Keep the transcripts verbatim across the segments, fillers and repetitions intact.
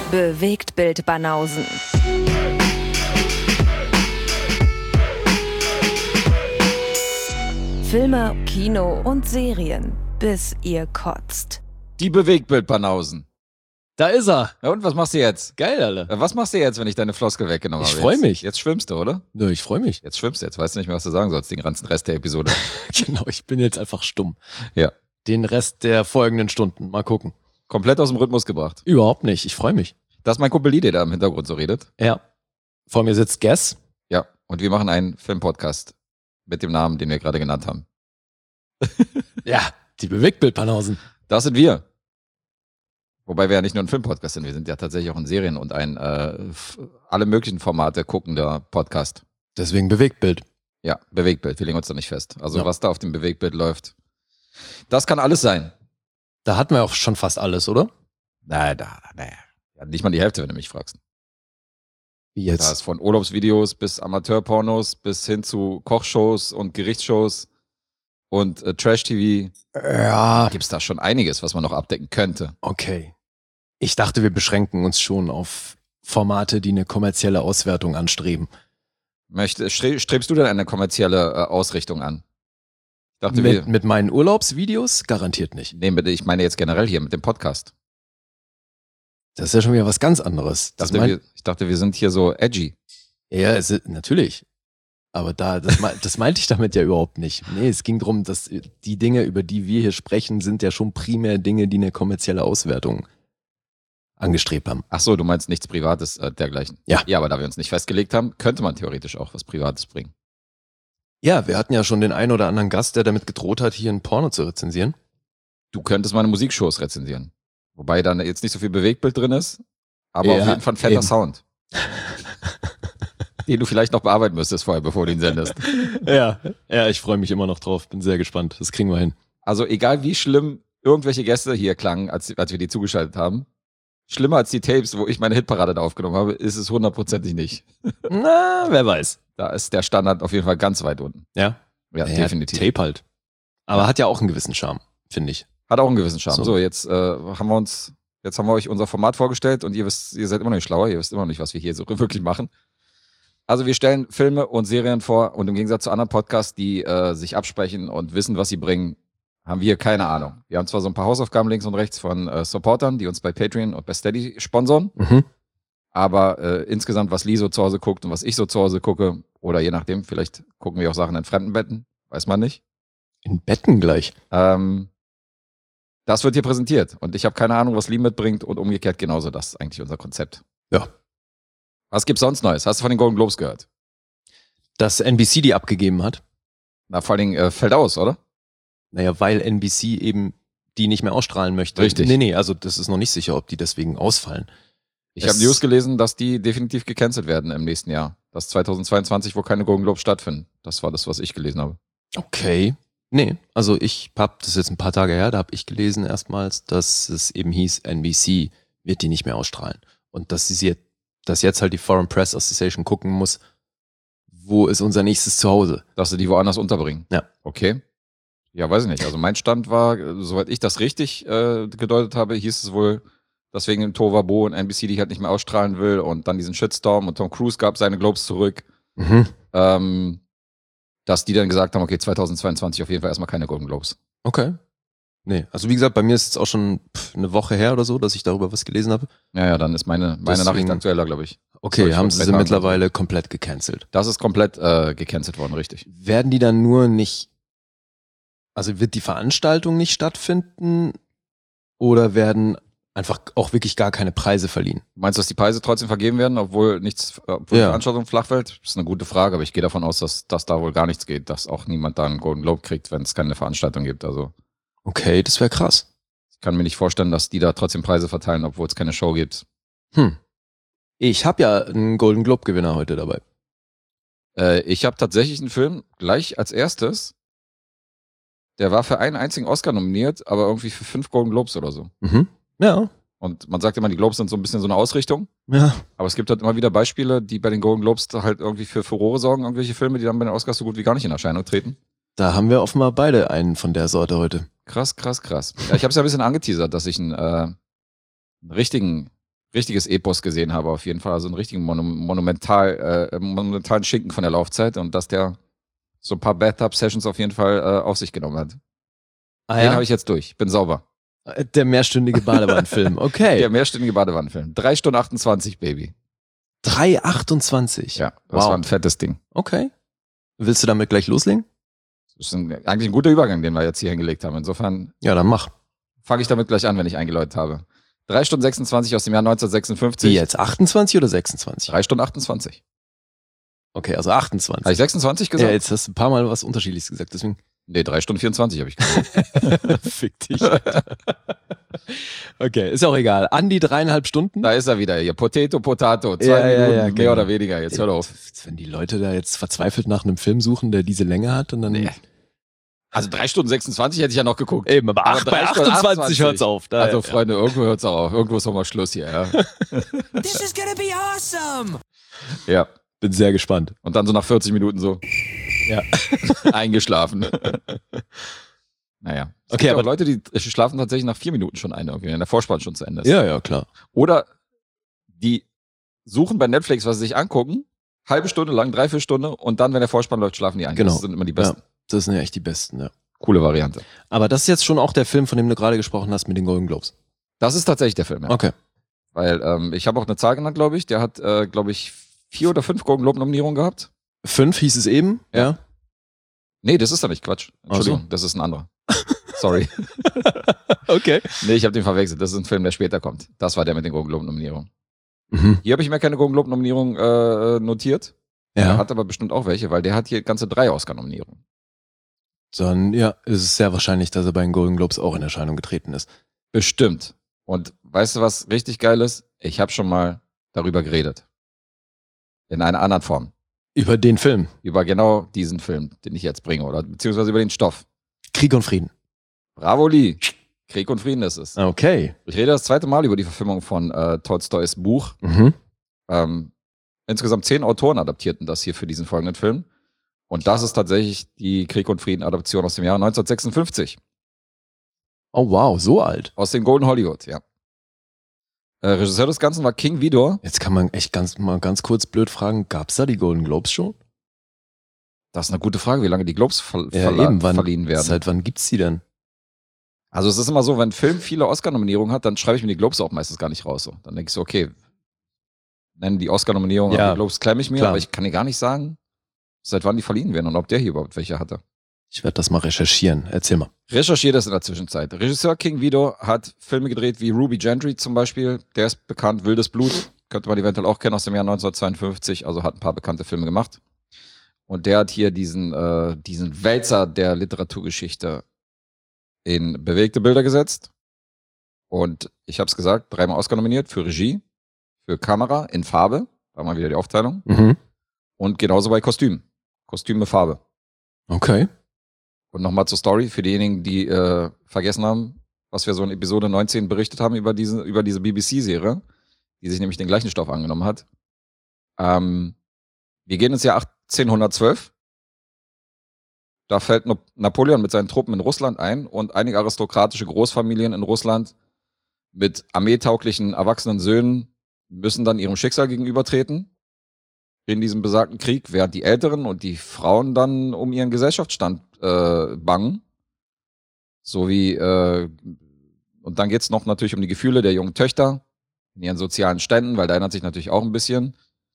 Bewegtbild Banausen. Filme, Kino und Serien, bis ihr kotzt. Die Bewegtbild-Banausen. Da ist er. Ja, und was machst du jetzt? Geil, Alter. Was machst du jetzt, wenn ich deine Floskel weggenommen Ich habe? freu Jetzt- mich. Jetzt schwimmst du, oder? Nö, ich freue mich. Jetzt schwimmst du, jetzt weißt du nicht mehr, was du sagen sollst, den ganzen Rest der Episode. Genau, ich bin jetzt einfach stumm. Ja. Den Rest der folgenden Stunden. Mal gucken. Komplett aus dem Rhythmus gebracht. Überhaupt nicht. Ich freue mich. Das ist mein Kumpel Lee, der da im Hintergrund so redet. Ja. Vor mir sitzt Guess. Ja. Und wir machen einen Filmpodcast mit dem Namen, den wir gerade genannt haben. Ja, die Bewegtbild-Banausen. Das sind wir. Wobei wir ja nicht nur ein Filmpodcast sind, wir sind ja tatsächlich auch ein Serien- und ein äh, f- alle möglichen Formate guckender Podcast. Deswegen Bewegtbild. Ja, Bewegtbild, wir legen uns da nicht fest. Also Ja. was da auf dem Bewegtbild läuft, das kann alles sein. Da hatten wir auch schon fast alles, oder? Nein, da, naja. Ja, nicht mal die Hälfte, wenn du mich fragst. Wie Da jetzt? ist von Urlaubsvideos bis Amateurpornos bis hin zu Kochshows und Gerichtsshows und äh, Trash-T V. Ja, Gibt's da schon einiges, was man noch abdecken könnte. okay. Ich dachte, wir beschränken uns schon auf Formate, die eine kommerzielle Auswertung anstreben. Möchte, stre- strebst du denn eine kommerzielle äh, Ausrichtung an? Ich dachte, Mit, wir, mit meinen Urlaubsvideos? Garantiert nicht. nee, bitte, ich meine jetzt generell hier mit dem Podcast. Das ist ja schon wieder was ganz anderes. Ich Das dachte, mein, wir, ich dachte, wir sind hier so edgy. ja, es ist, natürlich. Aber da, das, mei- das meinte ich damit ja überhaupt nicht. Nee, es ging darum, dass die Dinge, über die wir hier sprechen, sind ja schon primär Dinge, die eine kommerzielle Auswertung angestrebt haben. Ach so, du meinst nichts Privates äh, dergleichen. Ja. Ja, aber da wir uns nicht festgelegt haben, könnte man theoretisch auch was Privates bringen. Ja, wir hatten ja schon den einen oder anderen Gast, der damit gedroht hat, hier ein Porno zu rezensieren. Du könntest meine Musikshows rezensieren. Wobei da jetzt nicht so viel Bewegtbild drin ist, aber Ja, auf jeden Fall ein fetter eben. Sound. Den du vielleicht noch bearbeiten müsstest vorher, bevor du ihn sendest. Ja, ja, ich freue mich immer noch drauf. Bin sehr gespannt. Das kriegen wir hin. Also egal wie schlimm irgendwelche Gäste hier klangen, als, als wir die zugeschaltet haben, schlimmer als die Tapes, wo ich meine Hitparade da aufgenommen habe, ist es hundertprozentig nicht. Na, wer weiß. Da ist der Standard auf jeden Fall ganz weit unten. Ja, Ja, definitiv. Tape halt. Aber hat ja auch einen gewissen Charme, finde ich. Hat auch einen gewissen Charme. So, So. jetzt äh, haben wir uns, jetzt haben wir euch unser Format vorgestellt und ihr wisst, ihr seid immer noch nicht schlauer, ihr wisst immer noch nicht, was wir hier so wirklich machen. Also wir stellen Filme und Serien vor und im Gegensatz zu anderen Podcasts, die äh, sich absprechen und wissen, was sie bringen, haben wir keine Ahnung. Wir haben zwar so ein paar Hausaufgaben links und rechts von äh, Supportern, die uns bei Patreon und bei Steady sponsern, Mhm. aber äh, insgesamt, was Lee so zu Hause guckt und was ich so zu Hause gucke, oder je nachdem, vielleicht gucken wir auch Sachen in fremden Betten, weiß man nicht. In Betten gleich. Ähm, das wird hier präsentiert und ich habe keine Ahnung, was Lee mitbringt und umgekehrt genauso. Das ist eigentlich unser Konzept. Ja. Was gibt's sonst Neues? Hast du von den Golden Globes gehört? Dass N B C die abgegeben hat. Na, vor allen Dingen äh, fällt aus, oder? Naja, weil N B C eben die nicht mehr ausstrahlen möchte. Richtig. Nee, nee, also das ist noch nicht sicher, ob die deswegen ausfallen. Ich Es- habe News gelesen, dass die definitiv gecancelt werden im nächsten Jahr. Dass zweitausendzweiundzwanzig wohl keine Golden Globes stattfinden. Das war das, was ich gelesen habe. Okay. Nee, also ich hab, das ist jetzt ein paar Tage her, da habe ich gelesen erstmals, dass es eben hieß, N B C wird die nicht mehr ausstrahlen. Und dass sie jetzt, dass jetzt halt die Foreign Press Association gucken muss, wo ist unser nächstes Zuhause? Dass sie die woanders unterbringen. Ja. Okay. Ja, weiß ich nicht. Also mein Stand war, äh, soweit ich das richtig äh, gedeutet habe, hieß es wohl, dass wegen dem Tovabo und N B C die halt nicht mehr ausstrahlen will und dann diesen Shitstorm und Tom Cruise gab seine Globes zurück, Mhm. ähm, dass die dann gesagt haben, okay, zweitausendzweiundzwanzig auf jeden Fall erstmal keine Golden Globes. Okay. Nee, also wie gesagt, bei mir ist es auch schon pff, eine Woche her oder so, dass ich darüber was gelesen habe. Ja, ja, dann ist meine, meine Deswegen- Nachricht aktueller, glaube ich. Okay, Soll ich haben sie vielleicht sie mal- mittlerweile komplett gecancelt. Das ist komplett äh, gecancelt worden, richtig. Werden die dann nur nicht, also wird die Veranstaltung nicht stattfinden oder werden einfach auch wirklich gar keine Preise verliehen? Meinst du, dass die Preise trotzdem vergeben werden, obwohl nichts, obwohl Ja. die Veranstaltung flach fällt? Das ist eine gute Frage, aber ich gehe davon aus, dass, dass da wohl gar nichts geht, dass auch niemand da einen Golden Globe kriegt, wenn es keine Veranstaltung gibt. Also Okay, das wäre krass. ich kann mir nicht vorstellen, dass die da trotzdem Preise verteilen, obwohl es keine Show gibt. Hm. Ich habe ja einen Golden Globe Gewinner heute dabei. Äh, ich habe tatsächlich einen Film gleich als erstes. Der war für einen einzigen Oscar nominiert, aber irgendwie für fünf Golden Globes oder so. Mhm. Ja. Und man sagt immer, die Globes sind so ein bisschen so eine Ausrichtung. Ja. Aber es gibt halt immer wieder Beispiele, die bei den Golden Globes da halt irgendwie für Furore sorgen, irgendwelche Filme, die dann bei den Oscars so gut wie gar nicht in Erscheinung treten. Da haben wir offenbar beide einen von der Sorte heute. Krass, krass, krass. Ja, ich habe es ja ein bisschen angeteasert, dass ich einen, äh, einen richtigen richtiges Epos gesehen habe, auf jeden Fall. Also einen richtigen Monu monumental, äh, monumentalen Schinken von der Laufzeit und dass der so ein paar Bathtub-Sessions auf jeden Fall äh, auf sich genommen hat. Ah, Den ja? habe ich jetzt durch. Bin sauber. Der mehrstündige Badewannenfilm, okay. Der mehrstündige Badewannenfilm. drei Stunden achtundzwanzig, Baby. drei achtundzwanzig. Ja, das Wow. war ein fettes Ding. Okay. Willst du damit gleich loslegen? Das ist ein, eigentlich ein guter Übergang, den wir jetzt hier hingelegt haben. Insofern Ja, dann mach. fange ich damit gleich an, wenn ich eingeläutet habe. drei Stunden sechsundzwanzig aus dem Jahr neunzehnhundertsechsundfünfzig. Wie jetzt? achtundzwanzig oder sechsundzwanzig? drei Stunden achtundzwanzig. Okay, also achtundzwanzig. Habe ich sechsundzwanzig gesagt? Ja, jetzt hast du ein paar Mal was Unterschiedliches gesagt, deswegen. Nee, drei Stunden vierundzwanzig habe ich gesagt. Fick dich. Okay, ist auch egal. An die dreieinhalb Stunden. Da ist er wieder hier. Potato, Potato. Zwei Ja, ja, Minuten, ja, mehr genau. oder weniger. Jetzt hör doch auf. Wenn die Leute da jetzt verzweifelt nach einem Film suchen, der diese Länge hat und dann. Nee. Also drei Stunden sechsundzwanzig hätte ich ja noch geguckt. Eben, aber, Aber acht, drei bei Stunden achtundzwanzig achtundzwanzig hört's auf. Da, Also ja. Freunde, irgendwo hört's auch auf. Irgendwo ist auch mal Schluss hier. Ja. This is gonna be awesome! ja. Bin sehr gespannt. Und dann so nach vierzig Minuten so Ja. eingeschlafen. Naja. Es Okay, gibt auch aber- Leute, die schlafen tatsächlich nach vier Minuten schon ein, irgendwie, wenn der Vorspann schon zu Ende ist. Ja, ja, klar. Oder die suchen bei Netflix, was sie sich angucken, halbe Stunde lang, dreiviertel Stunde und dann, wenn der Vorspann läuft, schlafen die ein. Genau. Das sind immer die besten. Ja, das sind ja echt die besten, ja. Coole Variante. Aber das ist jetzt schon auch der Film, von dem du gerade gesprochen hast mit den Golden Globes. Das ist tatsächlich der Film, ja. Okay. Weil ähm, ich habe auch eine Zahl genannt, glaube ich. Der hat, äh, glaube ich, vier oder fünf Golden Globe-Nominierungen gehabt. Fünf hieß es eben, ja. Ja. Nee, das ist doch nicht Quatsch. Entschuldigung, Ach so. das ist ein anderer. Sorry. Okay. Nee, ich habe den verwechselt. Das ist ein Film, der später kommt. Das war der mit den Golden Globe-Nominierungen. Mhm. Hier habe ich mir keine Golden Globe-Nominierung äh, notiert. Er Ja. hat aber bestimmt auch welche, weil der hat hier ganze drei Oscar-Nominierungen. Dann, ja, ist es sehr wahrscheinlich, dass er bei den Golden Globes auch in Erscheinung getreten ist. Bestimmt. Und weißt du, was richtig geil ist? Ich habe schon mal darüber geredet. In einer anderen Form. Über den Film. Über genau diesen Film, den ich jetzt bringe. Oder beziehungsweise über den Stoff. Krieg und Frieden. Bravo, Lee. Krieg und Frieden ist es. Okay. Ich rede das zweite Mal über die Verfilmung von äh, Tolstoys Buch. Mhm. Ähm, insgesamt zehn Autoren adaptierten das hier für diesen folgenden Film. Und das ist tatsächlich die Krieg und Frieden-Adaption aus dem Jahre neunzehnhundertsechsundfünfzig. Oh wow, so alt. Aus dem Golden Hollywood, ja. Äh, Regisseur des Ganzen war King Vidor. Jetzt kann man echt ganz mal ganz kurz blöd fragen, gab's da die Golden Globes schon? Das ist eine gute Frage, wie lange die Globes ver Ja, verla- eben, wann, verliehen werden. seit wann gibt's die denn? Also es ist immer so, wenn ein Film viele Oscar-Nominierungen hat, dann schreibe ich mir die Globes auch meistens gar nicht raus. So. Dann denke ich so, okay, nennen die Oscar-Nominierungen, Ja, aber die Globes klemme ich mir, klar. aber ich kann dir gar nicht sagen, seit wann die verliehen werden und ob der hier überhaupt welche hatte. Ich werde das mal recherchieren. Erzähl mal. Recherchiert das in der Zwischenzeit. Regisseur King Vidor hat Filme gedreht wie Ruby Gentry zum Beispiel. Der ist bekannt, Wildes Blut. Könnte man eventuell auch kennen aus dem Jahr neunzehnhundertzweiundfünfzig. Also hat ein paar bekannte Filme gemacht. Und der hat hier diesen, äh, diesen Wälzer der Literaturgeschichte in bewegte Bilder gesetzt. Und ich habe es gesagt, dreimal Oscar nominiert für Regie, für Kamera in Farbe. Da mal wieder die Aufteilung. Mhm. Und genauso bei Kostüm. Kostüm mit Farbe. Okay. Und nochmal zur Story für diejenigen, die äh, vergessen haben, was wir so in Episode neunzehn berichtet haben über diese, über diese B B C-Serie, die sich nämlich den gleichen Stoff angenommen hat. Ähm, wir gehen ins Jahr achtzehnhundertzwölf. Da fällt no- Napoleon mit seinen Truppen in Russland ein und einige aristokratische Großfamilien in Russland mit armeetauglichen erwachsenen Söhnen müssen dann ihrem Schicksal gegenübertreten in diesem besagten Krieg, während die Älteren und die Frauen dann um ihren Gesellschaftsstand äh, bangen. So wie, äh, und dann geht's noch natürlich um die Gefühle der jungen Töchter in ihren sozialen Ständen, weil da ändert sich natürlich auch ein bisschen.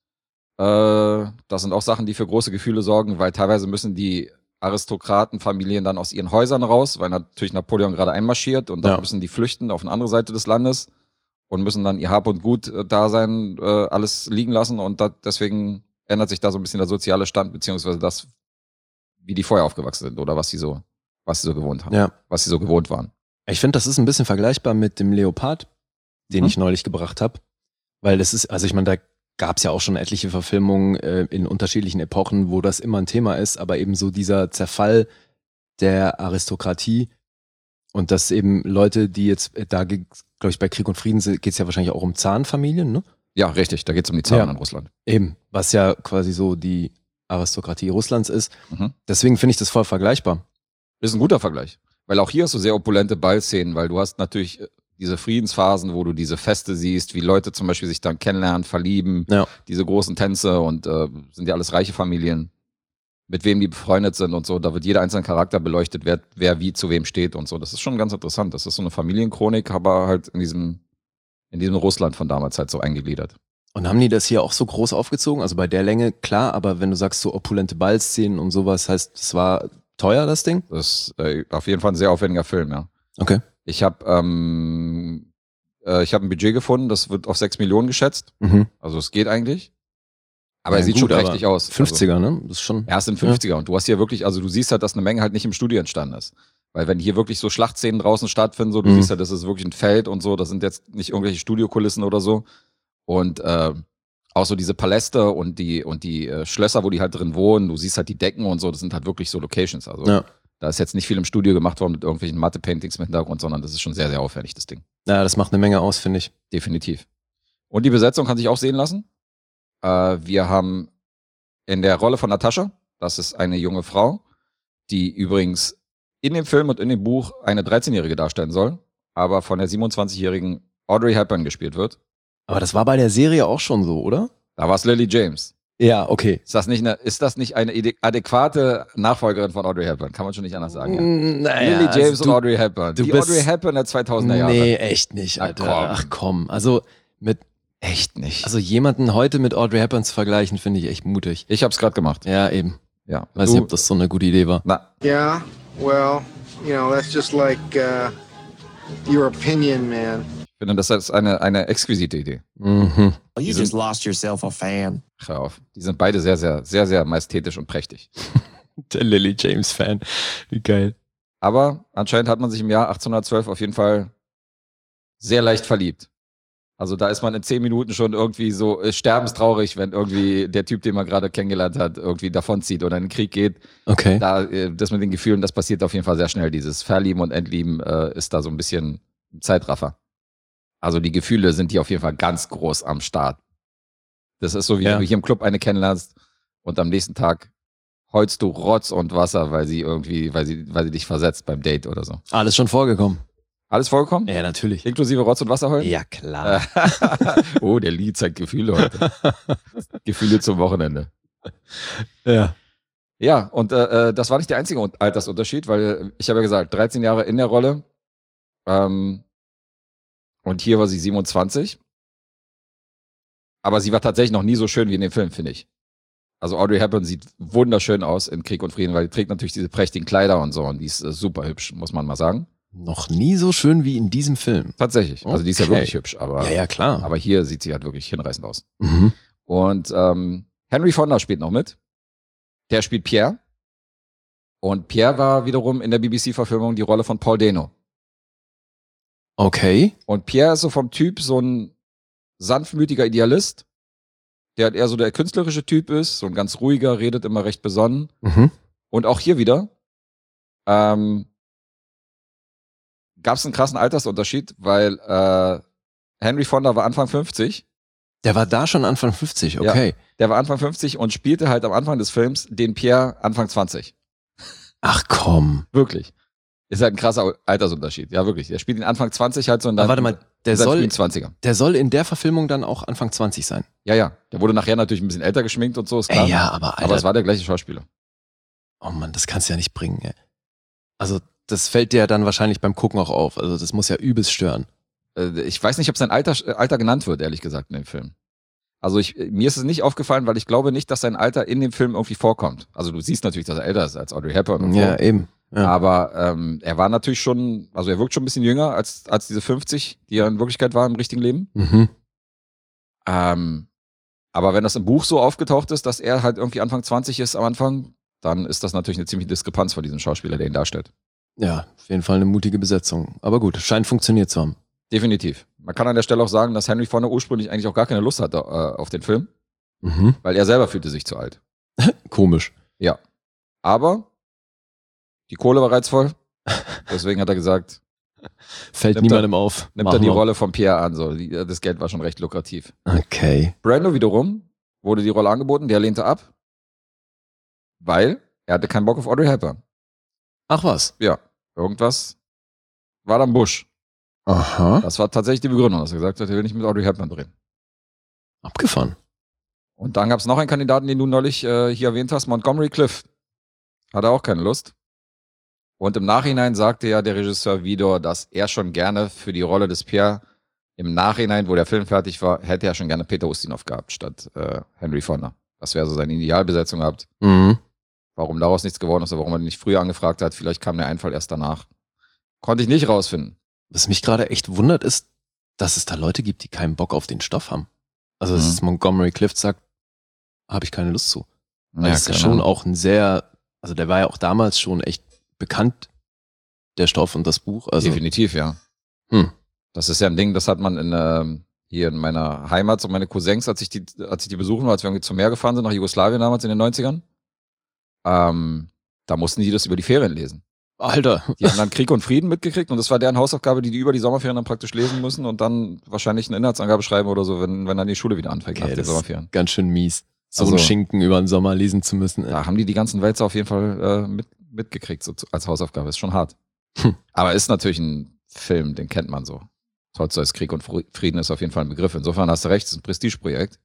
Äh, das sind auch Sachen, die für große Gefühle sorgen, weil teilweise müssen die Aristokratenfamilien dann aus ihren Häusern raus, weil natürlich Napoleon gerade einmarschiert und dann Ja. müssen die flüchten auf eine andere Seite des Landes und müssen dann ihr Hab und Gut äh, da sein, äh, alles liegen lassen und da, deswegen ändert sich da so ein bisschen der soziale Stand, beziehungsweise das, wie die vorher aufgewachsen sind oder was sie so, was sie so gewohnt haben, Ja. was sie so gewohnt waren. Ich finde, das ist ein bisschen vergleichbar mit dem Leopard, den Mhm. ich neulich gebracht habe. Weil das ist, also ich meine, da gab es ja auch schon etliche Verfilmungen äh, in unterschiedlichen Epochen, wo das immer ein Thema ist, aber eben so dieser Zerfall der Aristokratie und dass eben Leute, die jetzt, äh, da glaube ich, bei Krieg und Frieden geht es ja wahrscheinlich auch um Zahnfamilien, ne? Ja, richtig, da geht's um die Zahlen Ja. in Russland. Eben, was ja quasi so die Aristokratie Russlands ist. Mhm. Deswegen finde ich das voll vergleichbar. Ist ein guter Vergleich. Weil auch hier hast du sehr opulente Ballszenen, weil du hast natürlich, diese Friedensphasen, wo du diese Feste siehst, wie Leute zum Beispiel sich dann kennenlernen, verlieben, Ja. diese großen Tänze und äh, sind ja alles reiche Familien, mit wem die befreundet sind und so. Da wird jeder einzelne Charakter beleuchtet, wer, wer wie zu wem steht und so. Das ist schon ganz interessant. Das ist so eine Familienchronik, aber halt in diesem, in diesem Russland von damals halt so eingegliedert. Und haben die das hier auch so groß aufgezogen? Also bei der Länge, klar, aber wenn du sagst so opulente Ballszenen und sowas, heißt, es war teuer, das Ding? Das ist äh, auf jeden Fall ein sehr aufwendiger Film, ja. Okay. Ich habe ähm, äh, ich hab ein Budget gefunden, das wird auf sechs Millionen geschätzt. Mhm. Also es geht eigentlich. Aber Ja, er sieht gut, schon aber prächtig aus. fünfziger, ne? Das ist schon. Also, ja, es sind fünfziger. Und du hast hier wirklich, also du siehst halt, dass eine Menge halt nicht im Studio entstanden ist. Weil wenn hier wirklich so Schlachtszenen draußen stattfinden, so, du Mhm. siehst halt, das ist wirklich ein Feld und so, das sind jetzt nicht irgendwelche Studiokulissen oder so. Und äh, auch so diese Paläste und die und die äh, Schlösser, wo die halt drin wohnen, du siehst halt die Decken und so, das sind halt wirklich so Locations. Also Ja. da ist jetzt nicht viel im Studio gemacht worden mit irgendwelchen Matte-Paintings im Hintergrund, sondern das ist schon sehr, sehr aufwendig, das Ding. Ja, das macht eine Menge aus, finde ich. Definitiv. Und die Besetzung kann sich auch sehen lassen. Äh, wir haben in der Rolle von Natascha, das ist eine junge Frau, die übrigens in dem Film und in dem Buch eine dreizehnjährige darstellen soll, aber von der siebenundzwanzigjährigen Audrey Hepburn gespielt wird. Aber das war bei der Serie auch schon so, oder? Da war es Lily James. Ja, okay. Ist das, nicht eine, ist das nicht eine ide- adäquate Nachfolgerin von Audrey Hepburn? Kann man schon nicht anders sagen. Ja. Naja, Lily James also und Audrey Hepburn. du Die bist- Audrey Hepburn der zweitausender Jahre. Nee, echt nicht, Ach, Alter. komm. Ach komm. Also mit, Echt nicht. also jemanden heute mit Audrey Hepburn zu vergleichen, finde ich echt mutig. Ich hab's gerade gemacht. Ja, eben. Ja. Weiß Du- nicht, ob das so eine gute Idee war. Na, Yeah, well, you know, that's just like uh, your opinion, man. ich finde, das ist eine, eine exquisite Idee. Mhm. You just lost yourself a fan. Hör auf. Die sind beide sehr, sehr, sehr, sehr majestätisch und prächtig. Der Lily James Fan. Wie geil. Aber anscheinend hat man sich im Jahr achtzehnhundertzwölf auf jeden Fall sehr leicht verliebt. Also da ist man in zehn Minuten schon irgendwie so äh, sterbenstraurig, wenn irgendwie der Typ, den man gerade kennengelernt hat, irgendwie davonzieht oder in den Krieg geht. Okay. Da, äh, das mit den Gefühlen, das passiert auf jeden Fall sehr schnell. Dieses Verlieben und Entlieben äh, ist da so ein bisschen ein Zeitraffer. Also die Gefühle sind hier auf jeden Fall ganz groß am Start. Das ist so, wie Ja. du hier im Club eine kennenlernst und am nächsten Tag heulst du Rotz und Wasser, weil sie irgendwie, weil sie, weil sie dich versetzt beim Date oder so. Alles schon vorgekommen. Alles vollkommen? Ja, natürlich. Inklusive Rotz und Wasser heulen? Ja, klar. Oh, der Lied zeigt Gefühle heute. Gefühle zum Wochenende. Ja. Ja, und äh, äh, das war nicht der einzige Un- Altersunterschied, weil ich habe ja gesagt, dreizehn Jahre in der Rolle. Ähm, und hier war sie siebenundzwanzig. Aber sie war tatsächlich noch nie so schön wie in dem Film, finde ich. Also Audrey Hepburn sieht wunderschön aus in Krieg und Frieden, weil die trägt natürlich diese prächtigen Kleider und so. Und die ist äh, super hübsch, muss man mal sagen. Noch nie so schön wie in diesem Film. Tatsächlich. Also die ist ja Okay. wirklich hübsch. Aber, Ja, ja, klar. aber hier sieht sie halt wirklich hinreißend aus. Mhm. Und ähm, Henry Fonda spielt noch mit. Der spielt Pierre. Und Pierre war wiederum in der B B C-Verfilmung die Rolle von Paul Dano. Okay. Und Pierre ist so vom Typ so ein sanftmütiger Idealist, der halt eher so der künstlerische Typ ist, so ein ganz ruhiger, redet immer recht besonnen. Mhm. Und auch hier wieder ähm, gab es einen krassen Altersunterschied, weil äh, Henry Fonda war Anfang fünfzig. Der war da schon Anfang fünfzig, okay. Der war Anfang fünfzig und spielte halt am Anfang des Films den Pierre Anfang zwanzig. Ach komm. Wirklich. Ist halt ein krasser Altersunterschied. Ja, wirklich. Er spielt ihn Anfang zwanzig halt so und dann Aber warte mal, der in seinen soll, frühen zwanziger. der soll in der Verfilmung dann auch Anfang zwanzig sein. Ja, ja. Der wurde nachher natürlich ein bisschen älter geschminkt und so, ist klar. Ey, ja, aber Alter, Aber es war der gleiche Schauspieler. oh Mann, das kannst du ja nicht bringen, ey. Also, das fällt dir ja dann wahrscheinlich beim Gucken auch auf. Also, das muss ja übelst stören. Äh, Ich weiß nicht, ob sein Alter, äh, Alter genannt wird, ehrlich gesagt, in dem Film. Also ich, mir ist es nicht aufgefallen, weil ich glaube nicht, dass sein Alter in dem Film irgendwie vorkommt. Also du siehst natürlich, dass er älter ist als Audrey Hepburn und Ja, so. eben. Ja. Aber ähm, er war natürlich schon, also er wirkt schon ein bisschen jünger als, als diese fünfzig, die er in Wirklichkeit war im richtigen Leben. Mhm. Ähm, aber wenn das im Buch so aufgetaucht ist, dass er halt irgendwie Anfang zwanzig ist am Anfang, dann ist das natürlich eine ziemliche Diskrepanz von diesem Schauspieler, der ihn darstellt. Ja, auf jeden Fall eine mutige Besetzung. Aber gut, scheint funktioniert zu haben. Definitiv. Man kann an der Stelle auch sagen, dass Henry Fonda ursprünglich eigentlich auch gar keine Lust hatte äh, auf den Film, Mhm. weil er selber fühlte sich zu alt. Komisch. Ja. Aber die Kohle war reizvoll. Deswegen hat er gesagt, Fällt Nimmt er- niemandem auf. nimmt Machen er die wir. Rolle von Pierre an. So. Die, das Geld war schon recht lukrativ. Okay. Brando wiederum wurde die Rolle angeboten, der lehnte ab, weil er hatte keinen Bock auf Audrey Hepburn. Ach was. Ja, irgendwas war da im Busch. Aha. Das war tatsächlich die Begründung, dass er gesagt hat, er will nicht mit Audrey Hepburn drehen. Abgefahren. Und dann gab es noch einen Kandidaten, den du neulich äh, hier erwähnt hast, Montgomery Clift. Hatte auch keine Lust. Und im Nachhinein sagte ja der Regisseur Vidor, dass er schon gerne für die Rolle des Pierre im Nachhinein, wo der Film fertig war, hätte er schon gerne Peter Ustinov gehabt, statt äh, Henry Fonda. Das wäre so seine Idealbesetzung gehabt. Mhm. Warum daraus nichts geworden ist oder warum er nicht früher angefragt hat, vielleicht kam der Einfall erst danach. Konnte ich nicht rausfinden. Was mich gerade echt wundert, ist, dass es da Leute gibt, die keinen Bock auf den Stoff haben. Also, dass Mhm. Montgomery Clift sagt, habe ich keine Lust zu. Weil Ja, das ist ja keine schon Ahnung. auch ein sehr, also der war ja auch damals schon echt bekannt, der Stoff und das Buch. Also, Definitiv, ja. Hm. Das ist ja ein Ding, das hat man in, ähm, hier in meiner Heimat, so meine Cousins, als ich die, als ich die besuchen war, als wir irgendwie zum Meer gefahren sind, nach Jugoslawien damals in den neunzigern, ähm, da mussten die das über die Ferien lesen. Alter. Die haben dann Krieg und Frieden mitgekriegt und das war deren Hausaufgabe, die die über die Sommerferien dann praktisch lesen müssen und dann wahrscheinlich eine Inhaltsangabe schreiben oder so, wenn, wenn dann die Schule wieder anfängt Okay, nach den das Sommerferien. ist ganz schön mies, so Also- einen Schinken über den Sommer lesen zu müssen. Da haben die die ganzen Wälzer auf jeden Fall äh, mit, mitgekriegt, so zu- als Hausaufgabe. Ist schon hart. Hm. Aber ist natürlich ein Film, den kennt man so. Tolstoys Krieg und Fri- Frieden ist auf jeden Fall ein Begriff. Insofern hast du recht, es ist ein Prestigeprojekt.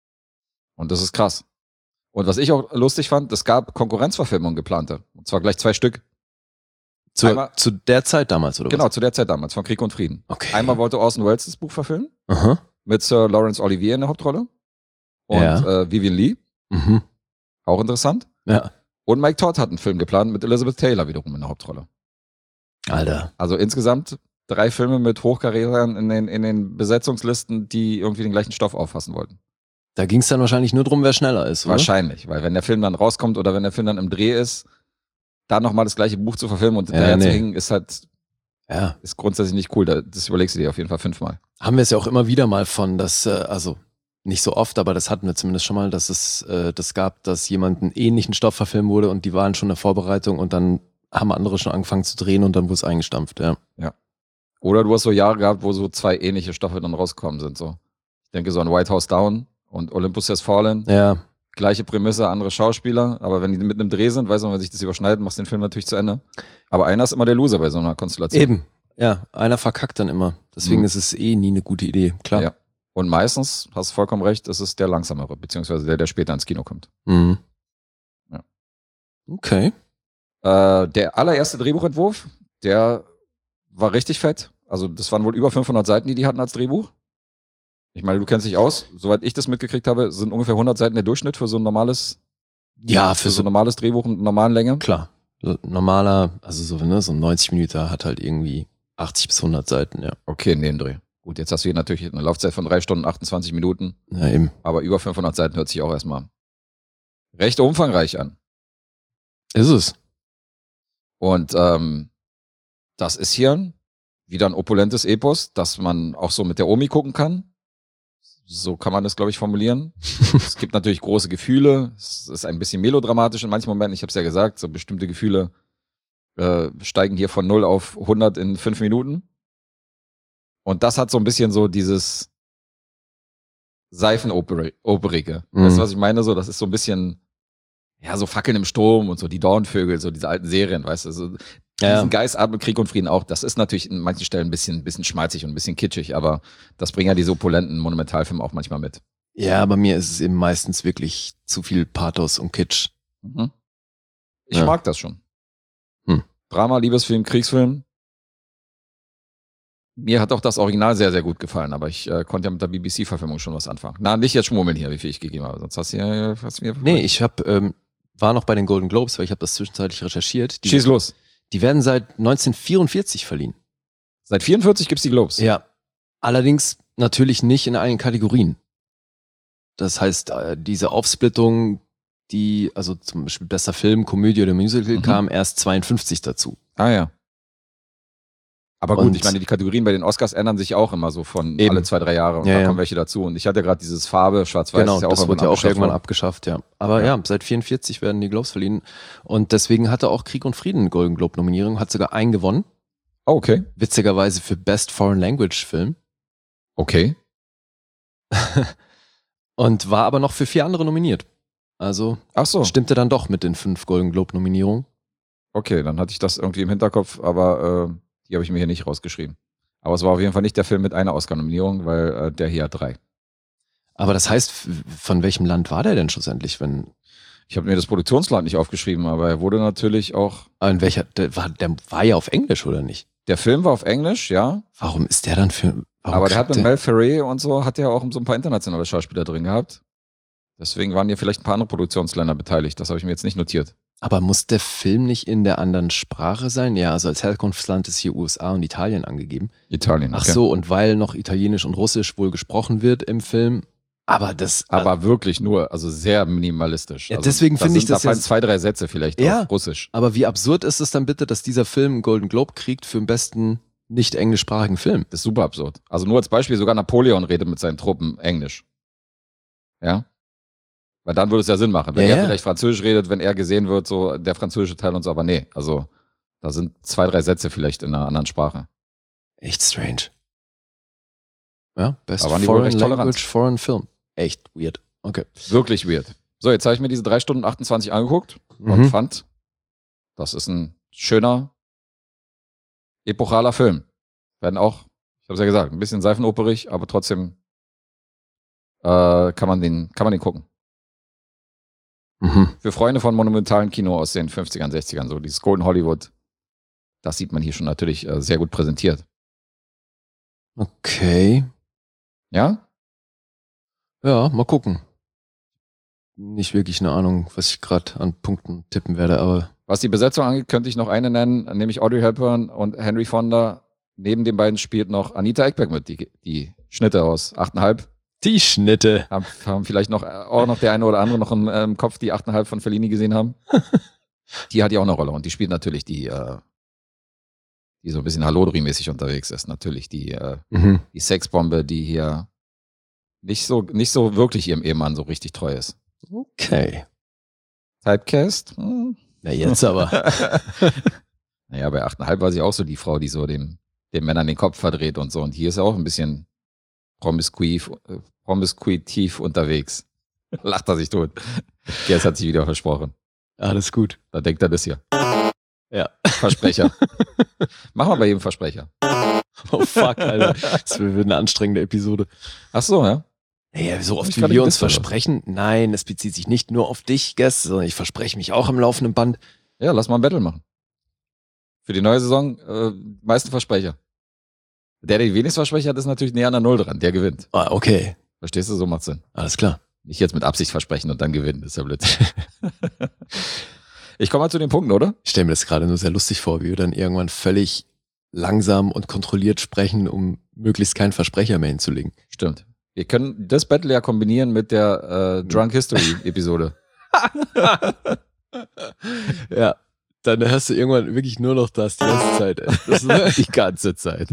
Und das ist krass. Und was ich auch lustig fand, es gab Konkurrenzverfilmungen geplante. Und zwar gleich zwei Stück. Zu, einmal- zu der Zeit damals, oder Genau, was? zu der Zeit damals, von Krieg und Frieden. Okay. Einmal wollte Orson Welles das Buch verfilmen, Aha. mit Sir Laurence Olivier in der Hauptrolle. Und Ja. äh, Vivien Leigh, Mhm. auch interessant. Ja. Und Mike Todd hat einen Film geplant mit Elizabeth Taylor wiederum in der Hauptrolle. Alter. Also insgesamt drei Filme mit Hochkarätern in den, in den Besetzungslisten, die irgendwie den gleichen Stoff auffassen wollten. Da ging es dann wahrscheinlich nur drum, wer schneller ist, oder? Wahrscheinlich, weil wenn der Film dann rauskommt oder wenn der Film dann im Dreh ist, dann nochmal das gleiche Buch zu verfilmen und Ja, hinterher zu nee. hängen, ist halt, Ja. ist grundsätzlich nicht cool. Da- Das überlegst du dir auf jeden Fall fünfmal. Haben wir es ja auch immer wieder mal von, dass, äh, also nicht so oft, aber das hatten wir zumindest schon mal, dass es äh, das gab, dass jemand einen ähnlichen Stoff verfilmen wurde und die waren schon in der Vorbereitung und dann haben andere schon angefangen zu drehen und dann wurde es eingestampft, ja. Oder du hast so Jahre gehabt, wo so zwei ähnliche Stoffe dann rausgekommen sind. So. Ich denke so an White House Down und Olympus Has Fallen. Ja, Gleiche Prämisse, andere Schauspieler. Aber wenn die mit einem Dreh sind, weiß man, wenn sich das überschneidet, machst du den Film natürlich zu Ende. Aber einer ist immer der Loser bei so einer Konstellation. eben. Ja, einer verkackt dann immer. Deswegen Mhm. ist es eh nie eine gute Idee, klar. Ja. Und meistens, hast du vollkommen recht, ist es der langsamere, beziehungsweise der, der später ins Kino kommt. Mhm. Ja. Okay. Äh, der allererste Drehbuchentwurf, der war richtig fett. Also das waren wohl über fünfhundert Seiten, die die hatten als Drehbuch. Ich meine, du kennst dich aus. Soweit ich das mitgekriegt habe, sind ungefähr hundert Seiten der Durchschnitt für so ein normales, Ja, für für so so, ein normales Drehbuch in normalen Länge. klar. So normaler, also so, ne, so ein neunzig Minuten hat halt irgendwie achtzig bis hundert Seiten, ja. Okay, in dem Dreh. Gut, jetzt hast du hier natürlich eine Laufzeit von drei Stunden, achtundzwanzig Minuten. Ja, eben. Aber über fünfhundert Seiten hört sich auch erstmal recht umfangreich an. Ist es. Und ähm, das ist hier wieder ein opulentes Epos, das man auch so mit der Omi gucken kann. So kann man das, glaube ich, formulieren. Es gibt natürlich große Gefühle. Es ist ein bisschen melodramatisch in manchen Momenten. Ich habe es ja gesagt, so bestimmte Gefühle äh, steigen hier von null auf hundert in fünf Minuten. Und das hat so ein bisschen so dieses Seifenoperige. Mhm. Weißt du, was ich meine? So, das ist so ein bisschen, ja, so Fackeln im Sturm und so die Dornvögel, so diese alten Serien, weißt du, so Ja. diesen Geist atmet Krieg und Frieden auch. Das ist natürlich in manchen Stellen ein bisschen, ein bisschen schmalzig und ein bisschen kitschig, aber das bringen ja diese opulenten Monumentalfilme auch manchmal mit. Ja, bei mir ist es eben meistens wirklich zu viel Pathos und Kitsch. Mhm. Ich Ja. mag das schon. Hm. Drama, Liebesfilm, Kriegsfilm. Mir hat auch das Original sehr, sehr gut gefallen, aber ich äh, konnte ja mit der B B C-Verfilmung schon was anfangen. Na, nicht jetzt schmummeln hier, wie viel ich gegeben habe, sonst hast du ja hast du mir. Nee, ich hab, ähm, war noch bei den Golden Globes, weil ich habe das zwischenzeitlich recherchiert. Die, Schieß los. die werden seit neunzehnhundertvierundvierzig verliehen. Seit vierundvierzig gibt's die Globes. Ja. Allerdings natürlich nicht in allen Kategorien. Das heißt, äh, diese Aufsplittung, die, also zum Beispiel bester Film, Komödie oder Musical, Mhm. kam erst zweiundfünfzig dazu. Ah ja. Aber gut, Und- ich meine, die Kategorien bei den Oscars ändern sich auch immer so von Eben. alle zwei, drei Jahre und Ja, da ja. kommen welche dazu. Und ich hatte gerade dieses Farbe, Schwarz-Weiß, Genau, ist ja auch das wurde irgendwann ja auch abgeschafft irgendwann worden. abgeschafft, ja. Aber Ja. ja. seit vierundvierzig werden die Globes verliehen. Und deswegen hatte auch Krieg und Frieden eine Golden Globe-Nominierung, hat sogar einen gewonnen. Oh, okay. Witzigerweise für Best Foreign Language Film. Okay. Und war aber noch für vier andere nominiert. Also Ach so. stimmte dann doch mit den fünf Golden Globe-Nominierungen. Okay, dann hatte ich das irgendwie im Hinterkopf, aber äh, die habe ich mir hier nicht rausgeschrieben. Aber es war auf jeden Fall nicht der Film mit einer Oscar-Nominierung, weil äh, der hier hat drei. Aber das heißt, f- von welchem Land war der denn schlussendlich? Wenn, Ich habe mir das Produktionsland nicht aufgeschrieben, aber er wurde natürlich auch... ah, in welcher, der war, der war ja auf Englisch, oder nicht? Der Film war auf Englisch, ja. Warum ist der dann für, warum Aber der hat kriegt mit Mel Ferrer und so, hat ja auch so ein paar internationale Schauspieler drin gehabt. Deswegen waren hier vielleicht ein paar andere Produktionsländer beteiligt. Das habe ich mir jetzt nicht notiert. Aber muss der Film nicht in der anderen Sprache sein? Ja, also als Herkunftsland ist hier U S A und Italien angegeben. Italien. Ach okay. so, und weil noch Italienisch und Russisch wohl gesprochen wird im Film. Aber das, Aber wirklich nur, also sehr minimalistisch. Ja, also deswegen da finde ich sind- das Da fallen jetzt- zwei, drei Sätze vielleicht Ja. auf Russisch. aber wie absurd ist es dann bitte, dass dieser Film einen Golden Globe kriegt für den besten nicht englischsprachigen Film? Das ist super absurd. Also nur als Beispiel, sogar Napoleon redet mit seinen Truppen Englisch. Ja? Weil dann würde es ja Sinn machen. Wenn Ja, er ja. vielleicht Französisch redet, wenn er gesehen wird, so der französische Teil und so, aber nee. Also da sind zwei, drei Sätze vielleicht in einer anderen Sprache. Echt strange. Ja, Best Da waren die wohl Foreign recht tolerant. Language Foreign Film. Echt weird. Okay. Wirklich weird. So, jetzt habe ich mir diese drei Stunden achtundzwanzig angeguckt und Mhm. fand, das ist ein schöner, epochaler Film. Werden auch, ich habe es ja gesagt, ein bisschen seifenoperig, aber trotzdem äh, kann man den, kann man den gucken. Mhm. Für Freunde von monumentalen Kino aus den fünfzigern, sechzigern, so dieses Golden Hollywood, das sieht man hier schon natürlich äh, sehr gut präsentiert. Okay. Ja? Ja, mal gucken. Nicht wirklich eine Ahnung, was ich gerade an Punkten tippen werde, aber Was die Besetzung angeht, könnte ich noch eine nennen, nämlich Audrey Hepburn und Henry Fonda. Neben den beiden spielt noch Anita Ekberg mit, die, die Schnitte aus acht Komma fünf. die Schnitte. Haben, haben vielleicht noch, auch noch der eine oder andere noch im ähm, Kopf, die acht Komma fünf von Fellini gesehen haben. Die hat ja auch eine Rolle und die spielt natürlich die, äh, die so ein bisschen Hallodri-mäßig unterwegs ist. Natürlich die, äh, Mhm. die Sexbombe, die hier nicht so, nicht so wirklich ihrem Ehemann so richtig treu ist. Okay. Typecast? Hm. Na jetzt aber. Naja, bei acht Komma fünf war sie auch so die Frau, die so den, den Männern den Kopf verdreht und so. Und hier ist er auch ein bisschen promiskuiv, äh, promiskuitiv unterwegs. Lacht er sich tot. Gers hat sich wieder versprochen. Alles gut. Da denkt er das hier. Ja. Versprecher. Mach mal bei jedem Versprecher. Oh fuck, Alter. Das wird eine anstrengende Episode. Ach so, ja. Naja, so oft Ich wie kann wir nicht uns wissen, oder? versprechen. Nein, es bezieht sich nicht nur auf dich, Guest, sondern ich verspreche mich auch am laufenden Band. Ja, lass mal ein Battle machen. Für die neue Saison äh, meisten Versprecher. Der, der die wenigsten Versprecher hat, ist natürlich näher an der Null dran. Der gewinnt. Ah, okay. Verstehst du? So macht Sinn. Alles klar. Nicht jetzt mit Absicht versprechen und dann gewinnen. Das ist ja blöd. Ich komme mal zu den Punkten, oder? Ich stelle mir das gerade nur sehr lustig vor, wie wir dann irgendwann völlig langsam und kontrolliert sprechen, um möglichst keinen Versprecher mehr hinzulegen. Stimmt. Wir können das Battle ja kombinieren mit der äh, Drunk History Episode. Ja, dann hörst du irgendwann wirklich nur noch das die ganze Zeit. Ey. Das ist, Die ganze Zeit.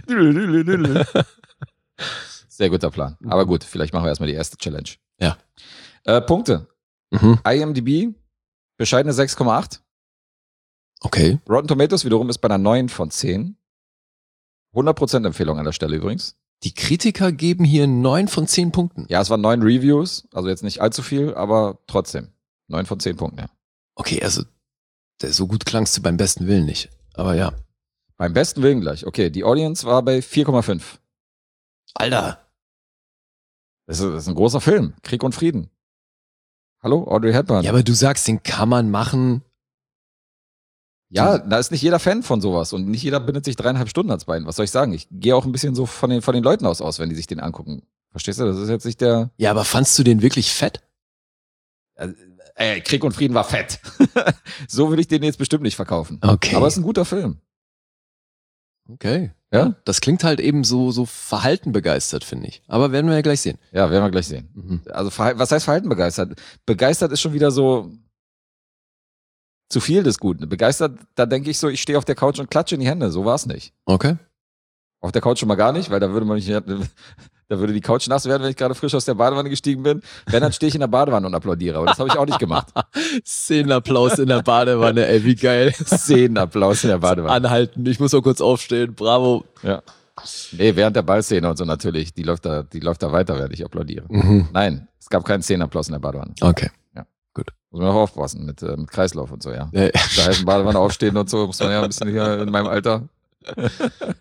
Sehr guter Plan. Aber gut, vielleicht machen wir erstmal die erste Challenge. Ja. Äh, Punkte. mhm. IMDb, bescheidene sechs Komma acht. Okay. Rotten Tomatoes wiederum ist bei einer neun von zehn. hundert Prozent Empfehlung an der Stelle übrigens. Die Kritiker geben hier neun von zehn Punkten. Ja, es waren neun Reviews, also jetzt nicht allzu viel, aber trotzdem. neun von zehn Punkten, ja. Okay, also der, so gut klangst du beim besten Willen nicht. Aber ja. Beim besten Willen gleich. Okay, die Audience war bei vier Komma fünf. Alter. Das ist, das ist ein großer Film. Krieg und Frieden. Hallo, Audrey Hepburn. Ja, aber du sagst, den kann man machen. Ja, da ist nicht jeder Fan von sowas und nicht jeder bindet sich dreieinhalb Stunden ans Bein. Was soll ich sagen? Ich gehe auch ein bisschen so von den, von den Leuten aus aus, wenn die sich den angucken. Verstehst du? Das ist jetzt nicht der... Ja, aber fandst du den wirklich fett? Ey, Krieg und Frieden war fett. So würde ich den jetzt bestimmt nicht verkaufen. Okay. Aber es ist ein guter Film. Okay. Ja? Das klingt halt eben so, so verhalten begeistert, finde ich. Aber werden wir ja gleich sehen. Ja, werden wir gleich sehen. Mhm. Also, Verhal- was heißt Verhalten begeistert? Begeistert ist schon wieder so zu viel des Guten. Begeistert, da denke ich so, ich stehe auf der Couch und klatsche in die Hände. So war es nicht. Okay. Auf der Couch schon mal gar nicht, weil da würde man mich, da würde die Couch nass werden, wenn ich gerade frisch aus der Badewanne gestiegen bin. Wenn, dann stehe ich in der Badewanne und applaudiere. Aber das habe ich auch nicht gemacht. Szenenapplaus in der Badewanne, ey, wie geil. Szenenapplaus in der Badewanne. Anhalten, ich muss mal kurz aufstehen, bravo. Ja. Nee, während der Ballszene und so natürlich. Die läuft da, die läuft da weiter, während ich applaudiere. Mhm. Nein, es gab keinen Szenenapplaus in der Badewanne. Okay. Muss man auch aufpassen mit, äh, mit Kreislauf und so, ja. Ja, Da heißen Badewanne aufstehen und so, muss man ja ein bisschen hier in meinem Alter.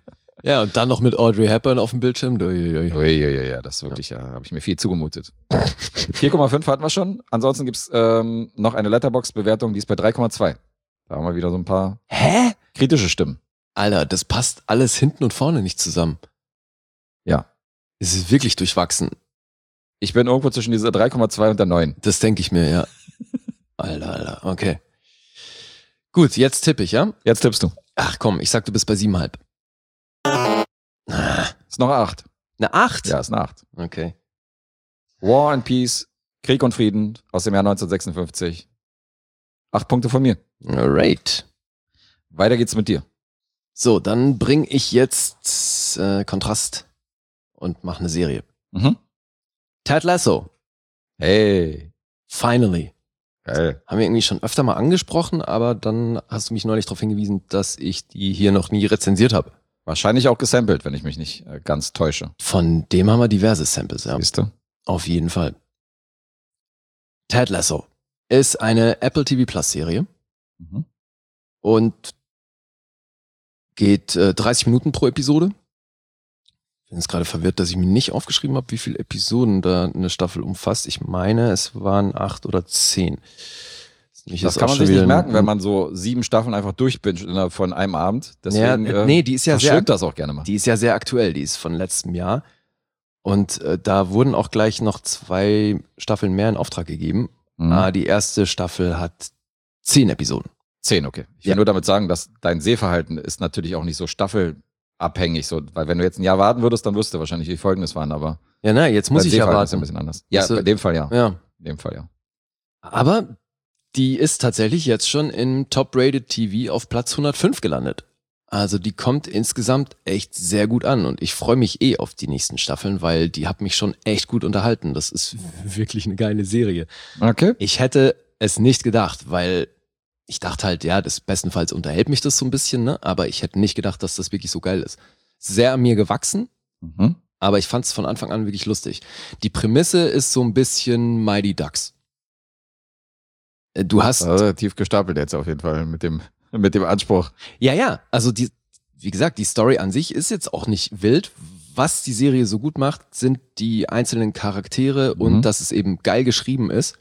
Ja, und dann noch mit Audrey Hepburn auf dem Bildschirm. Uiuiui. Uiuiui, ja, das ist wirklich, ja, habe ich mir viel zugemutet. vier Komma fünf hatten wir schon. Ansonsten gibt's ähm, noch eine Letterboxd-Bewertung, die ist bei drei Komma zwei. Da haben wir wieder so ein paar Hä? kritische Stimmen. Alter, das passt alles hinten und vorne nicht zusammen. Ja. Es ist wirklich durchwachsen. Ich bin irgendwo zwischen dieser drei Komma zwei und der neun. Das denke ich mir, ja. Alter, Alter, okay. Gut, jetzt tippe ich, ja? Jetzt tippst du. Ach komm, ich sag, du bist bei sieben Komma fünf. Ah, Ist noch eine acht. eine acht? Ja, ist eine acht. Okay. War and Peace, Krieg und Frieden aus dem Jahr neunzehnhundertsechsundfünfzig. Acht Punkte von mir. Alright. Weiter geht's mit dir. So, dann bring ich jetzt äh, Kontrast und mach eine Serie. Mhm. Ted Lasso. Hey. Finally. Geil. Haben wir irgendwie schon öfter mal angesprochen, aber dann hast du mich neulich darauf hingewiesen, dass ich die hier noch nie rezensiert habe. Wahrscheinlich auch gesampelt, wenn ich mich nicht äh, ganz täusche. Von dem haben wir diverse Samples, ja. Siehst du? Auf jeden Fall. Ted Lasso ist eine Apple T V Plus Serie Mhm. und geht äh, dreißig Minuten pro Episode. Ich bin jetzt gerade verwirrt, dass ich mir nicht aufgeschrieben habe, wie viele Episoden da eine Staffel umfasst. Ich meine, es waren acht oder zehn. Das, das kann man sich nicht merken, wenn man so sieben Staffeln einfach durchbinscht innerhalb von einem Abend. Deswegen, ja, äh, nee, die ist ja sehr, verschwimmt das auch gerne mal. die ist ja sehr aktuell. Die ist von letztem Jahr. Und äh, da wurden auch gleich noch zwei Staffeln mehr in Auftrag gegeben. Mhm. Ah, die erste Staffel hat zehn Episoden. Zehn, okay. Ich will Ja. nur damit sagen, dass dein Sehverhalten ist natürlich auch nicht so staffelabhängig. So, weil wenn du jetzt ein Jahr warten würdest, dann wüsstest du wahrscheinlich, wie Folgen es waren. Aber Ja, na, jetzt muss dein ich ja Sehverhalten ist ein warten. bisschen anders. Ja, Also, in dem Fall ja. Ja. In dem Fall ja. Aber die ist tatsächlich jetzt schon in Top-Rated T V auf Platz hundertfünf gelandet. Also die kommt insgesamt echt sehr gut an und ich freue mich eh auf die nächsten Staffeln, weil die hat mich schon echt gut unterhalten. Das ist wirklich eine geile Serie. Okay. Ich hätte es nicht gedacht, weil ich dachte halt, ja, das bestenfalls unterhält mich das so ein bisschen, ne? Aber ich hätte nicht gedacht, dass das wirklich so geil ist. Sehr an mir gewachsen, Mhm. aber ich fand es von Anfang an wirklich lustig. Die Prämisse ist so ein bisschen Mighty Ducks. Äh, Du hast, Also, tief gestapelt jetzt auf jeden Fall mit dem, mit dem Anspruch. ja, ja, also die, wie gesagt, die Story an sich ist jetzt auch nicht wild. Was die Serie so gut macht, sind die einzelnen Charaktere Mhm. und dass es eben geil geschrieben ist.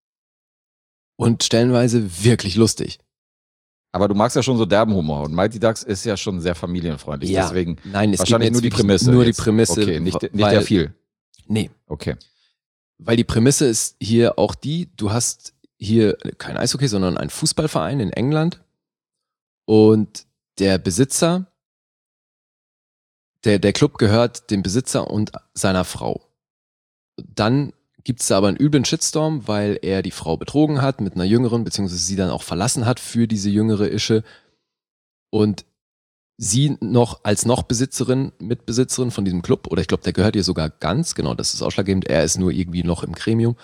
Und stellenweise wirklich lustig. Aber du magst ja schon so derben Humor und Mighty Ducks ist ja schon sehr familienfreundlich. Ja. Deswegen Nein, es wahrscheinlich geht nur die jetzt wirklich Prämisse. Nur jetzt. die Prämisse. Okay, nicht, nicht weil, der viel. Nee, Okay. weil die Prämisse ist hier auch die, du hast hier kein Eishockey, sondern einen Fußballverein in England und der Besitzer, der, der Club gehört dem Besitzer und seiner Frau. Dann gibt's da aber einen üblen Shitstorm, weil er die Frau betrogen hat mit einer Jüngeren, beziehungsweise sie dann auch verlassen hat für diese jüngere Ische und sie noch als noch Besitzerin, Mitbesitzerin von diesem Club, oder ich glaube, der gehört ihr sogar ganz, genau, das ist ausschlaggebend, er ist nur irgendwie noch im Gremium.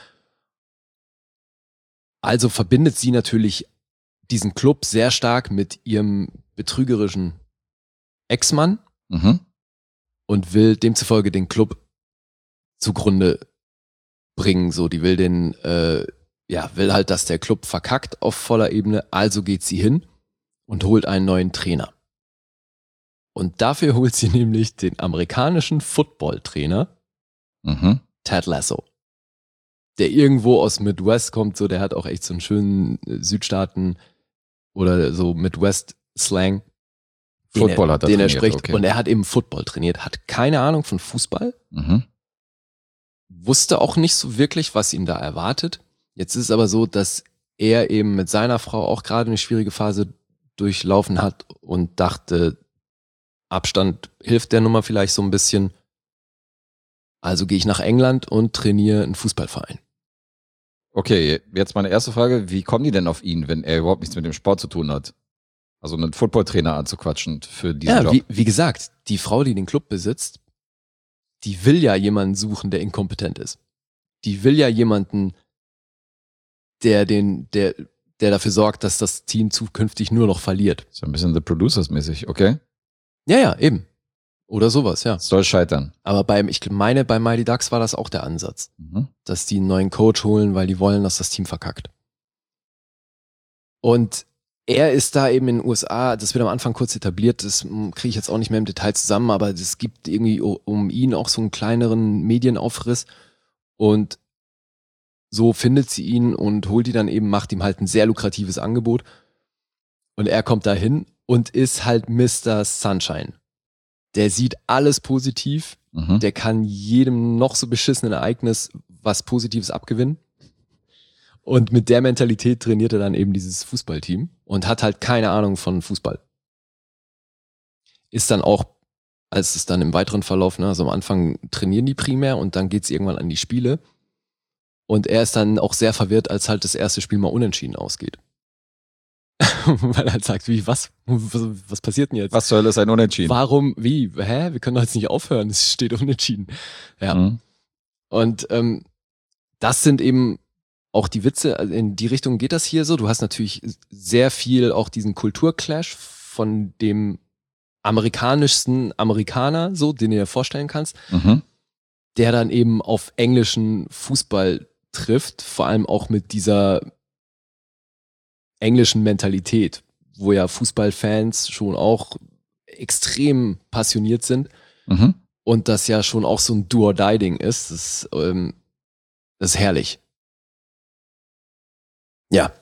Also verbindet sie natürlich diesen Club sehr stark mit ihrem betrügerischen Ex-Mann Mhm. und will demzufolge den Club zugrunde bringen. So, die will den, äh, ja, will halt, dass der Club verkackt auf voller Ebene. Also geht sie hin und holt einen neuen Trainer. Und dafür holt sie nämlich den amerikanischen Football-Trainer Mhm. Ted Lasso, der irgendwo aus Midwest kommt. So, der hat auch echt so einen schönen äh, Südstaaten oder so Midwest-Slang. den Football er, hat er den er trainiert, spricht. okay. Und er hat eben Football trainiert, hat keine Ahnung von Fußball, Mhm. wusste auch nicht so wirklich, was ihn da erwartet. Jetzt ist es aber so, dass er eben mit seiner Frau auch gerade eine schwierige Phase durchlaufen hat und dachte, Abstand hilft der Nummer vielleicht so ein bisschen. Also gehe ich nach England und trainiere einen Fußballverein. Okay, jetzt meine erste Frage. Wie kommen die denn auf ihn, wenn er überhaupt nichts mit dem Sport zu tun hat? Also einen Footballtrainer anzuquatschen für diesen Ja, Job. wie, wie gesagt, die Frau, die den Club besitzt, die will ja jemanden suchen, der inkompetent ist. Die will ja jemanden, der den, der, der dafür sorgt, dass das Team zukünftig nur noch verliert. So ein bisschen The Producers-mäßig, okay? Ja, ja, eben. Oder sowas, ja. Es soll scheitern. Aber beim, ich meine, bei Mighty Ducks war das auch der Ansatz, Mhm. dass die einen neuen Coach holen, weil die wollen, dass das Team verkackt. Und er ist da eben in den U S A, das wird am Anfang kurz etabliert, das kriege ich jetzt auch nicht mehr im Detail zusammen, aber es gibt irgendwie um ihn auch so einen kleineren Medienaufriss und so findet sie ihn und holt ihn dann eben, macht ihm halt ein sehr lukratives Angebot und er kommt da hin und ist halt Mister Sunshine. Der sieht alles positiv, Mhm. der kann jedem noch so beschissenen Ereignis was Positives abgewinnen. Und mit der Mentalität trainiert er dann eben dieses Fußballteam und hat halt keine Ahnung von Fußball. Ist dann auch, als es dann im weiteren Verlauf, ne, also am Anfang trainieren die primär und dann geht's irgendwann an die Spiele. Und er ist dann auch sehr verwirrt, als halt das erste Spiel mal unentschieden ausgeht. Weil er halt sagt, wie, was? was? Was passiert denn jetzt? Was zur Hölle ist ein Unentschieden? Warum, wie, hä? Wir können doch jetzt nicht aufhören, es steht unentschieden. Ja. Mhm. Und ähm, das sind eben auch die Witze, also in die Richtung geht das hier so. Du hast natürlich sehr viel auch diesen Kulturclash von dem amerikanischsten Amerikaner, so, den du dir vorstellen kannst, Mhm. der dann eben auf englischen Fußball trifft, vor allem auch mit dieser englischen Mentalität, wo ja Fußballfans schon auch extrem passioniert sind Mhm. und das ja schon auch so ein Do-or-Die-Ding ist. Das ist, ähm, das ist herrlich. Ja.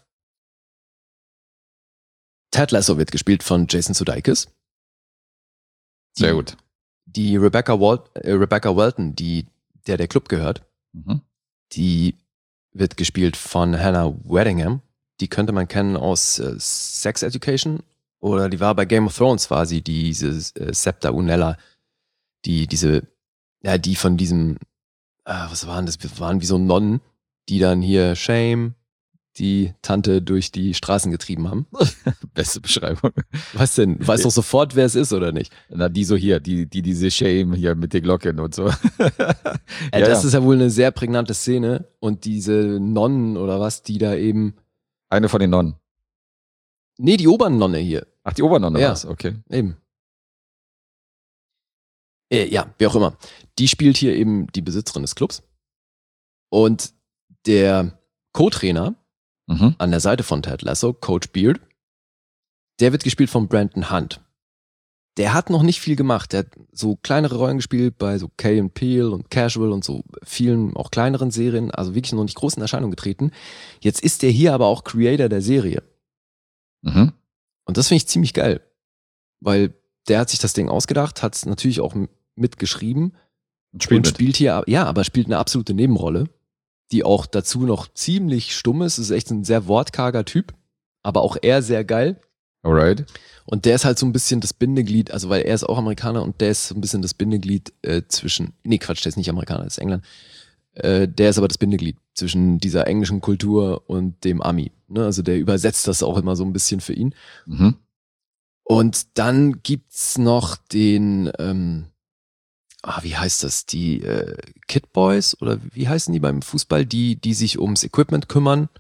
Ted Lasso wird gespielt von Jason Sudeikis. Die- Sehr gut. Die Rebecca, Wal- äh, Rebecca Welton, die der der Club gehört, Mhm. die wird gespielt von Hannah Waddingham. Die könnte man kennen aus äh, Sex Education oder die war bei Game of Thrones, war sie diese äh, Septa Unella, die diese, ja, die von diesem, äh, was waren das, waren wie so Nonnen, die dann hier Shame, die Tante durch die Straßen getrieben haben. Beste Beschreibung. Was denn? Weißt doch sofort, wer es ist, oder nicht? Na, die so hier, die, die diese Shame hier mit den Glocken und so. Äh, das ist ja wohl eine sehr prägnante Szene und diese Nonnen oder was, die da eben, Eine von den Nonnen. nee, die Obernonne hier, Ach, die Obernonne Ja. war's, okay. eben. Äh, ja, wie auch immer. Die spielt hier eben die Besitzerin des Clubs und der Co-Trainer Mhm. an der Seite von Ted Lasso, Coach Beard, der wird gespielt von Brandon Hunt. Der hat noch nicht viel gemacht. Der hat so kleinere Rollen gespielt bei so Kay and Peele und Casual und so vielen auch kleineren Serien, also wirklich noch nicht groß in Erscheinung getreten. Jetzt ist der hier aber auch Creator der Serie. Mhm. Und das finde ich ziemlich geil, weil der hat sich das Ding ausgedacht, hat es natürlich auch m- mitgeschrieben Und spielt und mit. spielt hier, ja, aber spielt eine absolute Nebenrolle, die auch dazu noch ziemlich stumm ist. Ist echt ein sehr wortkarger Typ, aber auch er sehr geil. Alright. Und der ist halt so ein bisschen das Bindeglied, also weil er ist auch Amerikaner und der ist so ein bisschen das Bindeglied äh, zwischen, nee Quatsch, der ist nicht Amerikaner, der ist England. Äh, der ist aber das Bindeglied zwischen dieser englischen Kultur und dem Ami. Ne? Also der übersetzt das auch immer so ein bisschen für ihn. Mhm. Und dann gibt's noch den, ähm, ah, wie heißt das, die äh, Kid Boys oder wie heißen die beim Fußball, die, die sich ums Equipment kümmern.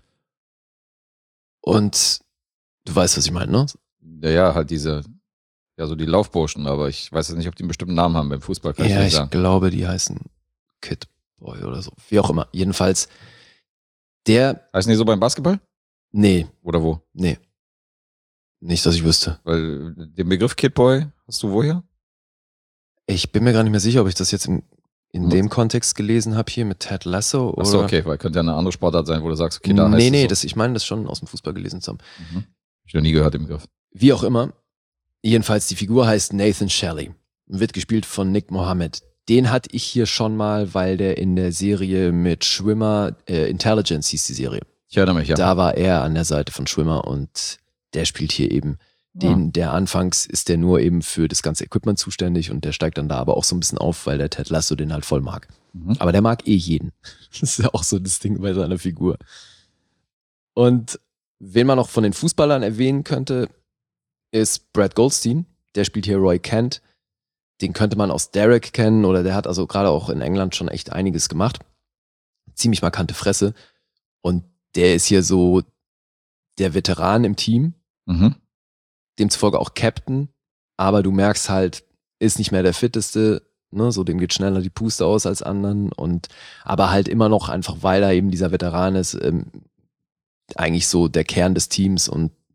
Und du weißt, was ich meine, ne? Ja, ja, halt diese, ja, so die Laufburschen, aber ich weiß jetzt nicht, ob die einen bestimmten Namen haben beim Fußball, kann ich Ja, nicht ich sagen. glaube, die heißen Kid Boy oder so. Wie auch immer. Jedenfalls, der, Heißen die so beim Basketball? nee, Oder wo? nee. Nicht, dass ich wüsste. Weil den Begriff Kidboy hast du woher? Ich bin mir gar nicht mehr sicher, ob ich das jetzt in, in Hm. dem Kontext gelesen habe hier mit Ted Lasso oder. Ach so, okay, weil könnte ja eine andere Sportart sein, wo du sagst, okay, da heißt nee, es nee, so. das, ich meine das schon aus dem Fußball gelesen zu haben. Mhm. Ich noch nie gehört, den Begriff. Wie auch immer. Jedenfalls, die Figur heißt Nathan Shelley. Wird gespielt von Nick Mohammed. Den hatte ich hier schon mal, weil der in der Serie mit Schwimmer, äh, Intelligence hieß die Serie. Ich erinnere mich, ja. Da war er an der Seite von Schwimmer und der spielt hier eben den, der anfangs ist der nur eben für das ganze Equipment zuständig und der steigt dann da aber auch so ein bisschen auf, weil der Ted Lasso den halt voll mag. Mhm. Aber der mag eh jeden. Das ist ja auch so das Ding bei seiner Figur. Und wen man noch von den Fußballern erwähnen könnte, ist Brad Goldstein. Der spielt hier Roy Kent. Den könnte man aus Derek kennen oder der hat also gerade auch in England schon echt einiges gemacht. Ziemlich markante Fresse. Und der ist hier so der Veteran im Team, Mhm. demzufolge auch Captain. Aber du merkst halt, ist nicht mehr der Fitteste, ne? So dem geht schneller die Puste aus als anderen. Und aber halt immer noch einfach, weil er eben dieser Veteran ist, ähm, eigentlich so der Kern des Teams und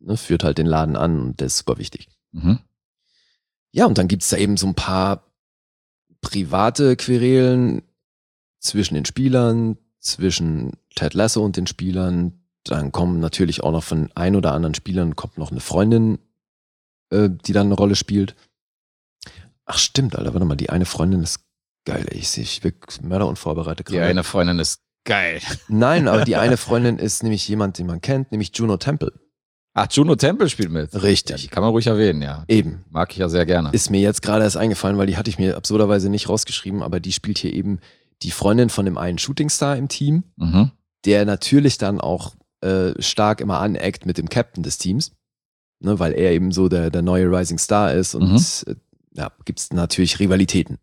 ne, führt halt den Laden an und der ist super wichtig. Mhm. Ja, und dann gibt's da eben so ein paar private Querelen zwischen den Spielern, zwischen Ted Lasso und den Spielern. Dann kommen natürlich auch noch von ein oder anderen Spielern kommt noch eine Freundin, äh, die dann eine Rolle spielt. Ach stimmt, Alter, warte mal, die eine Freundin ist geil, ey. Ich sehe, ich bin mörderunvorbereitet Die gerade. eine Freundin ist geil. Nein, aber die eine Freundin ist nämlich jemand, den man kennt, nämlich Juno Temple. Ach, Juno Temple spielt mit. Richtig. Ja, die kann man ruhig erwähnen, ja. Eben. Mag ich ja sehr gerne. Ist mir jetzt gerade erst eingefallen, weil die hatte ich mir absurderweise nicht rausgeschrieben, aber die spielt hier eben die Freundin von dem einen Shootingstar im Team, Mhm. der natürlich dann auch äh, stark immer aneckt mit dem Captain des Teams, ne, weil er eben so der, der neue Rising Star ist und Mhm. äh, ja, gibt's natürlich Rivalitäten.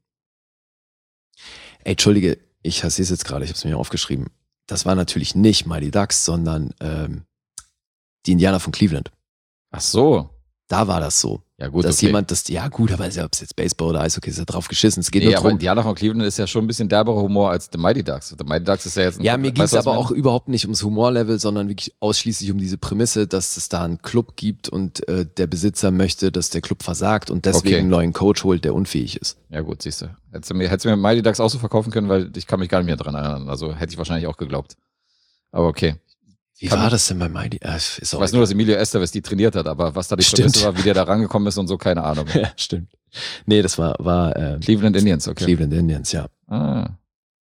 Ey, Entschuldige, ich sehe es jetzt gerade, ich habe es mir aufgeschrieben. Das war natürlich nicht Mighty Ducks, sondern ähm, die Indianer von Cleveland. Ach so. Da war das so. Ja gut, dass okay. jemand, das, ja gut, aber ob es jetzt Baseball oder Eishockey ist, ja drauf geschissen. Es geht Nee, nur aber drum. Indianer von Cleveland ist ja schon ein bisschen derberer Humor als The Mighty Ducks. The Mighty Ducks ist ja jetzt ein Ja, mir ging es weißt du, was aber ich auch meine? überhaupt nicht ums Humorlevel, sondern wirklich ausschließlich um diese Prämisse, dass es da einen Club gibt und äh, der Besitzer möchte, dass der Club versagt und deswegen Okay. einen neuen Coach holt, der unfähig ist. Ja gut, siehst du. Hättest du mir, hättest du mir Mighty Ducks auch so verkaufen können, weil ich kann mich gar nicht mehr dran erinnern. Also hätte ich wahrscheinlich auch geglaubt. Aber okay. Wie Kann- war das denn bei Mighty? Äh, ist Ich auch weiß nur, dass Emilio Estevez die trainiert hat, aber was da die Stimmt. Prämisse war, wie der da rangekommen ist und so, keine Ahnung. ja, stimmt. Nee, das war, war äh, Cleveland Indians, okay. Cleveland Indians, ja. Ah.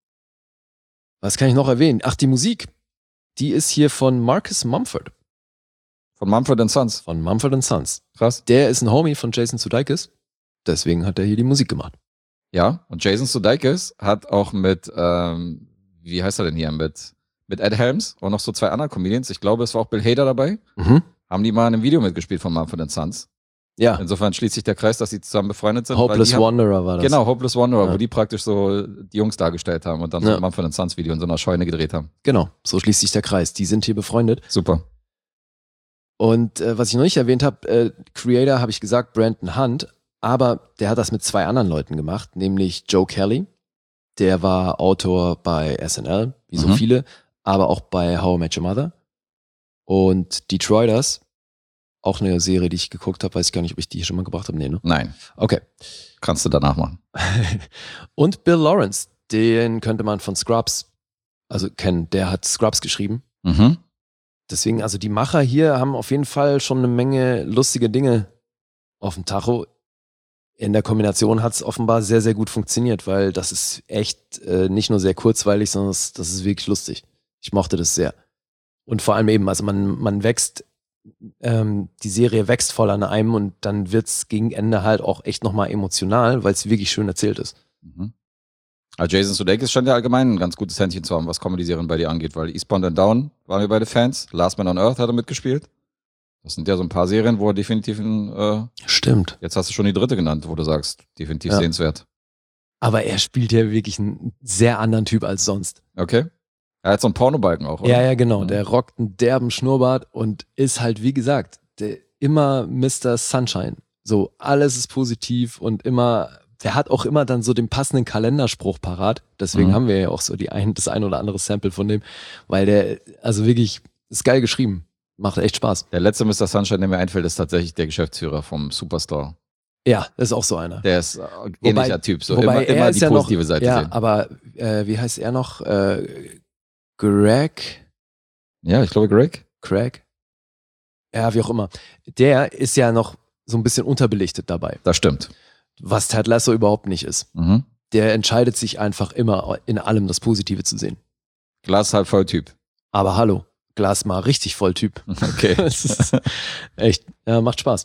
Was kann ich noch erwähnen? Ach, die Musik. Die ist hier von Marcus Mumford. Von Mumford and Sons. Von Mumford and Sons. Krass. Der ist ein Homie von Jason Sudeikis. Deswegen hat er hier die Musik gemacht. Ja, und Jason Sudeikis hat auch mit, ähm, wie heißt er denn hier, mit, mit Ed Helms und noch so zwei anderen Comedians. Ich glaube, es war auch Bill Hader dabei. Mhm. Haben die mal in einem Video mitgespielt von Mumford and Sons. Ja, Insofern schließt sich der Kreis, dass sie zusammen befreundet sind. weil Hopeless die haben, Wanderer war das. Genau, Hopeless Wanderer, Ja. wo die praktisch so die Jungs dargestellt haben und dann so Ja. ein Mumford and Sons Video in so einer Scheune gedreht haben. Genau, so schließt sich der Kreis. Die sind hier befreundet. Super. Und äh, was ich noch nicht erwähnt habe, äh, Creator habe ich gesagt, Brandon Hunt, aber der hat das mit zwei anderen Leuten gemacht, nämlich Joe Kelly, der war Autor bei S N L, wie so Mhm. viele, aber auch bei How I Met Your Mother. Und Detroiters, auch eine Serie, die ich geguckt habe, weiß ich gar nicht, ob ich die hier schon mal gebracht habe. Nee, ne? Nein, Okay. kannst du danach machen. Und Bill Lawrence, den könnte man von Scrubs, also kennen, der hat Scrubs geschrieben. Mhm. Deswegen, also die Macher hier haben auf jeden Fall schon eine Menge lustige Dinge auf dem Tacho. In der Kombination hat es offenbar sehr, sehr gut funktioniert, weil das ist echt äh, nicht nur sehr kurzweilig, sondern das, das ist wirklich lustig. Ich mochte das sehr. Und vor allem eben, also man, man wächst, ähm, die Serie wächst voll an einem und dann wird's gegen Ende halt auch echt nochmal emotional, weil es wirklich schön erzählt ist. Mhm. Also Jason Sudeikis scheint ja allgemein ein ganz gutes Händchen zu haben, was Comedy-Serien bei dir angeht, weil Eastbound and Down waren wir beide Fans. Last Man on Earth hat er mitgespielt. Das sind ja so ein paar Serien, wo er definitiv ein, äh, Stimmt. jetzt hast du schon die dritte genannt, wo du sagst, definitiv Ja. sehenswert. Aber er spielt ja wirklich einen sehr anderen Typ als sonst. Okay. Er hat so einen Pornobalken auch, oder? Ja, ja, genau. Ja. Der rockt einen derben Schnurrbart und ist halt, wie gesagt, der, immer Mister Sunshine. So, alles ist positiv und immer, der hat auch immer dann so den passenden Kalenderspruch parat. Deswegen Mhm. haben wir ja auch so die ein, das ein oder andere Sample von dem, weil der, also wirklich, ist geil geschrieben. Macht echt Spaß. Der letzte Mister Sunshine, der mir einfällt, ist tatsächlich der Geschäftsführer vom Superstore. Ja, das ist auch so einer. Der ist äh, ähnlicher Typ, so wobei immer, er immer ist die ja positive noch, Seite ja, sehen. aber äh, wie heißt er noch? Äh, Greg? Ja, ich glaube Greg. Craig? Ja, wie auch immer. Der ist ja noch so ein bisschen unterbelichtet dabei, Das stimmt. was Ted Lasso überhaupt nicht ist. Mhm. Der entscheidet sich einfach immer in allem das Positive zu sehen. Glas halb voll Typ. Aber hallo, Glas mal richtig voll Typ. Okay. Das ist echt, ja, macht Spaß.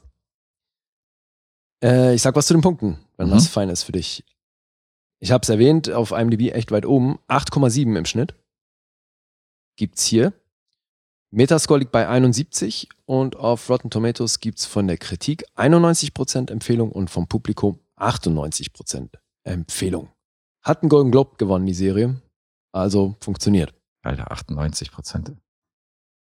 Äh, ich sag was zu den Punkten, wenn Mhm. das fein ist für dich. Ich habe es erwähnt, auf IMDb echt weit oben, acht Komma sieben im Schnitt. Gibt's hier. Metascore liegt bei einundsiebzig und auf Rotten Tomatoes gibt's von der Kritik einundneunzig Prozent Empfehlung und vom Publikum achtundneunzig Prozent Empfehlung. Hat einen Golden Globe gewonnen, die Serie. Also funktioniert. Alter, achtundneunzig Prozent.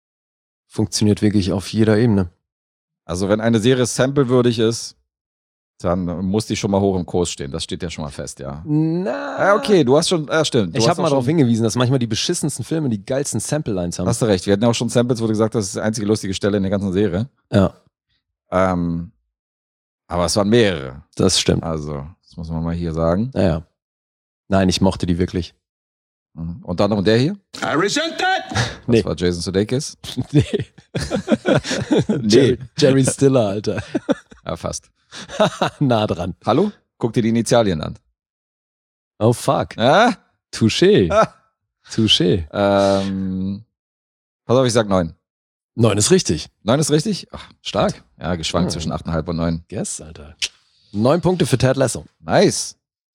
Funktioniert wirklich auf jeder Ebene. Also wenn eine Serie samplewürdig ist, Dann musste ich schon mal hoch im Kurs stehen. Das steht ja schon mal fest, ja. Na, Ja, okay, du hast schon, ja, stimmt. Du ich hast habe auch mal darauf schon- hingewiesen, dass manchmal die beschissensten Filme die geilsten Sample-Lines haben. Hast du recht. Wir hatten ja auch schon Samples, wo du gesagt hast, das ist die einzige lustige Stelle in der ganzen Serie. Ja, Ähm, aber es waren mehrere. das stimmt. Also, das muss man mal hier sagen. Naja. Nein, ich mochte die wirklich. Mhm. Unter anderem der hier. I resent that! Das Nee. war Jason Sudeikis. Nee. Nee. Jerry, Jerry Stiller, Alter. Ja, fast. Nah dran. Hallo? Guck dir die Initialien an. Oh fuck. Ja? Touché. Ah. Touché. Ähm, pass auf, ich sag neun. Neun ist richtig. Neun ist richtig? Ach, Stark. ja, geschwankt Oh. zwischen acht Komma fünf und neun. Yes, Alter. Neun Punkte für Ted Lasso. Nice.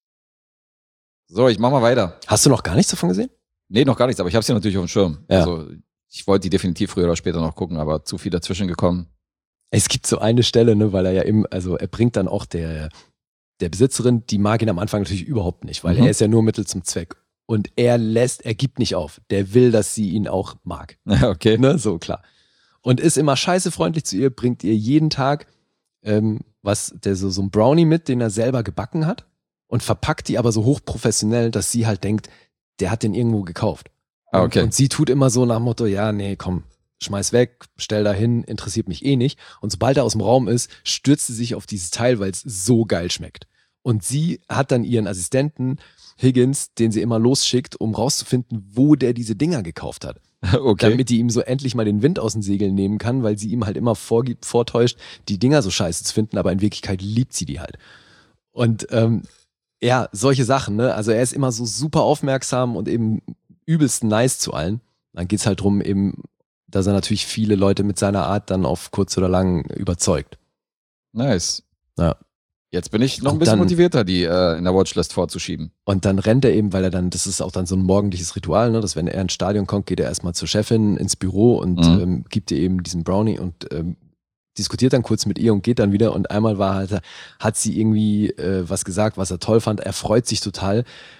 So, ich mach mal weiter. Hast du noch gar nichts davon gesehen? Nee, noch gar nichts, aber ich hab's hier natürlich auf dem Schirm. Ja. Also, ich wollte die definitiv früher oder später noch gucken, aber zu viel dazwischen gekommen. Es gibt so eine Stelle, ne, weil er ja eben, also er bringt dann auch der, der Besitzerin, die mag ihn am Anfang natürlich überhaupt nicht, weil Mhm. er ist ja nur Mittel zum Zweck. Und er lässt, er gibt nicht auf. Der will, dass sie ihn auch mag. Ja, okay. Ne, so klar. Und ist immer scheiße freundlich zu ihr, bringt ihr jeden Tag ähm, was, der so, so ein Brownie mit, den er selber gebacken hat und verpackt die aber so hochprofessionell, dass sie halt denkt, der hat den irgendwo gekauft. Ah, okay. Und, und sie tut immer so nach dem Motto, ja, nee, komm, schmeiß weg, stell da hin, interessiert mich eh nicht. Und sobald er aus dem Raum ist, stürzt sie sich auf dieses Teil, weil es so geil schmeckt. Und sie hat dann ihren Assistenten Higgins, den sie immer losschickt, um rauszufinden, wo der diese Dinger gekauft hat. Okay. Damit die ihm so endlich mal den Wind aus den Segeln nehmen kann, weil sie ihm halt immer vorgibt, vortäuscht, die Dinger so scheiße zu finden, aber in Wirklichkeit liebt sie die halt. Und ähm, ja, solche Sachen, ne? Also er ist immer so super aufmerksam und eben übelst nice zu allen. Dann geht's halt drum eben, dass er natürlich viele Leute mit seiner Art dann auf kurz oder lang überzeugt. Nice. Ja. Jetzt bin ich noch ein Und bisschen dann- motivierter, die äh, in der Watchlist vorzuschieben. Und dann rennt er eben, weil er dann, das ist auch dann so ein morgendliches Ritual, ne, dass wenn er ins Stadion kommt, geht er erstmal zur Chefin ins Büro und Mhm. ähm, gibt ihr eben diesen Brownie und ähm, diskutiert dann kurz mit ihr und geht dann wieder. Und einmal war halt, hat sie irgendwie äh, was gesagt, was er toll fand. Er freut sich total,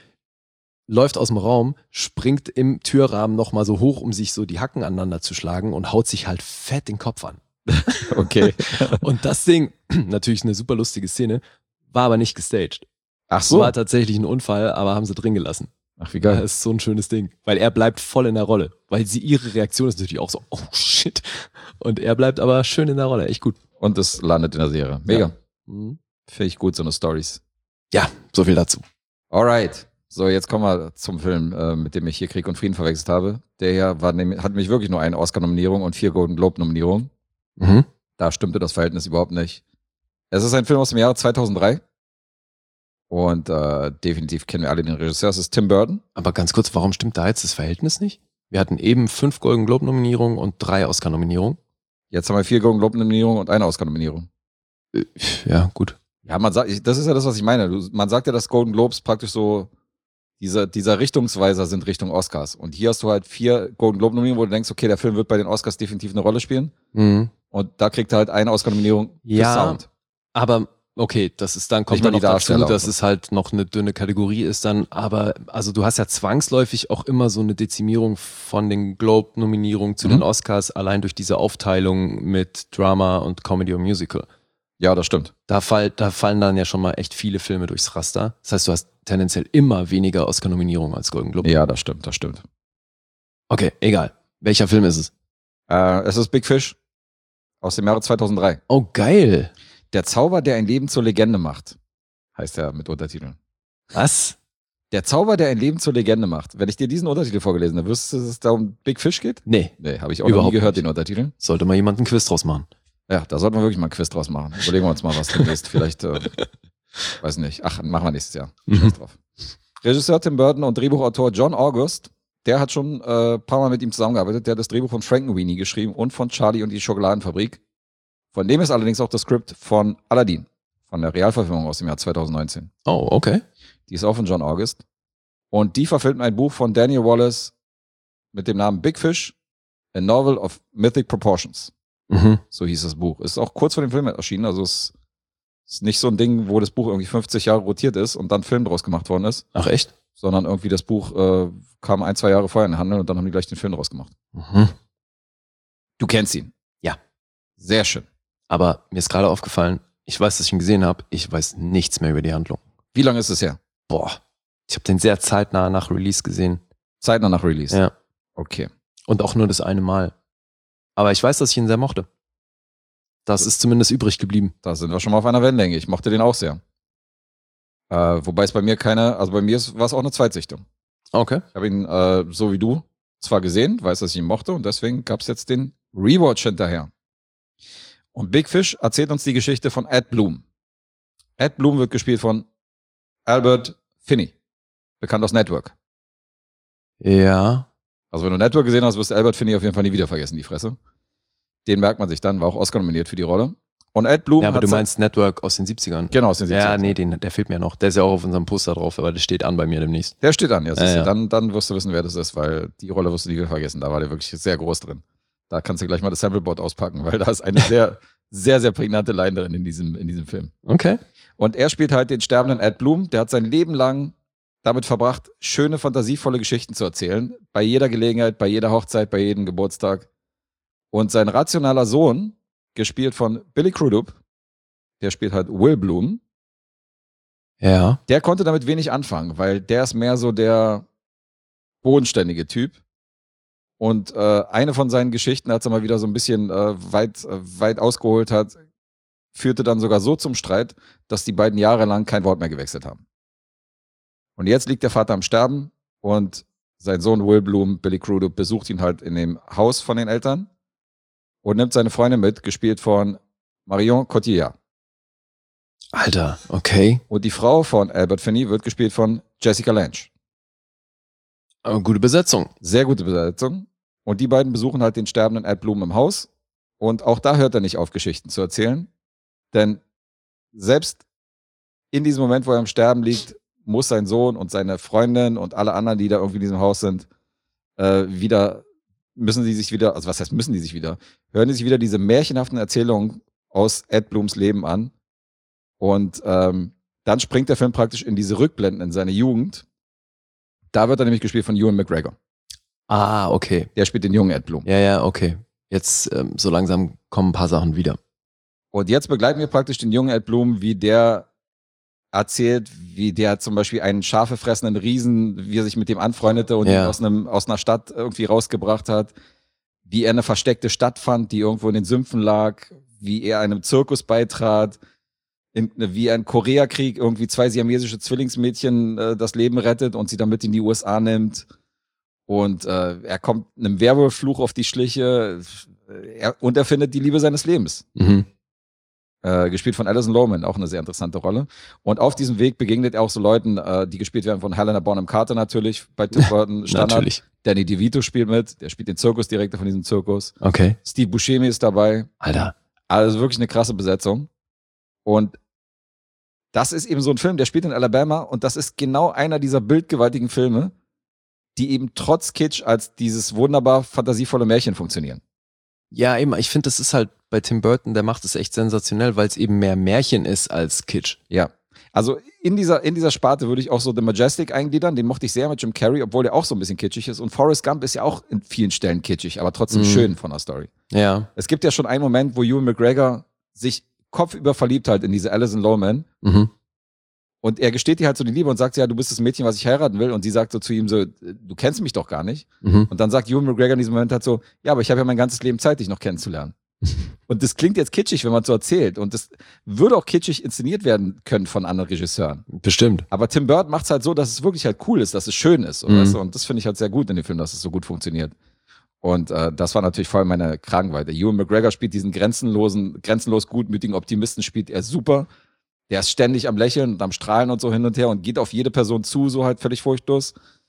läuft aus dem Raum, springt im Türrahmen nochmal so hoch, um sich so die Hacken aneinander zu schlagen und haut sich halt fett den Kopf an. Okay. Und das Ding, natürlich eine super lustige Szene, war aber nicht gestaged. Ach Es so. war tatsächlich ein Unfall, aber haben sie drin gelassen. Ach, wie Das geil. ist so ein schönes Ding. Weil er bleibt voll in der Rolle. Weil sie, ihre Reaktion ist natürlich auch so, oh shit. Und er bleibt aber schön in der Rolle. Echt gut. Und es landet in der Serie. Mega. Mhm. Finde ich gut, so eine Stories. Ja, so viel dazu. Alright. So, jetzt kommen wir zum Film, äh, mit dem ich hier Krieg und Frieden verwechselt habe. Der hier war nämlich, hat nämlich wirklich nur eine Oscar-Nominierung und vier Golden Globe-Nominierungen. Mhm. Da stimmte das Verhältnis überhaupt nicht. Es ist ein Film aus dem Jahre zweitausenddrei. Und äh, definitiv kennen wir alle den Regisseur. Es ist Tim Burton. Aber ganz kurz, warum stimmt da jetzt das Verhältnis nicht? Wir hatten eben fünf Golden Globe-Nominierungen und drei Oscar-Nominierungen. Jetzt haben wir vier Golden Globe-Nominierungen und eine Oscar-Nominierung. Äh, Ja, gut. Ja, man sagt, ich- das ist ja das, was ich meine. Du, man sagt ja, dass Golden Globes praktisch so dieser, dieser Richtungsweiser sind Richtung Oscars. Und hier hast du halt vier Golden Globe-Nominierungen, wo du denkst, okay, der Film wird bei den Oscars definitiv eine Rolle spielen. Mhm. Und da kriegt er halt eine Oscar-Nominierung für Ja, Sound. aber okay, das ist dann, kommt Nicht mal dann noch die dazu, Darsteller dass auch so. es halt noch eine dünne Kategorie ist dann, aber also du hast ja zwangsläufig auch immer so eine Dezimierung von den Globe-Nominierungen zu Mhm. den Oscars, allein durch diese Aufteilung mit Drama und Comedy und Musical. Ja, das stimmt. Da, fall, da fallen dann ja schon mal echt viele Filme durchs Raster. Das heißt, du hast tendenziell immer weniger Oscar-Nominierungen als Golden Globe. Ja, das stimmt, das stimmt. Okay, egal. Welcher Film ist es? Äh, es ist Big Fish aus dem Jahre zweitausenddrei. Oh, geil. Der Zauber, der ein Leben zur Legende macht, heißt er mit Untertiteln. Was? Der Zauber, der ein Leben zur Legende macht. Wenn ich dir diesen Untertitel vorgelesen habe, wüsstest du, dass es da um Big Fish geht? Nee, Nee, habe ich auch noch nie Überhaupt gehört, nicht. den Untertitel. sollte mal jemand einen Quiz draus machen. Ja, da sollten wir wirklich mal einen Quiz draus machen. Überlegen wir uns mal was demnächst. Vielleicht, äh, weiß nicht. Ach, machen wir nächstes Jahr. Mhm. Scheiß drauf. Regisseur Tim Burton und Drehbuchautor John August, der hat schon äh, ein paar Mal mit ihm zusammengearbeitet. Der hat das Drehbuch von Frankenweenie geschrieben und von Charlie und die Schokoladenfabrik. Von dem ist allerdings auch das Skript von Aladdin, von der Realverfilmung aus dem Jahr zweitausendneunzehn. Oh, okay. Die ist auch von John August. Und die verfilmt ein Buch von Daniel Wallace mit dem Namen Big Fish, a Novel of Mythic Proportions. Mhm. So hieß das Buch. Ist auch kurz vor dem Film erschienen, also es ist nicht so ein Ding, wo das Buch irgendwie fünfzig Jahre rotiert ist und dann Film draus gemacht worden ist, Ach, echt? sondern irgendwie das Buch äh, kam ein, zwei Jahre vorher in den Handel und dann haben die gleich den Film draus gemacht. Mhm. Du kennst ihn. Ja. Sehr schön. Aber mir ist gerade aufgefallen, Ich weiß, dass ich ihn gesehen habe. Ich weiß nichts mehr über die Handlung. Wie lange ist es her? Boah. Ich habe den sehr zeitnah nach Release gesehen. Zeitnah nach Release? Ja. Okay. Und auch nur das eine Mal. Aber ich weiß, dass ich ihn sehr mochte. Das ist zumindest übrig geblieben. Da sind wir schon mal auf einer Wellenlänge. Ich mochte den auch sehr. Äh, wobei es bei mir keine, also bei mir war es auch eine Zweitsichtung. Okay. Ich habe ihn, äh, so wie du, zwar gesehen, weiß, dass ich ihn mochte und deswegen gab es jetzt den Rewatch hinterher. Und Big Fish erzählt uns die Geschichte von Ed Bloom. Ed Bloom wird gespielt von Albert Finney, bekannt aus Network. Ja. Also wenn du Network gesehen hast, wirst du Albert Finney auf jeden Fall nie wieder vergessen, die Fresse. Den merkt man sich dann, war auch Oscar nominiert für die Rolle. Und Ed Bloom Ja, aber hat du sein- meinst Network aus den siebzigern. Genau, aus den siebzigern. Ja, nee, den, der fehlt mir noch. Der ist ja auch auf unserem Poster drauf, aber der steht an bei mir demnächst. Der steht an, ja. Ja, ja. Dann, dann wirst du wissen, wer das ist, weil die Rolle wirst du nie wieder vergessen. Da war der wirklich sehr groß drin. Da kannst du gleich mal das Sampleboard auspacken, weil da ist eine sehr, sehr, sehr prägnante Line drin in diesem, in diesem Film. Okay. Und er spielt halt den sterbenden Ed Bloom. Der hat sein Leben lang damit verbracht, schöne, fantasievolle Geschichten zu erzählen. Bei jeder Gelegenheit, bei jeder Hochzeit, bei jedem Geburtstag. Und sein rationaler Sohn, gespielt von Billy Crudup, der spielt halt Will Bloom, Ja. der konnte damit wenig anfangen, weil der ist mehr so der bodenständige Typ. Und äh, eine von seinen Geschichten, als er mal wieder so ein bisschen äh, weit, äh, weit ausgeholt hat, führte dann sogar so zum Streit, dass die beiden jahrelang kein Wort mehr gewechselt haben. Und jetzt liegt der Vater am Sterben und sein Sohn Will Bloom, Billy Crudup, besucht ihn halt in dem Haus von den Eltern und nimmt seine Freundin mit, gespielt von Marion Cotillard. Alter, okay. Und die Frau von Albert Finney wird gespielt von Jessica Lange. Aber gute Besetzung. Sehr gute Besetzung. Und die beiden besuchen halt den sterbenden Ed Bloom im Haus. Und auch da hört er nicht auf, Geschichten zu erzählen. Denn selbst in diesem Moment, wo er am Sterben liegt, muss sein Sohn und seine Freundin und alle anderen, die da irgendwie in diesem Haus sind, äh, wieder, müssen sie sich wieder, also was heißt müssen die sich wieder, hören die sich wieder diese märchenhaften Erzählungen aus Ed Blooms Leben an. Und ähm, dann springt der Film praktisch in diese Rückblenden in seine Jugend. Da wird er nämlich gespielt von Ewan McGregor. Ah, okay. Der spielt den jungen Ed Bloom. Ja, ja, okay. Jetzt ähm, so langsam kommen ein paar Sachen wieder. Und jetzt begleiten wir praktisch den jungen Ed Bloom, wie der erzählt, wie der zum Beispiel einen Schafe fressenden Riesen, wie er sich mit dem anfreundete und Ja. ihn aus, einem, aus einer Stadt irgendwie rausgebracht hat, wie er eine versteckte Stadt fand, die irgendwo in den Sümpfen lag, wie er einem Zirkus beitrat, in, wie er im Koreakrieg irgendwie zwei siamesische Zwillingsmädchen äh, das Leben rettet und sie dann mit in die U S A nimmt. Und äh, er kommt einem Werwolffluch auf die Schliche er, und er findet die Liebe seines Lebens. Mhm. Äh, gespielt von Alison Lohman, auch eine sehr interessante Rolle. Und auf diesem Weg begegnet er auch so Leuten, äh, die gespielt werden von Helena Bonham Carter natürlich, bei Tim Burton Standard. Natürlich. Danny DeVito spielt mit, der spielt den Zirkusdirektor von diesem Zirkus. Okay. Steve Buscemi ist dabei. Alter. Also wirklich eine krasse Besetzung. Und das ist eben so ein Film, der spielt in Alabama und das ist genau einer dieser bildgewaltigen Filme, die eben trotz Kitsch als dieses wunderbar fantasievolle Märchen funktionieren. Ja, eben, ich finde, das ist halt bei Tim Burton, der macht es echt sensationell, weil es eben mehr Märchen ist als Kitsch. Ja. Also in dieser, in dieser Sparte würde ich auch so The Majestic eingliedern, den mochte ich sehr mit Jim Carrey, obwohl der auch so ein bisschen kitschig ist. Und Forrest Gump ist ja auch in vielen Stellen kitschig, aber trotzdem Mhm. schön von der Story. Ja. Es gibt ja schon einen Moment, wo Ewan McGregor sich kopfüber verliebt halt in diese Alison Lohman. Mhm. Und er gesteht ihr halt so die Liebe und sagt, ja, du bist das Mädchen, was ich heiraten will. Und sie sagt so zu ihm so, du kennst mich doch gar nicht. Mhm. Und dann sagt Ewan McGregor in diesem Moment halt so, ja, aber ich habe ja mein ganzes Leben Zeit, dich noch kennenzulernen. Und das klingt jetzt kitschig, wenn man so erzählt. Und das würde auch kitschig inszeniert werden können von anderen Regisseuren. Bestimmt. Aber Tim Burton macht es halt so, dass es wirklich halt cool ist, dass es schön ist. Und, Mhm. weißt du, und das finde ich halt sehr gut in dem Film, dass es so gut funktioniert. Und äh, das war natürlich voll meine Kragenweite. Ewan McGregor spielt diesen grenzenlosen, grenzenlos gutmütigen Optimisten, spielt er super. Der ist ständig am Lächeln und am Strahlen und so hin und her und geht auf jede Person zu, so halt völlig furchtlos.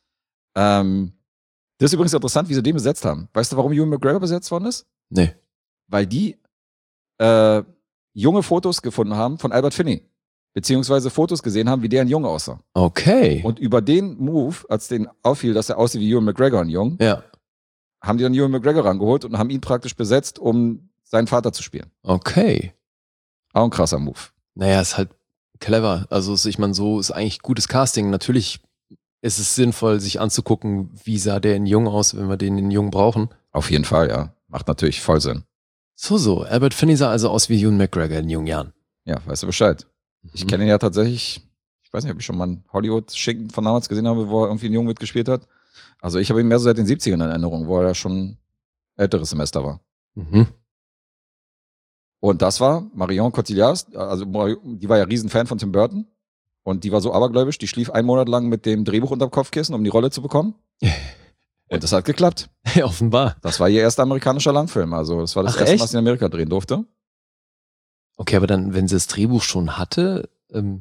Ähm, das ist übrigens interessant, wie sie den besetzt haben. Weißt du, warum Ewan McGregor besetzt worden ist? Nee. Weil die äh, junge Fotos gefunden haben von Albert Finney. Beziehungsweise Fotos gesehen haben, wie der ein Junge aussah. Okay. Und über den Move, als denen auffiel, dass er aussieht wie Ewan McGregor, ein Jung, Ja. haben die dann Ewan McGregor rangeholt und haben ihn praktisch besetzt, um seinen Vater zu spielen. Okay. Auch ein krasser Move. Naja, ist halt clever. Also ist- ich meine, so ist eigentlich gutes Casting. Natürlich ist es sinnvoll, sich anzugucken, wie sah der in Jung aus, wenn wir den in Jung brauchen. Auf jeden Fall, ja. Macht natürlich voll Sinn. So, so. Albert Finney sah also aus wie Ewan McGregor in jungen Jahren. Ja, weißt du Bescheid. Ich Mhm. kenne ihn ja tatsächlich, ich weiß nicht, ob ich schon mal einen Hollywood-Schinken von damals gesehen habe, wo er irgendwie einen Jungen mitgespielt hat. Also ich habe ihn mehr so seit den siebzigern in Erinnerung, wo er ja schon älteres Semester war. Mhm. Und das war Marion Cotillard, also die war ja Riesenfan von Tim Burton. Und die war so abergläubisch, die schlief einen Monat lang mit dem Drehbuch unterm Kopfkissen, um die Rolle zu bekommen. Und das hat geklappt. Ja, offenbar. Das war ihr erster amerikanischer Langfilm. Also das war das Ach, erste echt? Mal, dass sie in Amerika drehen durfte. Okay, aber dann, wenn sie das Drehbuch schon hatte, ähm,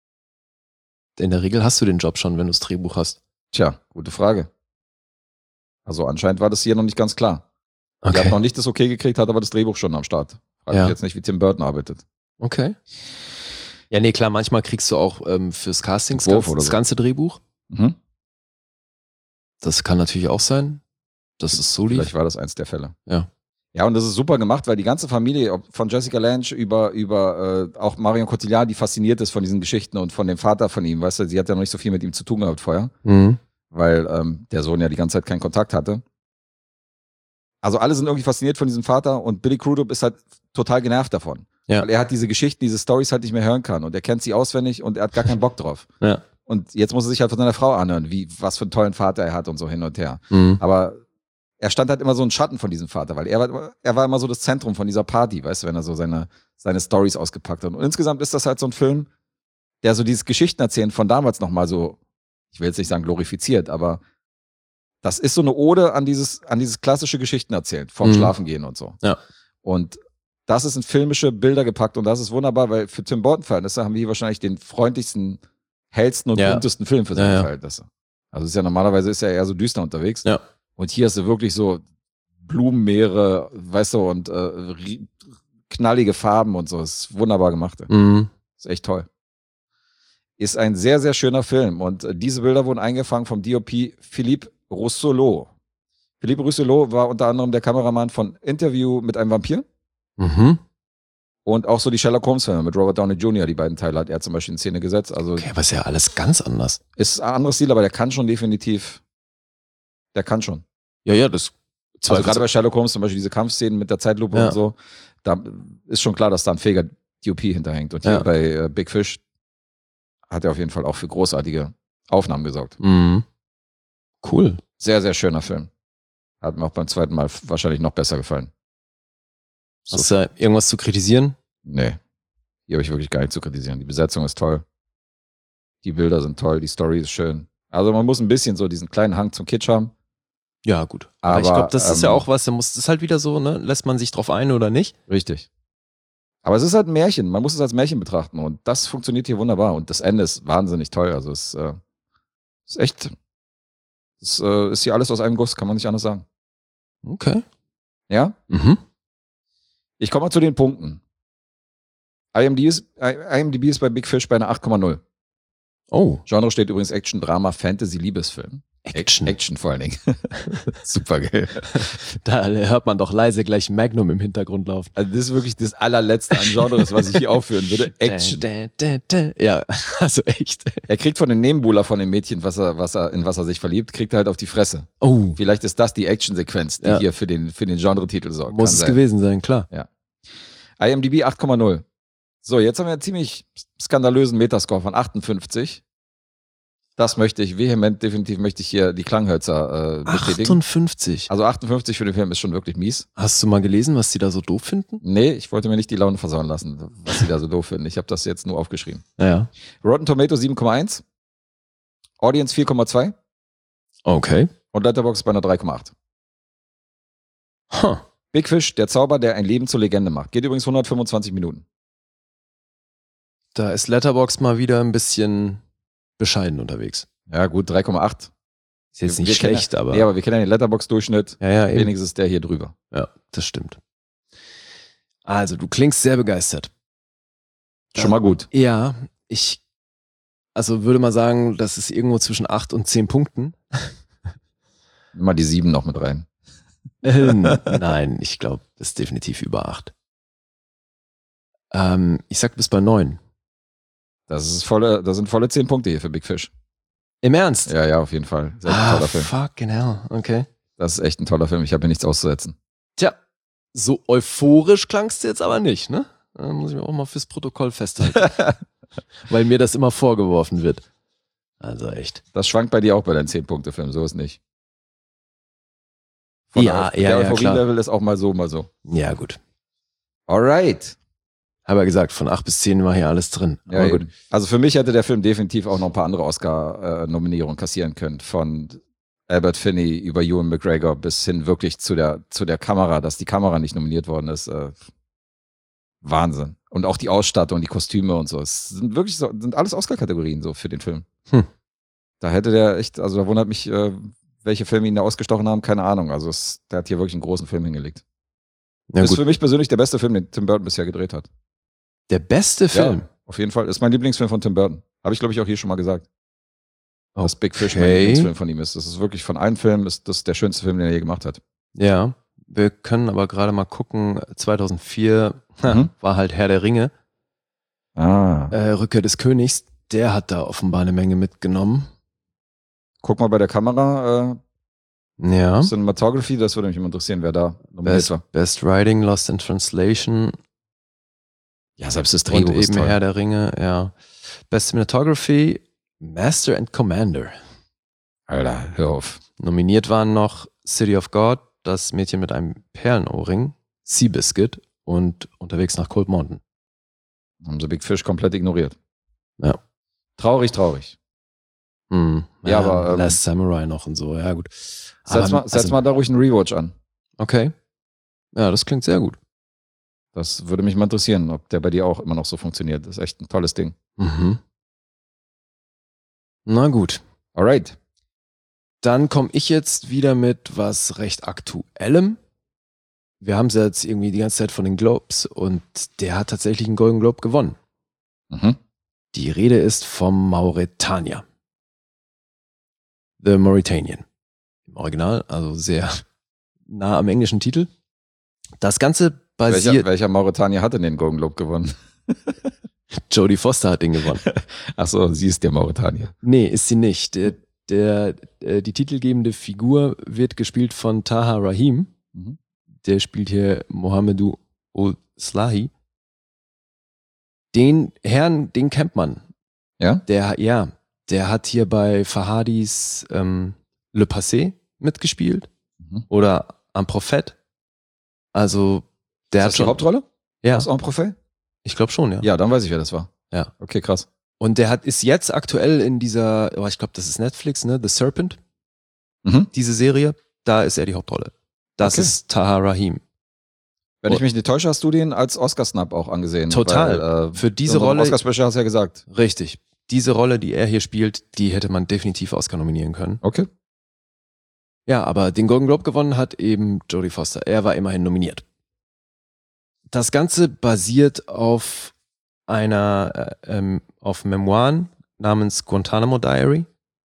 in der Regel hast du den Job schon, wenn du das Drehbuch hast. Tja, gute Frage. Also anscheinend war das hier noch nicht ganz klar. Die hat Okay. noch nicht das Okay gekriegt, hat aber das Drehbuch schon am Start. Frag Ja. mich jetzt nicht, wie Tim Burton arbeitet. Okay. Ja, nee, klar, manchmal kriegst du auch ähm, fürs Casting das, Wurf ganze, oder das so. ganze Drehbuch. Mhm. Das kann natürlich auch sein, dass es so lief. Vielleicht war das eins der Fälle. Ja. Ja, und das ist super gemacht, weil die ganze Familie, ob von Jessica Lange über, über äh, auch Marion Cotillard, die fasziniert ist von diesen Geschichten und von dem Vater von ihm, weißt du, sie hat ja noch nicht so viel mit ihm zu tun gehabt vorher, Mhm. weil ähm, der Sohn ja die ganze Zeit keinen Kontakt hatte. Also alle sind irgendwie fasziniert von diesem Vater und Billy Crudup ist halt total genervt davon. Ja. Weil er hat diese Geschichten, diese Storys halt nicht mehr hören kann und er kennt sie auswendig und er hat gar keinen Bock drauf. Ja. Und jetzt muss er sich halt von seiner Frau anhören, wie, was für einen tollen Vater er hat und so hin und her. Mhm. Aber er stand halt immer so ein Schatten von diesem Vater, weil er war, er war immer so das Zentrum von dieser Party, weißt du, wenn er so seine, seine Storys ausgepackt hat. Und insgesamt ist das halt so ein Film, der so dieses Geschichtenerzählen von damals nochmal so, ich will jetzt nicht sagen glorifiziert, aber das ist so eine Ode an dieses, an dieses klassische Geschichtenerzählen, vorm Mhm. Schlafengehen und so. Ja. Und das ist in filmische Bilder gepackt und das ist wunderbar, weil für Tim Burton-Verhältnisse haben wir hier wahrscheinlich den freundlichsten, hellsten und Ja. buntesten Film für seine Ja, ja. Verhältnisse. Also ist ja normalerweise ist er eher so düster unterwegs. Ja. Und hier hast du wirklich so Blumenmeere, weißt du, und äh, rie- knallige Farben und so. Das ist wunderbar gemacht. ey. Mhm. Ist echt toll. Ist ein sehr, sehr schöner Film. Und äh, diese Bilder wurden eingefangen vom D O P Philippe Rousselot. Philippe Rousselot war unter anderem der Kameramann von Interview mit einem Vampir Mhm. und auch so die Sherlock Holmes-Filme mit Robert Downey Junior Die beiden Teile hat er zum Beispiel in Szene gesetzt. Also Okay, aber ist ja alles ganz anders. ist ein anderes Stil, aber der kann schon definitiv, der kann schon. Ja, ja, das. Also gerade bei Sherlock Holmes zum Beispiel diese Kampfszenen mit der Zeitlupe Ja. und so, da ist schon klar, dass da ein fähiger D O P hinterhängt. Und hier Ja. bei äh, Big Fish hat er auf jeden Fall auch für großartige Aufnahmen gesorgt. Mhm. Cool. Sehr, sehr schöner Film. Hat mir auch beim zweiten Mal wahrscheinlich noch besser gefallen. So, Hast du da irgendwas zu kritisieren? nee, hier habe ich wirklich gar nicht zu kritisieren. Die Besetzung ist toll. Die Bilder sind toll, die Story ist schön. Also man muss ein bisschen so diesen kleinen Hang zum Kitsch haben. Ja, gut. Aber, ich Aber, glaube, das ist ja ähm, auch was, da muss, das ist halt wieder so, ne? Lässt man sich drauf ein oder nicht? Richtig. Aber es ist halt ein Märchen. Man muss es als Märchen betrachten. Und das funktioniert hier wunderbar. Und das Ende ist wahnsinnig toll. Also es äh, ist echt, es äh, ist hier alles aus einem Guss, kann man nicht anders sagen. Okay. Ja? Mhm. Ich komme mal zu den Punkten. I M D B ist, I M D B ist bei Big Fish bei einer acht Komma null. Oh, Genre steht übrigens Action, Drama, Fantasy, Liebesfilm. Action. Action vor allen Dingen. Super geil. Da hört man doch leise gleich Magnum im Hintergrund laufen. Also das ist wirklich das allerletzte an Genres, was ich hier aufführen würde. Action. Da, da, da, da. Ja, also echt. Er kriegt von dem Nebenbuhler von dem Mädchen, was er, was er, in was er sich verliebt, kriegt er halt auf die Fresse. Oh, Vielleicht ist das die Action-Sequenz, die Ja. hier für den, für den Genre-Titel sorgt. muss Kann es sein. gewesen sein, klar. I M D B acht Komma null. So, jetzt haben wir einen ziemlich skandalösen Metascore von achtundfünfzig. Das möchte ich vehement, definitiv möchte ich hier die Klanghölzer äh, bestätigen. achtundfünfzig. Also achtundfünfzig für den Film ist schon wirklich mies. Hast du mal gelesen, was die da so doof finden? Nee, ich wollte mir nicht die Laune versauen lassen, was sie da so doof finden. Ich habe das jetzt nur aufgeschrieben. Ja. Rotten Tomatoes sieben Komma eins. Audience vier Komma zwei. Okay. Und Letterboxd bei einer drei Komma acht. Huh. Big Fish, der Zauber, der ein Leben zur Legende macht. Geht übrigens hundertfünfundzwanzig Minuten. Da ist Letterboxd mal wieder ein bisschen bescheiden unterwegs. Ja gut, drei Komma acht. Ist jetzt Wir- nicht wir kennen schlecht, aber. Nee, aber wir kennen ja den Letterboxd-Durchschnitt. ja, ja, eben. Wenigstens ist der hier drüber. Ja, das stimmt. Also, du klingst sehr begeistert. Schon mal gut. Ja, ich, also würde mal sagen, das ist irgendwo zwischen acht und zehn Punkten. Nimm mal die sieben noch mit rein. Äh, nein, ich glaube, das ist definitiv über acht. Ähm, ich sag bis bei neun. Das ist volle, das sind volle zehn Punkte hier für Big Fish. Im Ernst? Ja, ja, auf jeden Fall. Das ist echt ein Ah, toller Film. fucking hell. Okay. Das ist echt ein toller Film. Ich habe hier nichts auszusetzen. Tja, so euphorisch klangst du jetzt aber nicht, ne? Dann muss ich mir auch mal fürs Protokoll festhalten. Weil mir das immer vorgeworfen wird. Also echt. Das schwankt bei dir auch bei deinen zehn-Punkte-Filmen, so ist nicht. Von Ja, der, ja, der ja, Euphorie-Level ist auch mal so, mal so. Ja, gut. Alright. Habe ja gesagt, von acht bis zehn war hier alles drin. Ja, Aber gut. also für mich hätte der Film definitiv auch noch ein paar andere Oscar-Nominierungen kassieren können. Von Albert Finney über Ewan McGregor bis hin wirklich zu der, zu der Kamera, dass die Kamera nicht nominiert worden ist. Äh, Wahnsinn. Und auch die Ausstattung, die Kostüme und so. Es sind wirklich so, sind alles Oscar-Kategorien so für den Film. Hm. Da hätte der echt, also da wundert mich, äh, welche Filme ihn da ausgestochen haben, keine Ahnung. Also es, der hat hier wirklich einen großen Film hingelegt. Ja, ist gut. für mich persönlich der beste Film, den Tim Burton bisher gedreht hat. Der beste Film? Ja, auf jeden Fall. Ist mein Lieblingsfilm von Tim Burton. Habe ich, glaube ich, auch hier schon mal gesagt. Dass Big Fish mein Okay. Lieblingsfilm von ihm ist. Das ist wirklich von allen Filmen, ist das der schönste Film, den er je gemacht hat. Ja, wir können aber gerade mal gucken, zweitausendvier Mhm. war halt Herr der Ringe, Ah. äh, Rückkehr des Königs, der hat da offenbar eine Menge mitgenommen. Guck mal bei der Kamera, äh, Ja, Cinematography, das würde mich immer interessieren, wer da nominiert Best, war. Best Writing, Lost in Translation Ja, selbst das und Drehbuch ist eben toll. Herr der Ringe, ja. Best Cinematography, Master and Commander. Alter, hör auf. Nominiert waren noch City of God, Das Mädchen mit einem Perlenohrring, Seabiscuit und Unterwegs nach Cold Mountain. Haben sie Big Fish komplett ignoriert. Ja. Traurig, traurig. Hm. Ja, aber, ähm, Last Samurai noch und so, ja gut. Setz, Aber, mal, setz also, mal da ruhig einen Rewatch an. Okay. Ja, das klingt sehr gut. Das würde mich mal interessieren, ob der bei dir auch immer noch so funktioniert. Das ist echt ein tolles Ding. Mhm. Na gut. Alright. Dann komme ich jetzt wieder mit was recht Aktuellem. Wir haben es jetzt irgendwie die ganze Zeit von den Globes und der hat tatsächlich einen Golden Globe gewonnen. Mhm. Die Rede ist vom Mauretanier. The Mauritanian. Im Original, also sehr nah am englischen Titel. Das Ganze Welcher, basiert... welcher Mauretanier hat denn den Golden Globe gewonnen? Jodie Foster hat den gewonnen. Achso, sie ist der Mauretanier. Nee, ist sie nicht. Der, der, äh, die titelgebende Figur wird gespielt von Taha Rahim. Mhm. Der spielt hier Mohamedou Oslahi. Den Herrn, den kennt man. Ja? Der, ja, der hat hier bei Fahadis ähm, Le Passé mitgespielt. Mhm. Oder Am Prophet. Also, der Ist hat das die schon. Hauptrolle? Ja, Aus En Prophet? ich glaube schon, ja. Ja, dann weiß ich, wer das war. Ja. Okay, krass. Und der hat, ist jetzt aktuell in dieser, oh, ich glaube, das ist Netflix, ne? The Serpent. Mhm. Diese Serie, da ist er die Hauptrolle. Das Okay. ist Taha Rahim. Wenn ich mich nicht täusche, hast du den als Oscar-Snap auch angesehen. Total. Weil, äh, Für diese in unserem Rolle, Oscar-Special hast du ja gesagt. richtig. Diese Rolle, die er hier spielt, die hätte man definitiv Oscar nominieren können. Okay. Ja, aber den Golden Globe gewonnen hat eben Jodie Foster. Er war immerhin nominiert. Das Ganze basiert auf einer, äh, ähm, auf Memoiren namens Guantanamo Diary.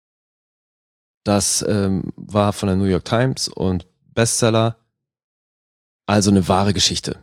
Das ähm, war von der New York Times und Bestseller. Also eine wahre Geschichte.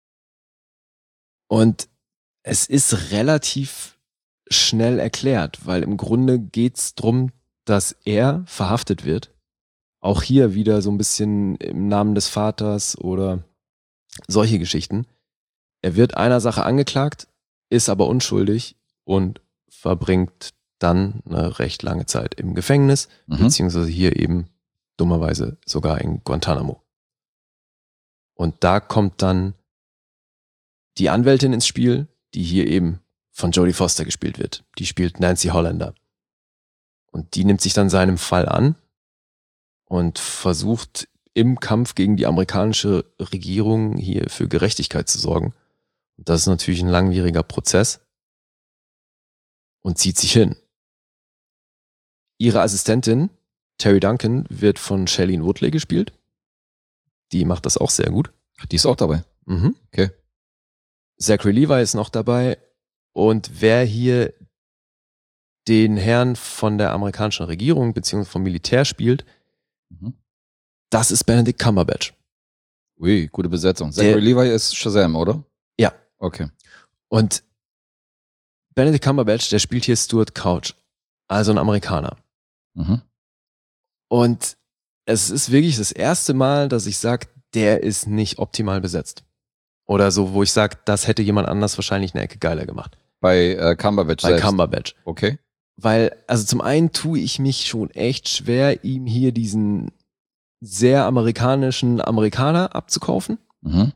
Und es ist relativ schnell erklärt, weil im Grunde geht's drum, dass er verhaftet wird. Auch hier wieder so ein bisschen im Namen des Vaters oder solche Geschichten. Er wird einer Sache angeklagt, ist aber unschuldig und verbringt dann eine recht lange Zeit im Gefängnis, Mhm. beziehungsweise hier eben dummerweise sogar in Guantanamo. Und da kommt dann die Anwältin ins Spiel, die hier eben von Jodie Foster gespielt wird. Die spielt Nancy Hollander. Und die nimmt sich dann seinem Fall an und versucht im Kampf gegen die amerikanische Regierung hier für Gerechtigkeit zu sorgen. Und das ist natürlich ein langwieriger Prozess und zieht sich hin. Ihre Assistentin, Terry Duncan, wird von Shailene Woodley gespielt. Die macht das auch sehr gut. Die ist auch dabei. Mhm. Okay. Zachary Levi ist noch dabei. Und wer hier den Herrn von der amerikanischen Regierung bzw. vom Militär spielt, Mhm. das ist Benedict Cumberbatch. Ui, gute Besetzung. Der- Zachary Levi ist Shazam, oder? Ja. Okay. Und Benedict Cumberbatch, der spielt hier Stuart Couch, also ein Amerikaner. Mhm. Und es ist wirklich das erste Mal, dass ich sage, der ist nicht optimal besetzt. Oder so, wo ich sage, das hätte jemand anders wahrscheinlich eine Ecke geiler gemacht. Bei äh, Cumberbatch Bei selbst. Cumberbatch. Okay. Weil, also zum einen tue ich mich schon echt schwer, ihm hier diesen sehr amerikanischen Amerikaner abzukaufen. Mhm.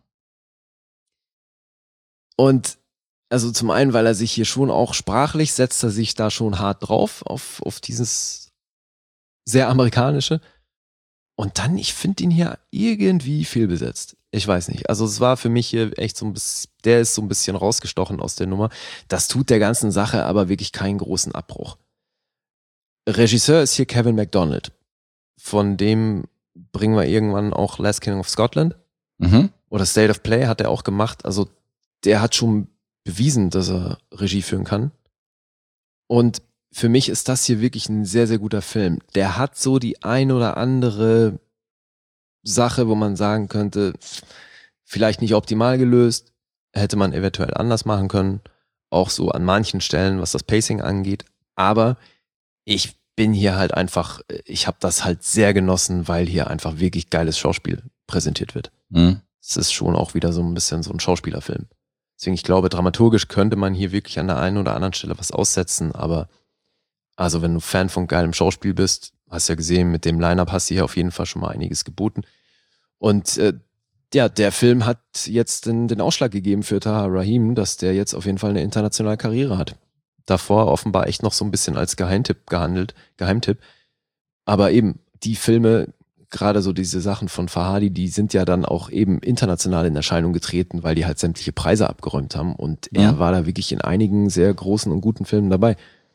Und also zum einen, weil er sich hier schon auch sprachlich setzt er sich da schon hart drauf, auf, auf dieses sehr amerikanische. Und dann, ich finde ihn hier irgendwie fehlbesetzt. Ich weiß nicht. Also es war für mich hier echt so ein bisschen, der ist so ein bisschen rausgestochen aus der Nummer. Das tut der ganzen Sache aber wirklich keinen großen Abbruch. Regisseur ist hier Kevin MacDonald. Von dem bringen wir irgendwann auch Last King of Scotland. Mhm. Oder State of Play hat er auch gemacht. Also der hat schon bewiesen, dass er Regie führen kann. Und für mich ist das hier wirklich ein sehr, sehr guter Film. Der hat so die ein oder andere Sache, wo man sagen könnte, vielleicht nicht optimal gelöst, hätte man eventuell anders machen können. Auch so an manchen Stellen, was das Pacing angeht. Aber ich bin hier halt einfach, ich habe das halt sehr genossen, weil hier einfach wirklich geiles Schauspiel präsentiert wird. Mhm. Es ist schon auch wieder so ein bisschen so ein Schauspielerfilm. Deswegen, ich glaube, dramaturgisch könnte man hier wirklich an der einen oder anderen Stelle was aussetzen, aber also wenn du Fan von geilem Schauspiel bist, hast ja gesehen, mit dem Line-Up hast du hier auf jeden Fall schon mal einiges geboten. Und äh, ja, der Film hat jetzt den, den Ausschlag gegeben für Tahar Rahim, dass der jetzt auf jeden Fall eine internationale Karriere hat. Davor offenbar echt noch so ein bisschen als Geheimtipp gehandelt, Geheimtipp. Aber eben, die Filme, gerade so diese Sachen von Farhadi, die sind ja dann auch eben international in Erscheinung getreten, weil die halt sämtliche Preise abgeräumt haben. Und Mhm. er war da wirklich in einigen sehr großen und guten Filmen dabei.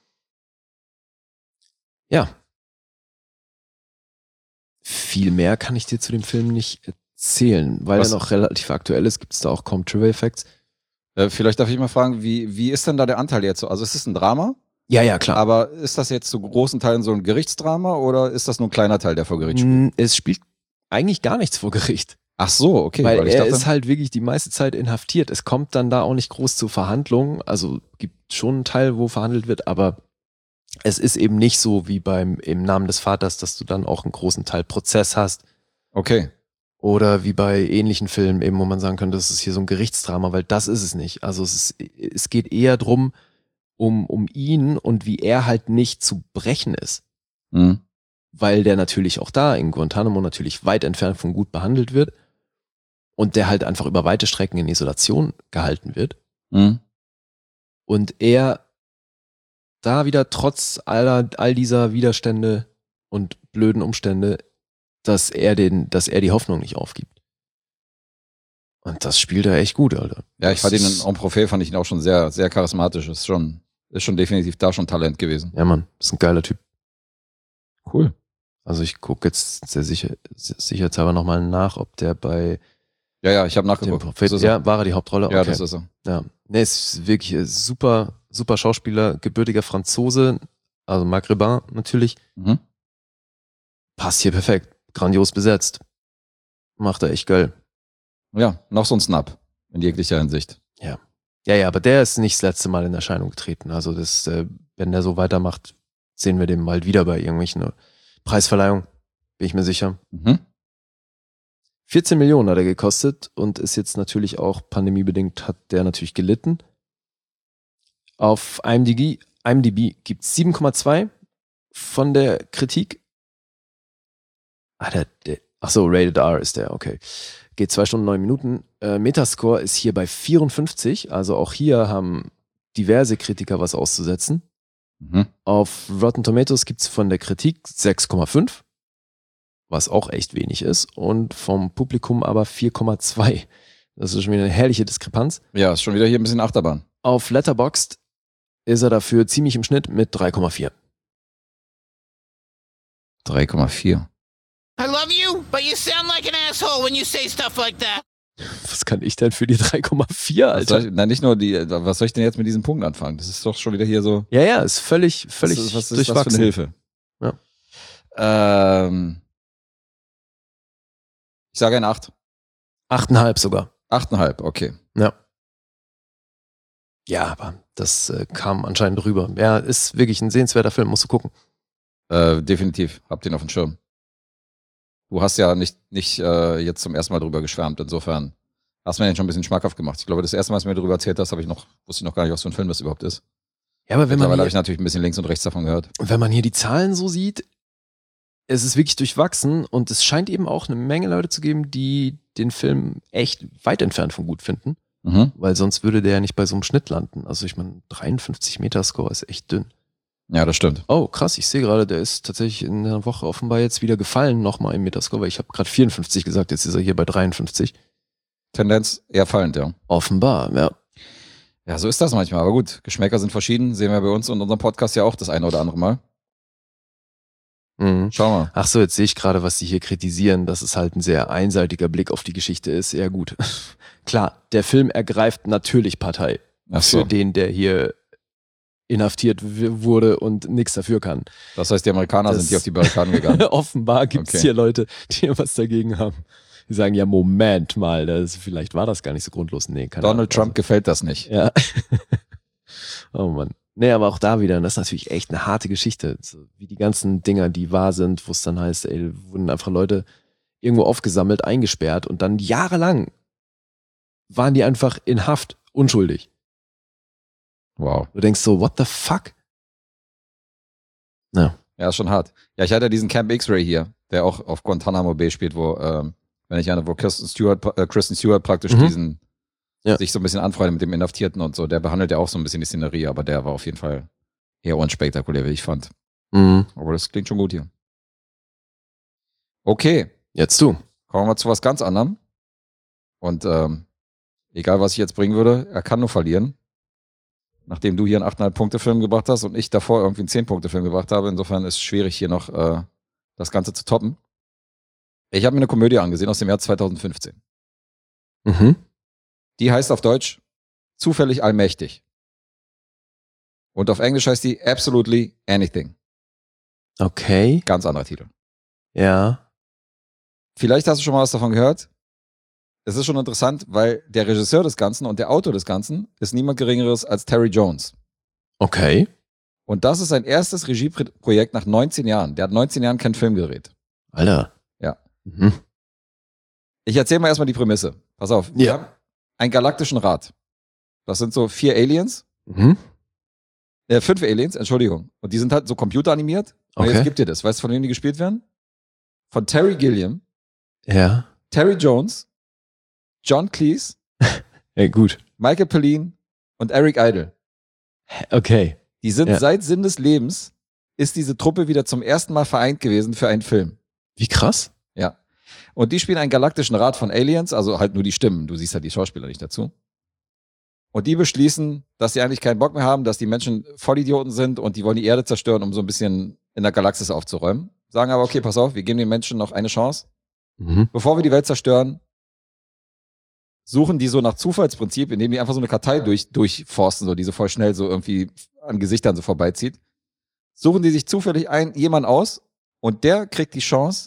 Ja. Viel mehr kann ich dir zu dem Film nicht erzählen, weil Was- er noch relativ aktuell ist, gibt es da auch kaum Trivia-Effects. Äh, vielleicht darf ich mal fragen, wie, wie ist denn da der Anteil jetzt so? Also es ist ein Drama, Ja, ja, klar. aber ist das jetzt zu großen Teilen so ein Gerichtsdrama oder ist das nur ein kleiner Teil, der vor Gericht spielt? Mm, Es spielt eigentlich gar nichts vor Gericht. Ach so, okay. weil ich er dachte, ist halt wirklich die meiste Zeit inhaftiert. Es kommt dann da auch nicht groß zu Verhandlungen. Also gibt schon einen Teil, wo verhandelt wird, aber es ist eben nicht so wie beim Im Namen des Vaters, dass du dann auch einen großen Teil Prozess hast. okay. Oder wie bei ähnlichen Filmen eben, wo man sagen könnte, das ist hier so ein Gerichtsdrama, weil das ist es nicht. Also es, ist, es geht eher drum, um, um ihn und wie er halt nicht zu brechen ist. Mhm. Weil der natürlich auch da in Guantanamo natürlich weit entfernt von gut behandelt wird und der halt einfach über weite Strecken in Isolation gehalten wird. Mhm. Und er da wieder trotz aller, all dieser Widerstände und blöden Umstände, dass er den, dass er die Hoffnung nicht aufgibt. Und das spielt er echt gut, Alter. Ja, ich Das fand ihn ist- in En Profil fand ich ihn auch schon sehr, sehr charismatisch. Ist schon, ist schon definitiv da schon Talent gewesen. Ja, Mann, ist ein geiler Typ. Cool. Also ich gucke jetzt sehr sicher, sehr sicherheitshalber nochmal nach, ob der bei Ja, ja, ich habe dem nachgeguckt. Prophet, Das ist er. ja, war er die Hauptrolle? ja, Okay. das ist er. Ja, nee, es ist wirklich ein super, super Schauspieler, gebürtiger Franzose, also Maghrébin natürlich. Mhm. Passt hier perfekt. Grandios besetzt. Macht er echt geil. Ja, noch so ein Snap in jeglicher Hinsicht. Ja, ja, aber der ist nicht das letzte Mal in Erscheinung getreten. Also das, äh, wenn der so weitermacht, sehen wir den bald wieder bei irgendwelchen Preisverleihungen. Bin ich mir sicher. Mhm. vierzehn Millionen hat er gekostet und ist jetzt natürlich auch pandemiebedingt, hat der natürlich gelitten. Auf IMDb, IMDb gibt es sieben Komma zwei von der Kritik. Ah, der, der, ach so, Rated R ist der, okay. Geht zwei Stunden, neun Minuten. Äh, Metascore ist hier bei vierundfünfzig, also auch hier haben diverse Kritiker was auszusetzen. Mhm. Auf Rotten Tomatoes gibt es von der Kritik sechs Komma fünf, was auch echt wenig ist, und vom Publikum aber vier Komma zwei. Das ist schon wieder eine herrliche Diskrepanz. Ja, ist schon wieder hier ein bisschen Achterbahn. Auf Letterboxd ist er dafür ziemlich im Schnitt mit drei Komma vier. drei Komma vier. I love you, but you sound like an asshole when you say stuff like that. Was kann ich denn für die drei Komma vihr, Was soll Alter? ich, na, nicht nur die, was soll ich denn jetzt mit diesem Punkt anfangen? Das ist doch schon wieder hier so. Ja, ja, ist völlig, völlig was ist, was ist das für durchwachsen. eine Hilfe? Ja. Ähm, ich sage eine acht. Achteinhalb sogar. Achteinhalb, okay. Ja. Ja, aber das äh, kam anscheinend rüber. Ja, ist wirklich ein sehenswerter Film, musst du gucken. Äh, definitiv. Habt ihn auf dem Schirm. Du hast ja nicht, nicht äh, jetzt zum ersten Mal drüber geschwärmt, insofern Hast mir den schon ein bisschen schmackhaft gemacht. Ich glaube, das erste Mal, als du mir darüber erzählt hast, habe ich noch, wusste ich noch gar nicht, was für ein Film das überhaupt ist. Ja, aber wenn man Mittlerweile habe hier, ich natürlich ein bisschen links und rechts davon gehört. wenn man hier die Zahlen so sieht, es ist wirklich durchwachsen und es scheint eben auch eine Menge Leute zu geben, die den Film echt weit entfernt von gut finden, Mhm. weil sonst würde der ja nicht bei so einem Schnitt landen. Also ich meine, dreiundfünfzig Meter Score ist echt dünn. Ja, das stimmt. Oh, krass, ich sehe gerade, der ist tatsächlich in der Woche offenbar jetzt wieder gefallen, nochmal im Metascore, weil ich habe gerade vierundfünfzig gesagt, jetzt ist er hier bei dreiundfünfzig. Tendenz eher fallend, ja. Offenbar, ja. Ja, so ist das manchmal. Aber gut, Geschmäcker sind verschieden. Sehen wir bei uns und unserem Podcast ja auch das eine oder andere Mal. Mhm. Schauen wir. Ach so, jetzt sehe ich gerade, was sie hier kritisieren, dass es halt ein sehr einseitiger Blick auf die Geschichte ist. Ja gut. Klar, der Film ergreift natürlich Partei Ach so. für den, der hier inhaftiert w- wurde und nichts dafür kann. Das heißt, die Amerikaner Das- sind hier auf die Barrikaden gegangen. Offenbar gibt es Okay. hier Leute, die hier was dagegen haben. Die sagen, ja, Moment mal, das, vielleicht war das gar nicht so grundlos. Nee, keine Donald Ahnung. Trump gefällt das nicht. Ja. Oh Mann. Nee, aber auch da wieder, das ist natürlich echt eine harte Geschichte. So wie die ganzen Dinger, die wahr sind, wo es dann heißt, ey, wurden einfach Leute irgendwo aufgesammelt, eingesperrt und dann jahrelang waren die einfach in Haft, unschuldig. Wow. Du denkst so, what the fuck? Ja. Ja, ist schon hart. Ja, ich hatte diesen Camp X-Ray hier, der auch auf Guantanamo Bay spielt, wo, ähm, wenn ich eine, wo Kristen Stewart, äh, Kristen Stewart praktisch Mhm. diesen, Ja. sich so ein bisschen anfreundet mit dem Inhaftierten und so. Der behandelt ja auch so ein bisschen die Szenerie, aber der war auf jeden Fall eher unspektakulär, wie ich fand. Mhm. Aber das klingt schon gut hier. Okay, Jetzt du. kommen wir zu was ganz anderem. Und ähm, egal, was ich jetzt bringen würde, er kann nur verlieren. Nachdem du hier einen acht Komma fünf Punkte Film gebracht hast und ich davor irgendwie einen zehn Punkte Film gebracht habe. Insofern ist es schwierig, hier noch äh, das Ganze zu toppen. Ich habe mir eine Komödie angesehen aus dem Jahr zweitausendfünfzehn. Mhm. Die heißt auf Deutsch Zufällig allmächtig. Und auf Englisch heißt die Absolutely Anything. Okay. Ganz anderer Titel. Ja. Vielleicht hast du schon mal was davon gehört. Es ist schon interessant, weil der Regisseur des Ganzen und der Autor des Ganzen ist niemand Geringeres als Terry Jones. Okay. Und das ist sein erstes Regieprojekt nach neunzehn Jahren. Der hat neunzehn Jahren keinen Film gedreht. Alter. Ja. Mhm. Ich erzähle mal erstmal die Prämisse. Pass auf. Wir Ja. haben einen galaktischen Rat. Das sind so vier Aliens. Mhm. Äh, fünf Aliens, Entschuldigung. Und die sind halt so computeranimiert. Und Okay. jetzt gibt dir das. Weißt du, von wem die gespielt werden? Von Terry Gilliam, Ja. Terry Jones, John Cleese, Ja, gut. Michael Palin und Eric Idle. Okay. Die sind Ja. seit Sinn des Lebens, ist diese Truppe wieder zum ersten Mal vereint gewesen für einen Film. Wie krass. Ja. Und die spielen einen galaktischen Rat von Aliens, also halt nur die Stimmen. Du siehst halt die Schauspieler nicht dazu. Und die beschließen, dass sie eigentlich keinen Bock mehr haben, dass die Menschen Vollidioten sind und die wollen die Erde zerstören, um so ein bisschen in der Galaxis aufzuräumen. Sagen aber, okay, pass auf, wir geben den Menschen noch eine Chance. Mhm. Bevor wir die Welt zerstören, suchen die so nach Zufallsprinzip, indem die einfach so eine Kartei durch, durchforsten, so, die so voll schnell so irgendwie an Gesichtern so vorbeizieht. Suchen die sich zufällig ein, jemanden aus und der kriegt die Chance,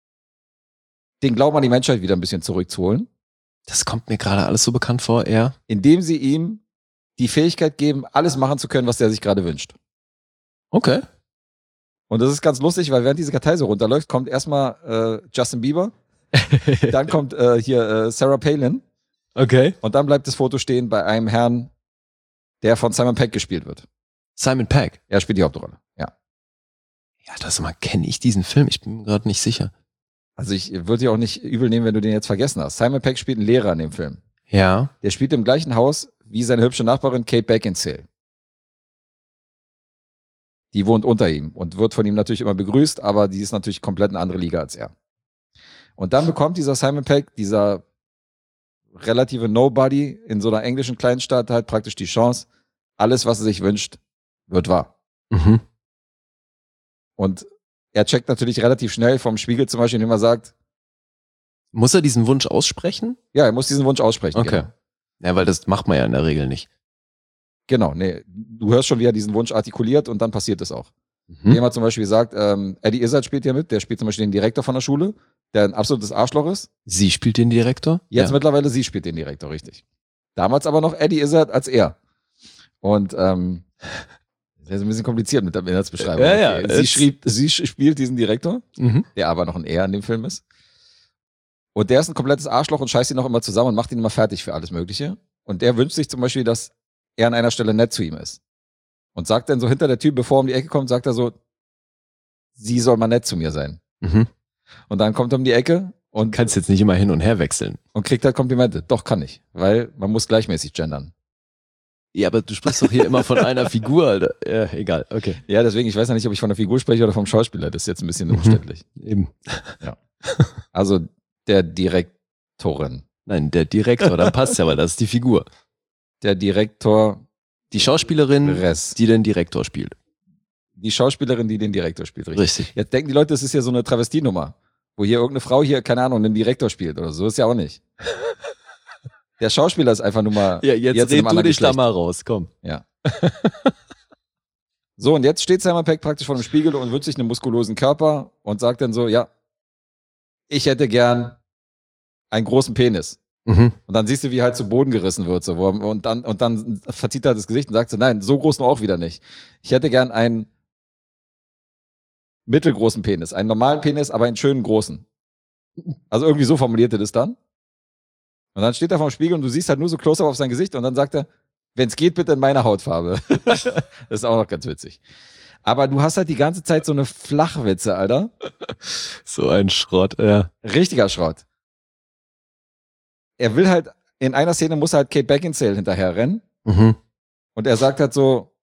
den Glauben an die Menschheit wieder ein bisschen zurückzuholen, Das kommt mir gerade alles so bekannt vor, ja. indem sie ihm die Fähigkeit geben, alles machen zu können, was der sich gerade wünscht. Okay. Und das ist ganz lustig, weil während diese Kartei so runterläuft, kommt erstmal äh, Justin Bieber, dann kommt äh, hier äh, Sarah Palin Okay. und dann bleibt das Foto stehen bei einem Herrn, der von Simon Pegg gespielt wird. Simon Pegg. Er spielt die Hauptrolle, ja. Ja, das mal kenne ich diesen Film. Ich bin mir gerade nicht sicher. Also ich würde dir auch nicht übel nehmen, wenn du den jetzt vergessen hast. Simon Pegg spielt einen Lehrer in dem Film. Ja. Der spielt im gleichen Haus wie seine hübsche Nachbarin Kate Beckinsale. Die wohnt unter ihm und wird von ihm natürlich immer begrüßt, aber die ist natürlich komplett eine andere Liga als er. Und dann bekommt dieser Simon Pegg, dieser relative Nobody in so einer englischen Kleinstadt halt praktisch die Chance, alles, was er sich wünscht, wird wahr. Mhm. Und er checkt natürlich relativ schnell vom Spiegel zum Beispiel, indem er sagt, Muss er diesen Wunsch aussprechen? ja, er muss diesen Wunsch aussprechen. Okay. Genau. Ja, weil das macht man ja in der Regel nicht. Genau, nee. Du hörst schon, wie er diesen Wunsch artikuliert und dann passiert es auch. Mhm. Jemand zum Beispiel sagt, ähm, Eddie Izzard spielt hier mit, der spielt zum Beispiel den Direktor von der Schule, der ein absolutes Arschloch ist. Sie spielt den Direktor? Jetzt ja. mittlerweile sie spielt den Direktor, richtig. Damals aber noch Eddie Izzard als er. Und ähm, das ist ein bisschen kompliziert mit der Inhaltsbeschreibung. Ja, ja, Okay. Sie, es- schrieb, sie sch- spielt diesen Direktor, Mhm. der aber noch ein Er in dem Film ist. Und der ist ein komplettes Arschloch und scheißt ihn noch immer zusammen und macht ihn immer fertig für alles Mögliche. Und der wünscht sich zum Beispiel, dass er an einer Stelle nett zu ihm ist. Und sagt dann so hinter der Tür, bevor er um die Ecke kommt, sagt er so, sie soll mal nett zu mir sein. Mhm. Und dann kommt er um die Ecke und, Kannst jetzt nicht immer hin und her wechseln. und kriegt halt Komplimente. Doch, kann ich. Weil man muss gleichmäßig gendern. Ja, aber du sprichst doch hier immer von einer Figur, Alter. Ja, egal, okay. Ja, deswegen, ich weiß ja nicht, ob ich von der Figur spreche oder vom Schauspieler. Das ist jetzt ein bisschen umständlich. Eben. Also der Direktorin. Nein, der Direktor, dann passt ja, weil das ist die Figur. Der Direktor, Die Schauspielerin, Rest. die den Direktor spielt. Die Schauspielerin, die den Direktor spielt, richtig. Richtig. Jetzt denken die Leute, das ist ja so eine Travestienummer, wo hier irgendeine Frau hier, keine Ahnung, einen Direktor spielt oder so. Ist ja auch nicht. Der Schauspieler ist einfach nur mal Ja, jetzt, jetzt in einem red du anderen dich da Geschlecht. mal raus, komm. Ja. So, und jetzt steht Simon Pegg praktisch vor dem Spiegel und wünscht sich einen muskulosen Körper und sagt dann so, ja, ich hätte gern einen großen Penis. Mhm. Und dann siehst du, wie er halt zu Boden gerissen wird. So, wo er- und, dann, und dann verzieht er das Gesicht und sagt so, nein, so groß nur auch wieder nicht. Ich hätte gern einen mittelgroßen Penis, einen normalen Penis, aber einen schönen großen. Also irgendwie so formuliert er das dann. Und dann steht er vorm Spiegel und du siehst halt nur so Close-up auf sein Gesicht und dann sagt er, wenn es geht, bitte in meiner Hautfarbe. Das ist auch noch ganz witzig. Aber du hast halt die ganze Zeit so eine Flachwitze, Alter. So ein Schrott, ja. Richtiger Schrott. Er will halt, in einer Szene muss er halt Kate Beckinsale hinterher rennen Mhm. und er sagt halt so,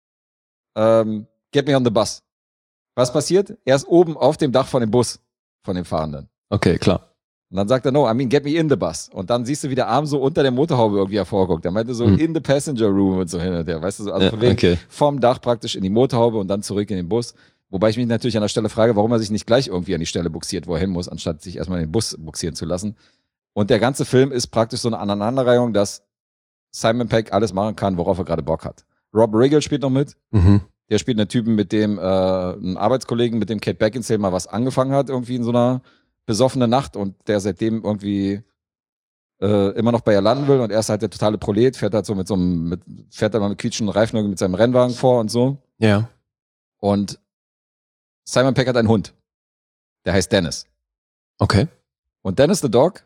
ähm, get me on the bus. Was passiert? Er ist oben auf dem Dach von dem Bus, von dem Fahrenden. Okay, klar. Und dann sagt er, no, I mean, get me in the bus. Und dann siehst du, wie der Arm so unter der Motorhaube irgendwie hervorguckt. Er meinte so Hm. in the passenger room und so hin und her. Weißt du, so, also Ja, von wegen okay. vom Dach praktisch in die Motorhaube und dann zurück in den Bus. Wobei ich mich natürlich an der Stelle frage, warum er sich nicht gleich irgendwie an die Stelle buxiert, wo er hin muss, anstatt sich erstmal in den Bus buxieren zu lassen. Und der ganze Film ist praktisch so eine Aneinanderreihung, dass Simon Pegg alles machen kann, worauf er gerade Bock hat. Rob Riggle spielt noch mit. Mhm. Der spielt einen Typen, mit dem, äh, einen Arbeitskollegen, mit dem Kate Beckinsale mal was angefangen hat, irgendwie in so einer besoffenen Nacht und der seitdem irgendwie äh, immer noch bei ihr landen will und er ist halt der totale Prolet, fährt halt so mit so einem, mit, fährt halt mal mit quietschenden Reifen irgendwie mit seinem Rennwagen vor und so. Ja. Und Simon Pegg hat einen Hund. Der heißt Dennis. Okay. Und Dennis the Dog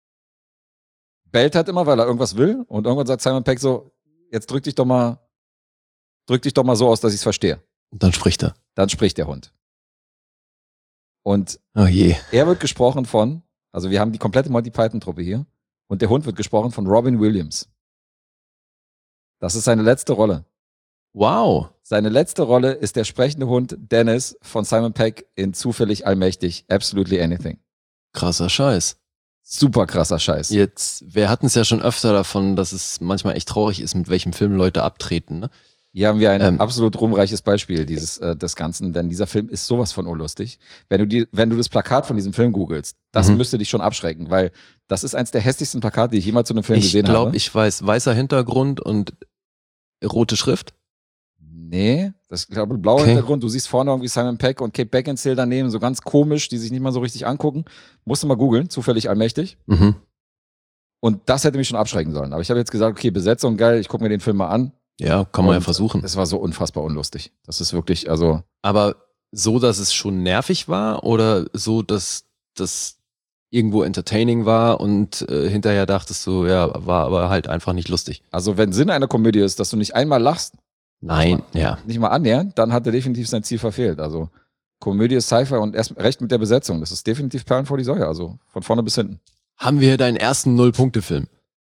bellt halt immer, weil er irgendwas will und irgendwann sagt Simon Pegg so, jetzt drück dich doch mal, drück dich doch mal so aus, dass ich es verstehe. Und dann spricht er. Dann spricht der Hund. Und Oh je. er wird gesprochen von, also wir haben die komplette Monty Python-Truppe hier und der Hund wird gesprochen von Robin Williams. Das ist seine letzte Rolle. Wow. Seine letzte Rolle ist der sprechende Hund Dennis von Simon Pegg in Zufällig Allmächtig, Absolutely Anything. Krasser Scheiß. Super krasser Scheiß. Jetzt, wir hatten es ja schon öfter davon, dass es manchmal echt traurig ist, mit welchem Film Leute abtreten, ne? Hier haben wir ein Ähm. absolut ruhmreiches Beispiel dieses äh, des Ganzen, denn dieser Film ist sowas von unlustig. Wenn du die, wenn du das Plakat von diesem Film googelst, das Mhm. müsste dich schon abschrecken, weil das ist eins der hässlichsten Plakate, die ich jemals zu einem Film Ich gesehen glaube, habe. ich weiß, weißer Hintergrund und rote Schrift. Nee, das ist, glaube ich, blauer Okay. Hintergrund. Du siehst vorne irgendwie Simon Pegg und Kate Beckinsale daneben, so ganz komisch, die sich nicht mal so richtig angucken. Musst du mal googeln, Zufällig Allmächtig. Mhm. Und das hätte mich schon abschrecken sollen. Aber ich habe jetzt gesagt, okay, Besetzung geil, ich gucke mir den Film mal an. Ja, kann man ja Und versuchen. Es war so unfassbar unlustig. Das ist wirklich, also, Aber so, dass es schon nervig war oder so, dass das irgendwo entertaining war und äh, hinterher dachtest du, ja, war aber halt einfach nicht lustig. also wenn Sinn einer Komödie ist, dass du nicht einmal lachst, Nein, ja. nicht mal annähernd, dann hat er definitiv sein Ziel verfehlt. Also Komödie ist Sci-Fi und erst recht mit der Besetzung. Das ist definitiv Perlen vor die Säue, also von vorne bis hinten. Haben wir deinen ersten Null-Punkte-Film?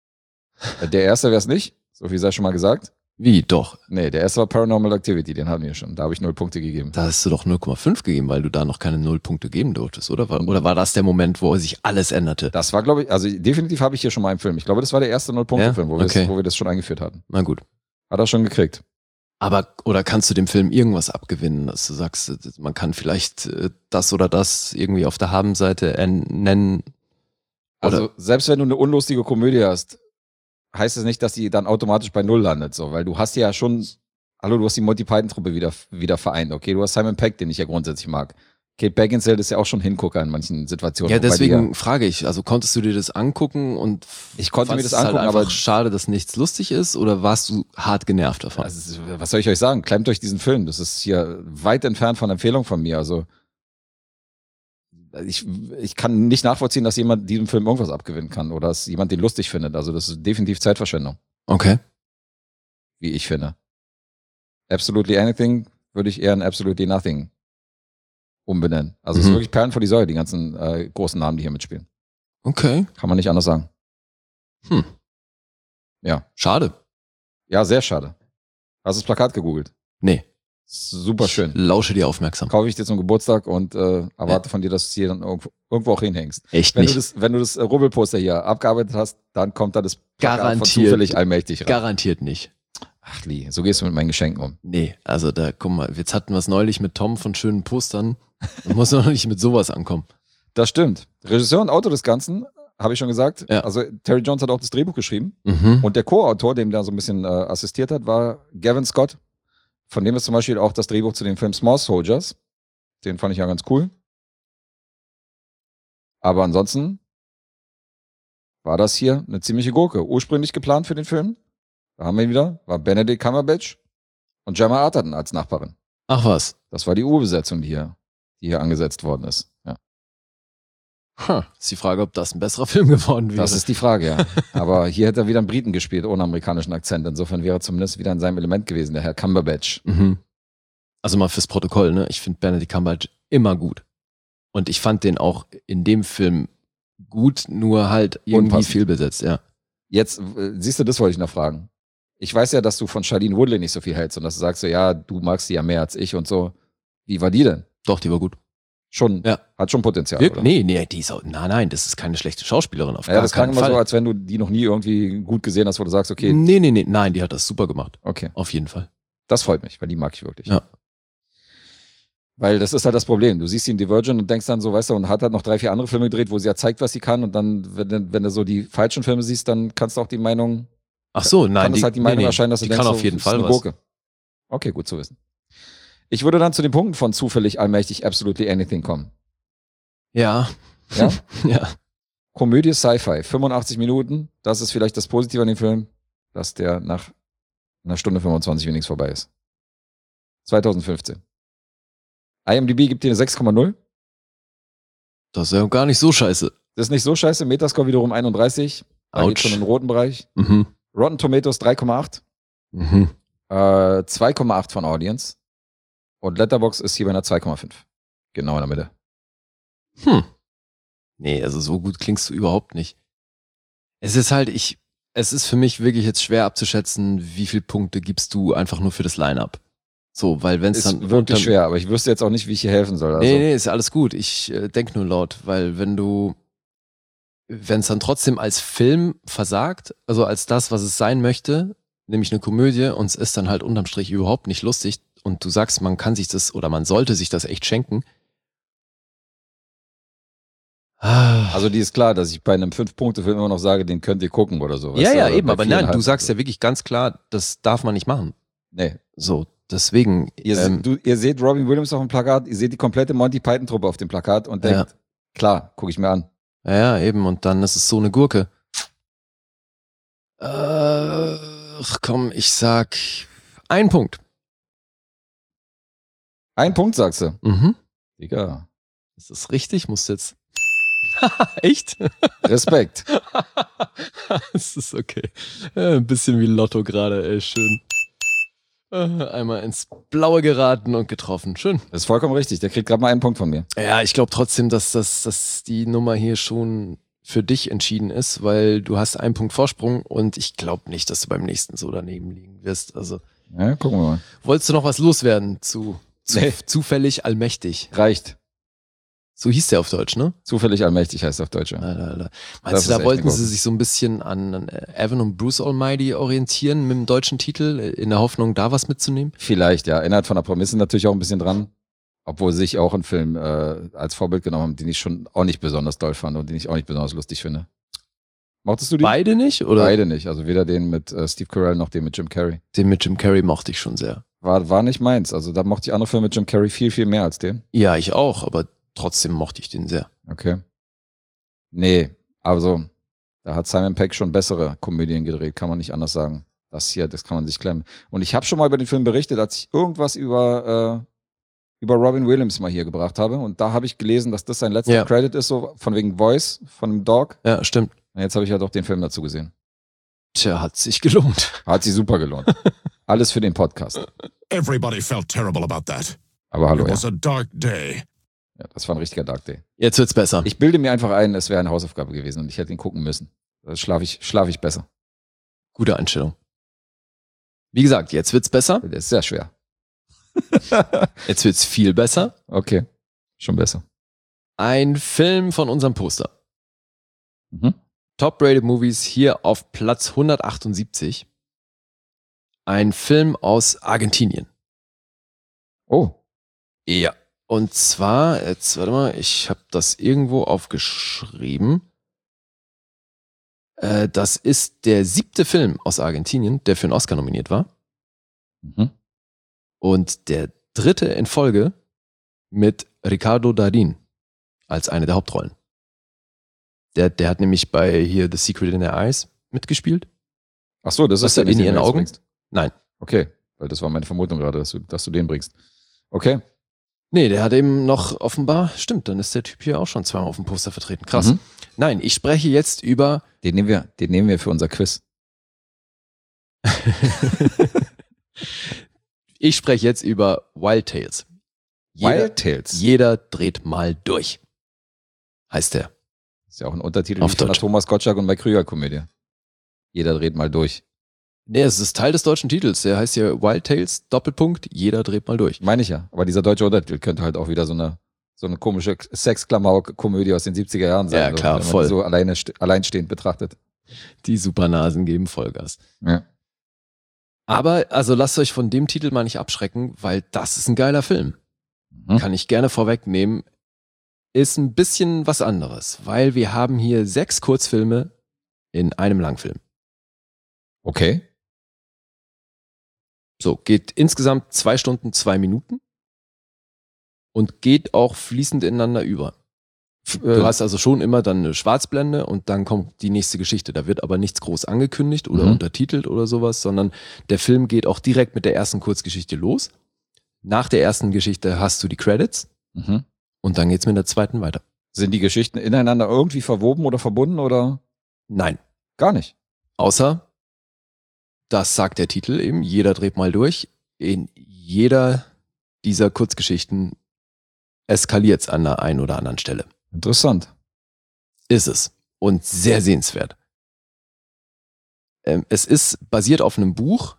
Der erste wäre es nicht, so viel sei schon mal gesagt. Wie, doch. Nee, der erste war Paranormal Activity, den hatten wir schon. Da habe ich null Punkte gegeben. Da hast du doch null Komma fünf gegeben, weil du da noch keine null Punkte geben durftest, oder? War- Oder war das der Moment, wo sich alles änderte? Das war, glaube ich, also definitiv habe ich hier schon mal einen Film. Ich glaube, das war der erste Null-Punkte-Film, wo, wir Okay. das- wo wir das schon eingeführt hatten. Na gut. Hat er schon gekriegt. Aber, oder kannst du dem Film irgendwas abgewinnen, dass du sagst, äh, man kann vielleicht äh, das oder das irgendwie auf der Habenseite en- nennen? Oder- Also selbst wenn du eine unlustige Komödie hast, heißt es nicht, dass die dann automatisch bei Null landet, so, weil du hast ja schon, hallo, du hast die Monty Python-Truppe wieder, wieder vereint, okay, du hast Simon Pegg, den ich ja grundsätzlich mag. Kate Beckinsale ist ja auch schon Hingucker in manchen Situationen. Ja, wobei die deswegen frage ich, also konntest du dir das angucken und Ich konnte mir fandst das es angucken, halt einfach aber- schade, dass nichts lustig ist oder warst du hart genervt davon? Also, es ist- was soll ich euch sagen? Klemmt euch diesen Film. Das ist hier weit entfernt von Empfehlung von mir. Also, ich, ich kann nicht nachvollziehen, dass jemand diesem Film irgendwas abgewinnen kann oder dass jemand den lustig findet. Also das ist definitiv Zeitverschwendung, Okay. wie ich finde. Absolutely Anything würde ich eher in Absolutely Nothing umbenennen. Also es Mhm. ist wirklich Perlen vor die Säule, die ganzen äh, großen Namen, die hier mitspielen. Okay. Kann man nicht anders sagen. Hm. Ja. Schade. Ja, sehr schade. Hast du das Plakat gegoogelt? Nee. Super schön. Ich lausche dir aufmerksam. Kaufe ich dir zum Geburtstag und äh, erwarte von dir, dass du es hier dann irgendwo, irgendwo auch hinhängst. Echt Wenn nicht. du das, wenn du das äh, Rubbelposter hier abgearbeitet hast, dann kommt da das Plakat von Garantiert. zufällig allmächtig rein. Garantiert nicht. Ach, Lee, so gehst du mit meinen Geschenken um. Nee, also da, guck mal, jetzt hatten wir es neulich mit Tom von schönen Postern. Man muss noch nicht mit sowas ankommen. Das stimmt. Regisseur und Autor des Ganzen, habe ich schon gesagt. Ja. Also Terry Jones hat auch das Drehbuch geschrieben. Mhm. Und der Co-Autor, dem da so ein bisschen äh, assistiert hat, war Gavin Scott. Von dem ist zum Beispiel auch das Drehbuch zu dem Film Small Soldiers. Den fand ich ja ganz cool. Aber ansonsten war das hier eine ziemliche Gurke. Ursprünglich geplant für den Film, da haben wir ihn wieder, war Benedict Cumberbatch und Gemma Arterton als Nachbarin. Ach was. Das war die Urbesetzung, die hier, die hier angesetzt worden ist. Ja. Huh. Ist die Frage, ob das ein besserer Film geworden wäre. Das ist die Frage, ja. Aber hier hätte er wieder einen Briten gespielt, ohne amerikanischen Akzent. Insofern wäre er zumindest wieder in seinem Element gewesen, der Herr Cumberbatch. Mhm. Also mal fürs Protokoll, ne? Ich finde Benedict Cumberbatch immer gut. Und ich fand den auch in dem Film gut, nur halt irgendwie Unpassend. viel besetzt, ja. Jetzt, äh, siehst du, das wollte ich noch fragen. Ich weiß ja, dass du von Shailene Woodley nicht so viel hältst und dass du sagst so, ja, du magst sie ja mehr als ich und so. Wie war die denn? Doch, die war gut. Schon, Ja. hat schon Potenzial, Wir, oder? nee, nee, die ist auch, nein, nein, das ist keine schlechte Schauspielerin auf Ja, gar das klang keinen immer Fall. so, als wenn du die noch nie irgendwie gut gesehen hast, wo du sagst, okay, Nee, nee, nee, nein, die hat das super gemacht. okay, Auf jeden Fall. das freut mich, weil die mag ich wirklich. Ja. Weil das ist halt das Problem. Du siehst sie in Divergent und denkst dann so, weißt du, und hat halt noch drei, vier andere Filme gedreht, wo sie ja zeigt, was sie kann. Und dann, wenn, du- wenn du so die falschen Filme siehst, dann kannst du auch die Meinung, Ach so, nein, kann es halt die Meinung erscheinen, dass du die denkst, kann so, auf jeden ist Fall eine was. Gurke. Okay, gut zu wissen. Ich würde dann zu den Punkten von zufällig, allmächtig, absolutely anything kommen. Ja. Ja? Ja. Komödie Sci-Fi, fünfundachtzig Minuten. Das ist vielleicht das Positive an dem Film, dass der nach einer Stunde fünfundzwanzig wenigstens vorbei ist. zwanzig fünfzehn. IMDb gibt dir eine sechs Komma null. Das ist ja gar nicht so scheiße. Das ist nicht so scheiße. Metascore wiederum einunddreißig. Da Autsch. geht's schon im roten Bereich. Mhm. Rotten Tomatoes drei Komma acht. Mhm. Äh, zwei Komma acht von Audience. Und Letterboxd ist hier bei einer zwei Komma fünf. Genau in der Mitte. Hm. Nee, also so gut klingst du überhaupt nicht. Es ist halt, ich, es ist für mich wirklich jetzt schwer abzuschätzen, wie viele Punkte gibst du einfach nur für das Line-Up. So, weil wenn es Ist dann wirklich unterm- schwer, aber ich wüsste jetzt auch nicht, wie ich hier helfen soll. Also, Nee, nee, ist alles gut. Ich äh, denk nur laut, weil wenn du, wenn es dann trotzdem als Film versagt, also als das, was es sein möchte, nämlich eine Komödie, und es ist dann halt unterm Strich überhaupt nicht lustig und du sagst, man kann sich das oder man sollte sich das echt schenken. Ah. Also die ist klar, dass ich bei einem Fünf-Punkte-Film immer noch sage, den könnt ihr gucken oder so. ja, weißt du, ja, oder eben, bei aber nein, du viereinhalb sagst oder ja wirklich ganz klar, das darf man nicht machen. so. Nee. So, deswegen. Ihr, ähm, se- du, ihr seht Robin Williams auf dem Plakat, ihr seht die komplette Monty Python-Truppe auf dem Plakat und denkt, klar, gucke ich mir an. ja, ja, eben, und dann ist es so eine Gurke. Äh, ach komm, ich sag ein Punkt. Ein Punkt, sagst du. Mhm. Digga. Ist das richtig? Musst du jetzt. Echt? Respekt. Es ist okay. Äh, ein bisschen wie Lotto gerade, ey, schön. Äh, Einmal ins Blaue geraten und getroffen. Schön. Das ist vollkommen richtig. Der kriegt gerade mal einen Punkt von mir. Ja, ich glaube trotzdem, dass, das, dass die Nummer hier schon für dich entschieden ist, weil du hast einen Punkt Vorsprung und ich glaube nicht, dass du beim nächsten so daneben liegen wirst. Also, Ja, gucken wir mal. wolltest du noch was loswerden zu, zu Nee. zufällig allmächtig? Reicht. So hieß der auf Deutsch, ne? Zufällig allmächtig heißt auf Deutsch. Ja. Alter, Alter. Das Meinst ist du, da echt wollten eine sie Gurke. sich so ein bisschen an an Evan und Bruce Almighty orientieren mit dem deutschen Titel, in der Hoffnung, da was mitzunehmen? Vielleicht, ja. Inhalt von der Prämisse natürlich auch ein bisschen dran. Obwohl sie sich auch einen Film äh, als Vorbild genommen haben, den ich schon auch nicht besonders doll fand und den ich auch nicht besonders lustig finde. Mochtest du die? Beide nicht? Oder Beide nicht. Also weder den mit äh, Steve Carell noch den mit Jim Carrey. den mit Jim Carrey mochte ich schon sehr. War, war nicht meins. Also da mochte ich andere Filme mit Jim Carrey viel, viel mehr als den. Ja, ich auch, aber trotzdem mochte ich den sehr. Okay. Nee, also da hat Simon Pegg schon bessere Komödien gedreht, kann man nicht anders sagen. Das hier, das kann man sich klemmen. Und ich habe schon mal über den Film berichtet, als ich irgendwas über über Robin Williams mal hier gebracht habe. Und da habe ich gelesen, dass das sein letzter Ja. Credit ist, so von wegen Voice, von dem Dog. Ja, stimmt. Und jetzt habe ich ja doch den Film dazu gesehen. Tja, hat sich gelohnt. Hat sich super gelohnt. Alles für den Podcast. Everybody felt terrible about that. Aber hallo, It ja. was a dark day. ja. Das war ein richtiger Dark Day. Jetzt wird's besser. Ich bilde mir einfach ein, es wäre eine Hausaufgabe gewesen und ich hätte ihn gucken müssen. Da schlafe ich, schlaf ich besser. Gute Einstellung. Wie gesagt, jetzt wird's besser. Der ist sehr schwer. Jetzt wird's viel besser. Okay, schon besser. Ein Film von unserem Poster. Mhm. Top-Rated Movies hier auf Platz hundertachtundsiebzig. Ein Film aus Argentinien. Oh, Ja. Und zwar, jetzt warte mal, ich habe das irgendwo aufgeschrieben. Äh, das ist der siebte Film aus Argentinien, der für einen Oscar nominiert war. mhm. Und der dritte in Folge mit Ricardo Darín als eine der Hauptrollen. Der, der hat nämlich bei hier The Secret in Their Eyes mitgespielt. Ach so, das Was ist der, denn, in den du ihren jetzt Augen? bringst. Nein. Okay, weil das war meine Vermutung gerade, dass du, dass du den bringst. Okay. Nee, der hat eben noch offenbar, stimmt, dann ist der Typ hier auch schon zweimal auf dem Poster vertreten. Krass. Mhm. Nein, ich spreche jetzt über Den nehmen wir, den nehmen wir für unser Quiz. ich spreche jetzt über Wild Tales. Jeder, Wild Tales. Jeder dreht mal durch. Heißt der. Ist ja auch ein Untertitel Auf wie von der Deutsch. Thomas Gottschalk und Mike Krüger Komödie. Jeder dreht mal durch. Nee, es ist Teil des deutschen Titels. Der heißt ja Wild Tales, Doppelpunkt, jeder dreht mal durch. Meine ich ja. Aber dieser deutsche Untertitel könnte halt auch wieder so eine, so eine komische Sexklamauk-Komödie aus den siebziger Jahren sein. Ja, klar, so, wenn man voll. die so alleine, alleinstehend betrachtet. Die Supernasen geben Vollgas. Ja. Aber, also lasst euch von dem Titel mal nicht abschrecken, weil das ist ein geiler Film. Mhm. Kann ich gerne vorwegnehmen. Ist ein bisschen was anderes, weil wir haben hier sechs Kurzfilme in einem Langfilm. Okay. So, geht insgesamt zwei Stunden, zwei Minuten und geht auch fließend ineinander über. F- Du hast also schon immer dann eine Schwarzblende und dann kommt die nächste Geschichte. Da wird aber nichts groß angekündigt oder Mhm. untertitelt oder sowas, sondern der Film geht auch direkt mit der ersten Kurzgeschichte los. Nach der ersten Geschichte hast du die Credits Mhm. und dann geht's mit der zweiten weiter. Sind die Geschichten ineinander irgendwie verwoben oder verbunden oder Nein, gar nicht? außer, das sagt der Titel eben, jeder dreht mal durch. In jeder dieser Kurzgeschichten eskaliert's an der einen oder anderen Stelle. Interessant. Ist es. Und sehr sehenswert. Ähm, es ist basiert auf einem Buch.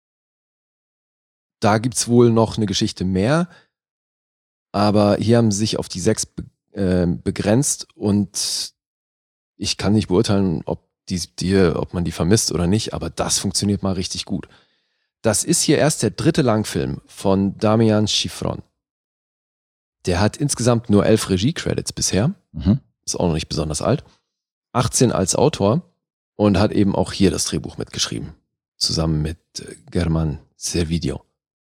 Da gibt's wohl noch eine Geschichte mehr. Aber hier haben sie sich auf die sechs be äh, begrenzt und ich kann nicht beurteilen, ob die, die, ob man die vermisst oder nicht, aber das funktioniert mal richtig gut. Das ist hier erst der dritte Langfilm von Damian Schifron. Der hat insgesamt nur elf Regie-Credits bisher. Mhm. Ist auch noch nicht besonders alt. achtzehn als Autor und hat eben auch hier das Drehbuch mitgeschrieben. Zusammen mit äh, German Servideo.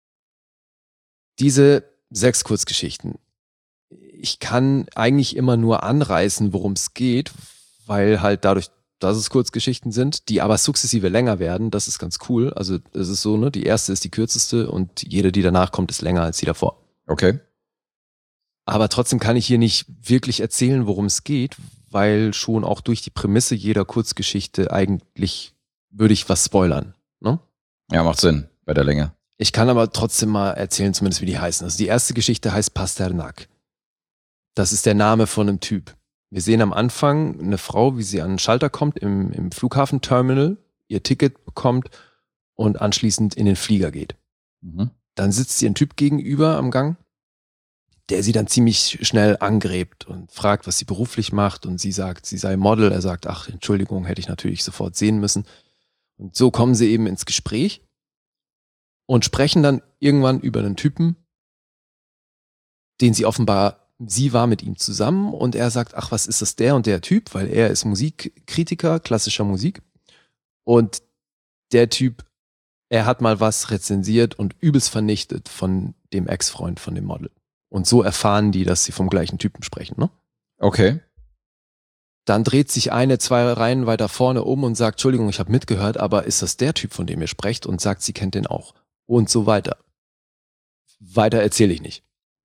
Diese sechs Kurzgeschichten. Ich kann eigentlich immer nur anreißen, worum es geht, weil halt dadurch, dass es Kurzgeschichten sind, die aber sukzessive länger werden, das ist ganz cool. Also es ist so, ne, die erste ist die kürzeste und jede, die danach kommt, ist länger als die davor. Okay. Aber trotzdem kann ich hier nicht wirklich erzählen, worum es geht, weil schon auch durch die Prämisse jeder Kurzgeschichte eigentlich würde ich was spoilern. Ne? Ja, macht Sinn bei der Länge. Ich kann aber trotzdem mal erzählen, zumindest wie die heißen. Also die erste Geschichte heißt Pasternak. Das ist der Name von einem Typ. Wir sehen am Anfang eine Frau, wie sie an den Schalter kommt im, im Flughafenterminal, ihr Ticket bekommt und anschließend in den Flieger geht. Mhm. Dann sitzt ihr ein Typ gegenüber am Gang, der sie dann ziemlich schnell angräbt und fragt, was sie beruflich macht. Und sie sagt, sie sei Model. Er sagt, ach, Entschuldigung, hätte ich natürlich sofort sehen müssen. Und so kommen sie eben ins Gespräch und sprechen dann irgendwann über einen Typen, den sie offenbar, sie war mit ihm zusammen und er sagt, ach, was ist das der und der Typ? Weil er ist Musikkritiker, klassischer Musik. Und der Typ, er hat mal was rezensiert und übelst vernichtet von dem Ex-Freund von dem Model. Und so erfahren die, dass sie vom gleichen Typen sprechen, ne? Okay. Dann dreht sich eine, zwei Reihen weiter vorne um und sagt, Entschuldigung, ich habe mitgehört, aber ist das der Typ, von dem ihr sprecht? Und sagt, sie kennt den auch. Und so weiter. Weiter erzähle ich nicht.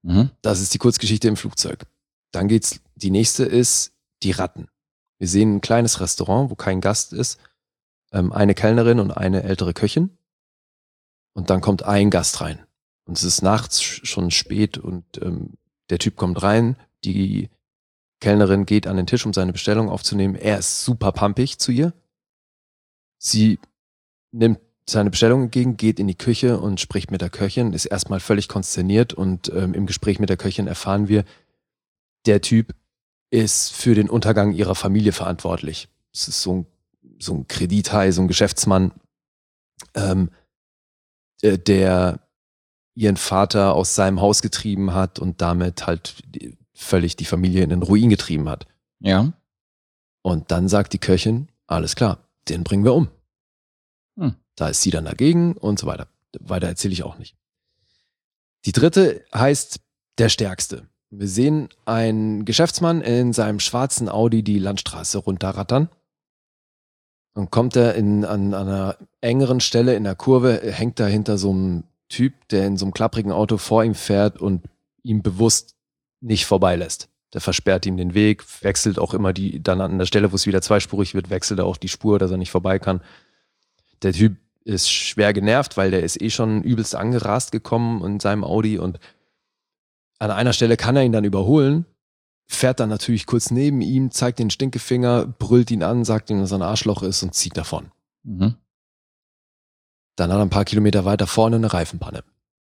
Mhm. Das ist die Kurzgeschichte im Flugzeug. Dann geht's, die nächste ist die Ratten. Wir sehen ein kleines Restaurant, wo kein Gast ist, ähm, eine Kellnerin und eine ältere Köchin. Und dann kommt ein Gast rein. Und es ist nachts schon spät und ähm, der Typ kommt rein, die Kellnerin geht an den Tisch, um seine Bestellung aufzunehmen. Er ist super pumpig zu ihr. Sie nimmt seine Bestellung entgegen, geht in die Küche und spricht mit der Köchin, ist erstmal völlig konsterniert und ähm, im Gespräch mit der Köchin erfahren wir, der Typ ist für den Untergang ihrer Familie verantwortlich. Es ist so ein, so ein Kredithai, so ein Geschäftsmann, ähm, äh, der ihren Vater aus seinem Haus getrieben hat und damit halt die, völlig die Familie in den Ruin getrieben hat. Ja. Und dann sagt die Köchin, alles klar, den bringen wir um. Hm. Da ist sie dann dagegen und so weiter. Weiter erzähle ich auch nicht. Die dritte heißt Der Stärkste. Wir sehen einen Geschäftsmann in seinem schwarzen Audi die Landstraße runterrattern. Dann kommt er in, an, an einer engeren Stelle in der Kurve, hängt da hinter so einem Typ, der in so einem klapprigen Auto vor ihm fährt und ihm bewusst nicht vorbeilässt. Der versperrt ihm den Weg, wechselt auch immer die, dann an der Stelle, wo es wieder zweispurig wird, wechselt er auch die Spur, dass er nicht vorbei kann. Der Typ ist schwer genervt, weil der ist eh schon übelst angerast gekommen in seinem Audi und an einer Stelle kann er ihn dann überholen, fährt dann natürlich kurz neben ihm, zeigt den Stinkefinger, brüllt ihn an, sagt ihm, dass er ein Arschloch ist und zieht davon. Mhm. Dann hat er ein paar Kilometer weiter vorne eine Reifenpanne.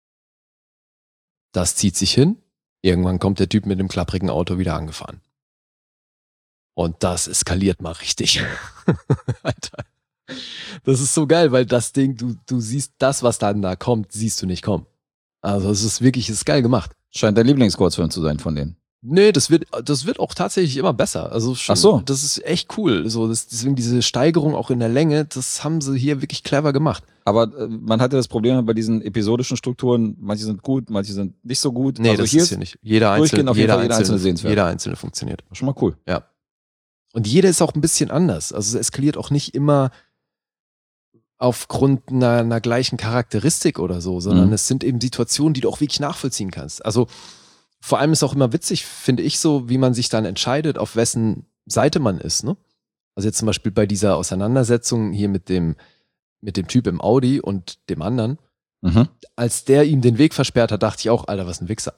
Das zieht sich hin. Irgendwann kommt der Typ mit dem klapprigen Auto wieder angefahren. Und das eskaliert mal richtig. Alter. Das ist so geil, weil das Ding, du, du siehst das, was dann da kommt, siehst du nicht kommen. Also es ist wirklich, es ist geil gemacht. Scheint dein Lieblingskurzfilm zu sein von denen. Nee, das wird, das wird auch tatsächlich immer besser. Also schon, Ach so. Das ist echt cool. So, das, deswegen diese Steigerung auch in der Länge, das haben sie hier wirklich clever gemacht. Aber äh, man hatte das Problem bei diesen episodischen Strukturen, manche sind gut, manche sind nicht so gut. Nee, also das hier ist hier nicht. Jeder einzelne, durchgehend auf jeden jeder Fall jeder einzelne, einzelne sehenswert. jeder einzelne funktioniert. Schon mal cool. Ja. Und jeder ist auch ein bisschen anders. Also es eskaliert auch nicht immer aufgrund einer, einer gleichen Charakteristik oder so, sondern Mhm. es sind eben Situationen, die du auch wirklich nachvollziehen kannst. Also vor allem ist auch immer witzig, finde ich so, wie man sich dann entscheidet, auf wessen Seite man ist, ne? Also jetzt zum Beispiel bei dieser Auseinandersetzung hier mit dem, mit dem Typ im Audi und dem anderen, Mhm. als der ihm den Weg versperrt hat, dachte ich auch, Alter, was ein Wichser.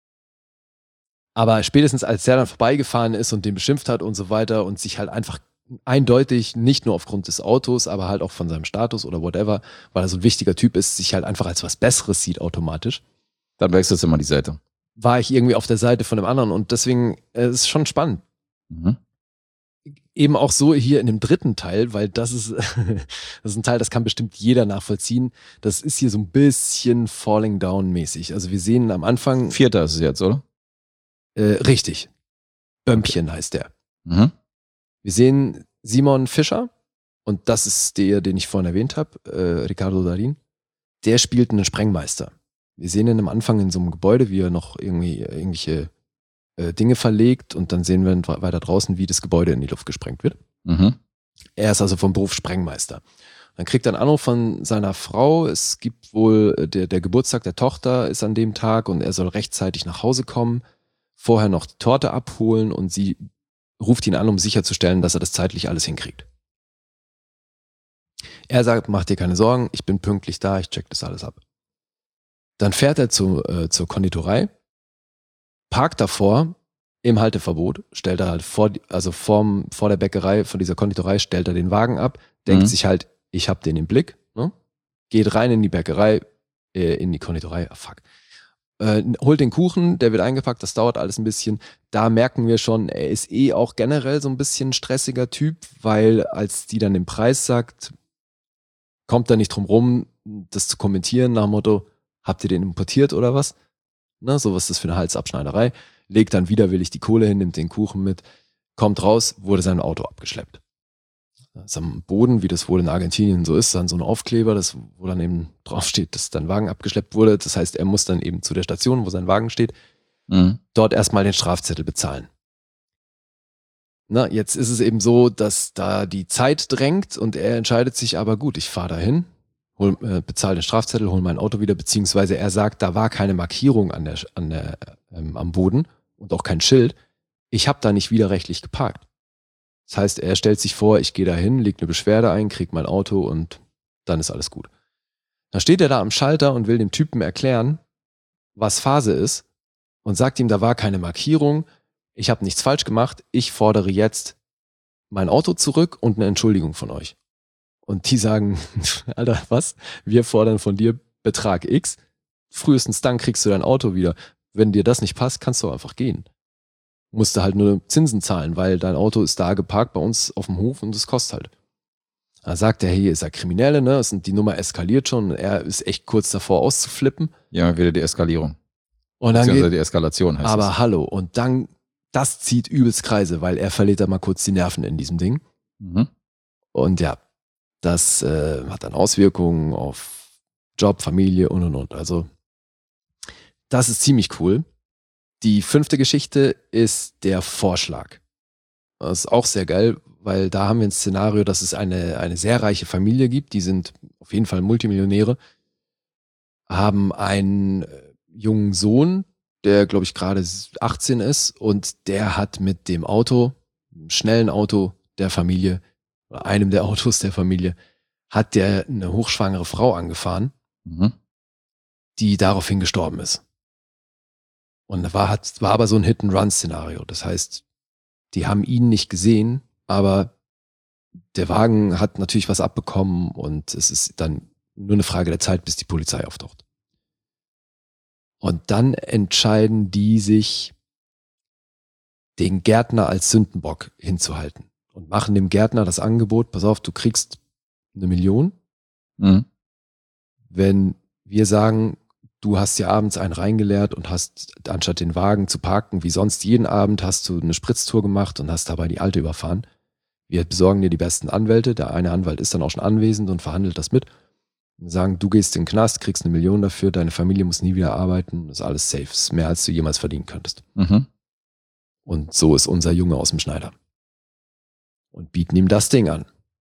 Aber spätestens als der dann vorbeigefahren ist und den beschimpft hat und so weiter und sich halt einfach eindeutig, nicht nur aufgrund des Autos, aber halt auch von seinem Status oder whatever, weil er so ein wichtiger Typ ist, sich halt einfach als was Besseres sieht automatisch, Dann wechselst du immer die Seite. war ich irgendwie auf der Seite von dem anderen und deswegen äh, ist es schon spannend. Mhm. Eben auch so hier in dem dritten Teil, weil das ist, das ist ein Teil, das kann bestimmt jeder nachvollziehen. Das ist hier so ein bisschen Falling Down mäßig. Also wir sehen am Anfang, Vierter ist es jetzt, oder? äh, richtig, Bömpchen heißt der. Mhm. Wir sehen Simon Fischer und das ist der, den ich vorhin erwähnt habe, äh, Ricardo Darin. Der spielt einen Sprengmeister. Wir sehen ihn am Anfang in so einem Gebäude, wie er noch irgendwie irgendwelche äh, Dinge verlegt und dann sehen wir weiter draußen, wie das Gebäude in die Luft gesprengt wird. Mhm. Er ist also vom Beruf Sprengmeister. Dann kriegt er einen Anruf von seiner Frau. Es gibt wohl, äh, der, der Geburtstag der Tochter ist an dem Tag und er soll rechtzeitig nach Hause kommen, vorher noch die Torte abholen und sie ruft ihn an, um sicherzustellen, dass er das zeitlich alles hinkriegt. Er sagt, mach dir keine Sorgen, ich bin pünktlich da, ich check das alles ab. Dann fährt er zu, äh, zur Konditorei, parkt davor im Halteverbot, stellt er halt vor, also vorm, vor der Bäckerei von dieser Konditorei, stellt er den Wagen ab, denkt Mhm. sich halt, ich hab den im Blick, ne? Geht rein in die Bäckerei, äh, in die Konditorei, ah, fuck. Äh, holt den Kuchen, der wird eingepackt, das dauert alles ein bisschen. Da merken wir schon, er ist eh auch generell so ein bisschen stressiger Typ, weil als die dann den Preis sagt, kommt er nicht drum rum, das zu kommentieren nach dem Motto, habt ihr den importiert oder was? Na, so was ist das für eine Halsabschneiderei. Legt dann widerwillig die Kohle hin, nimmt den Kuchen mit, kommt raus, wurde sein Auto abgeschleppt. Da ist am Boden, wie das wohl in Argentinien so ist, dann so ein Aufkleber, das, wo dann eben draufsteht, dass dein Wagen abgeschleppt wurde. Das heißt, er muss dann eben zu der Station, wo sein Wagen steht, Mhm. dort erstmal den Strafzettel bezahlen. Na, jetzt ist es eben so, dass da die Zeit drängt und er entscheidet sich aber, gut, ich fahre dahin, hol, äh, bezahl den Strafzettel, hol mein Auto wieder, beziehungsweise er sagt, da war keine Markierung an der, an der, ähm, am Boden und auch kein Schild. Ich habe da nicht widerrechtlich geparkt. Das heißt, er stellt sich vor, ich gehe da hin, lege eine Beschwerde ein, krieg mein Auto und dann ist alles gut. Dann steht er da am Schalter und will dem Typen erklären, was Phase ist und sagt ihm, da war keine Markierung, ich habe nichts falsch gemacht, ich fordere jetzt mein Auto zurück und eine Entschuldigung von euch. Und die sagen, Alter, was? Wir fordern von dir Betrag X, frühestens dann kriegst du dein Auto wieder. Wenn dir das nicht passt, kannst du einfach gehen. Musst du halt nur Zinsen zahlen, weil dein Auto ist da geparkt bei uns auf dem Hof und es kostet halt. Da sagt er, hier ist er Kriminelle, ne? Und die Nummer eskaliert schon und er ist echt kurz davor auszuflippen. Ja, wieder die Eskalierung. Und dann geht, die Eskalation heißt aber es. hallo, und dann, das zieht übelst Kreise, weil er verliert da mal kurz die Nerven in diesem Ding. Mhm. Und ja, das äh, hat dann Auswirkungen auf Job, Familie und und und. Also das ist ziemlich cool. Die fünfte Geschichte ist der Vorschlag. Das ist auch sehr geil, weil da haben wir ein Szenario, dass es eine, eine sehr reiche Familie gibt. Die sind auf jeden Fall Multimillionäre, haben einen jungen Sohn, der glaube ich gerade achtzehn ist und der hat mit dem Auto, einem schnellen Auto der Familie, oder einem der Autos der Familie, hat der eine hochschwangere Frau angefahren, Mhm. die daraufhin gestorben ist. Und war, hat, war aber so ein Hit-and-Run-Szenario. Das heißt, die haben ihn nicht gesehen, aber der Wagen hat natürlich was abbekommen und es ist dann nur eine Frage der Zeit, bis die Polizei auftaucht. Und dann entscheiden die sich, den Gärtner als Sündenbock hinzuhalten und machen dem Gärtner das Angebot, pass auf, du kriegst eine Million, Mhm. wenn wir sagen, du hast dir abends einen reingeleert und hast, anstatt den Wagen zu parken, wie sonst jeden Abend, hast du eine Spritztour gemacht und hast dabei die Alte überfahren. Wir besorgen dir die besten Anwälte. Der eine Anwalt ist dann auch schon anwesend und verhandelt das mit. Wir sagen, du gehst in den Knast, kriegst eine Million dafür, deine Familie muss nie wieder arbeiten, ist alles safe, ist mehr als du jemals verdienen könntest. Mhm. Und so ist unser Junge aus dem Schneider. Und bieten ihm das Ding an.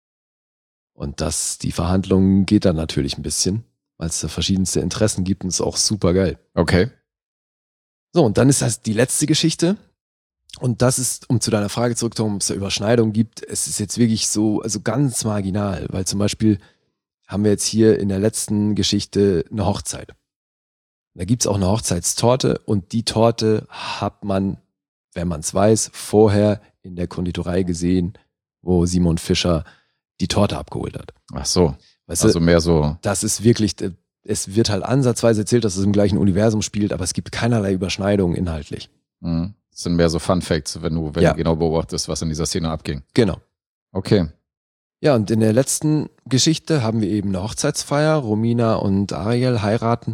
Und das, die Verhandlung geht dann natürlich ein bisschen, weil es da verschiedenste Interessen gibt und ist auch super geil. Okay. So, und dann ist das die letzte Geschichte. Und das ist, um zu deiner Frage zurückzukommen, ob es da Überschneidungen gibt, es ist jetzt wirklich so, also ganz marginal, weil zum Beispiel haben wir jetzt hier in der letzten Geschichte eine Hochzeit. Da gibt's auch eine Hochzeitstorte und die Torte hat man, wenn man es weiß, vorher in der Konditorei gesehen, wo Simon Fischer die Torte abgeholt hat. Ach so. Weißt Also du, mehr so. das ist wirklich, es wird halt ansatzweise erzählt, dass es im gleichen Universum spielt, aber es gibt keinerlei Überschneidungen inhaltlich. Mhm. Das sind mehr so Fun Facts, wenn du, wenn Ja. du genau beobachtest, was in dieser Szene abging. Genau. Okay. Ja, und in der letzten Geschichte haben wir eben eine Hochzeitsfeier. Romina und Ariel heiraten.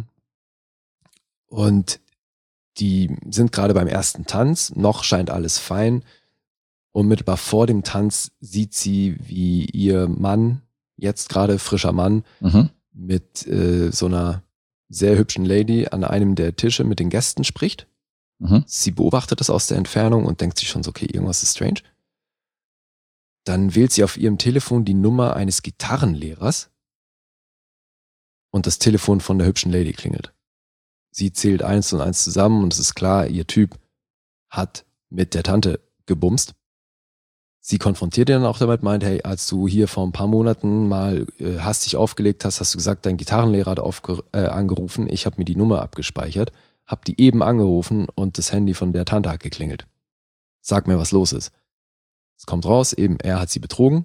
Und die sind gerade beim ersten Tanz. Noch scheint alles fein. Unmittelbar vor dem Tanz sieht sie, wie ihr Mann, jetzt gerade frischer Mann, Mhm. mit äh, so einer sehr hübschen Lady an einem der Tische mit den Gästen spricht. Mhm. Sie beobachtet das aus der Entfernung und denkt sich schon so, okay, irgendwas ist strange. Dann wählt sie auf ihrem Telefon die Nummer eines Gitarrenlehrers und das Telefon von der hübschen Lady klingelt. Sie zählt eins und eins zusammen und es ist klar, ihr Typ hat mit der Tante gebumst. Sie konfrontiert ihn dann auch damit, meint, hey, als du hier vor ein paar Monaten mal äh, hastig aufgelegt hast, hast du gesagt, dein Gitarrenlehrer hat aufge- äh, angerufen, ich habe mir die Nummer abgespeichert, hab die eben angerufen und das Handy von der Tante hat geklingelt. Sag mir, was los ist. Es kommt raus, eben, er hat sie betrogen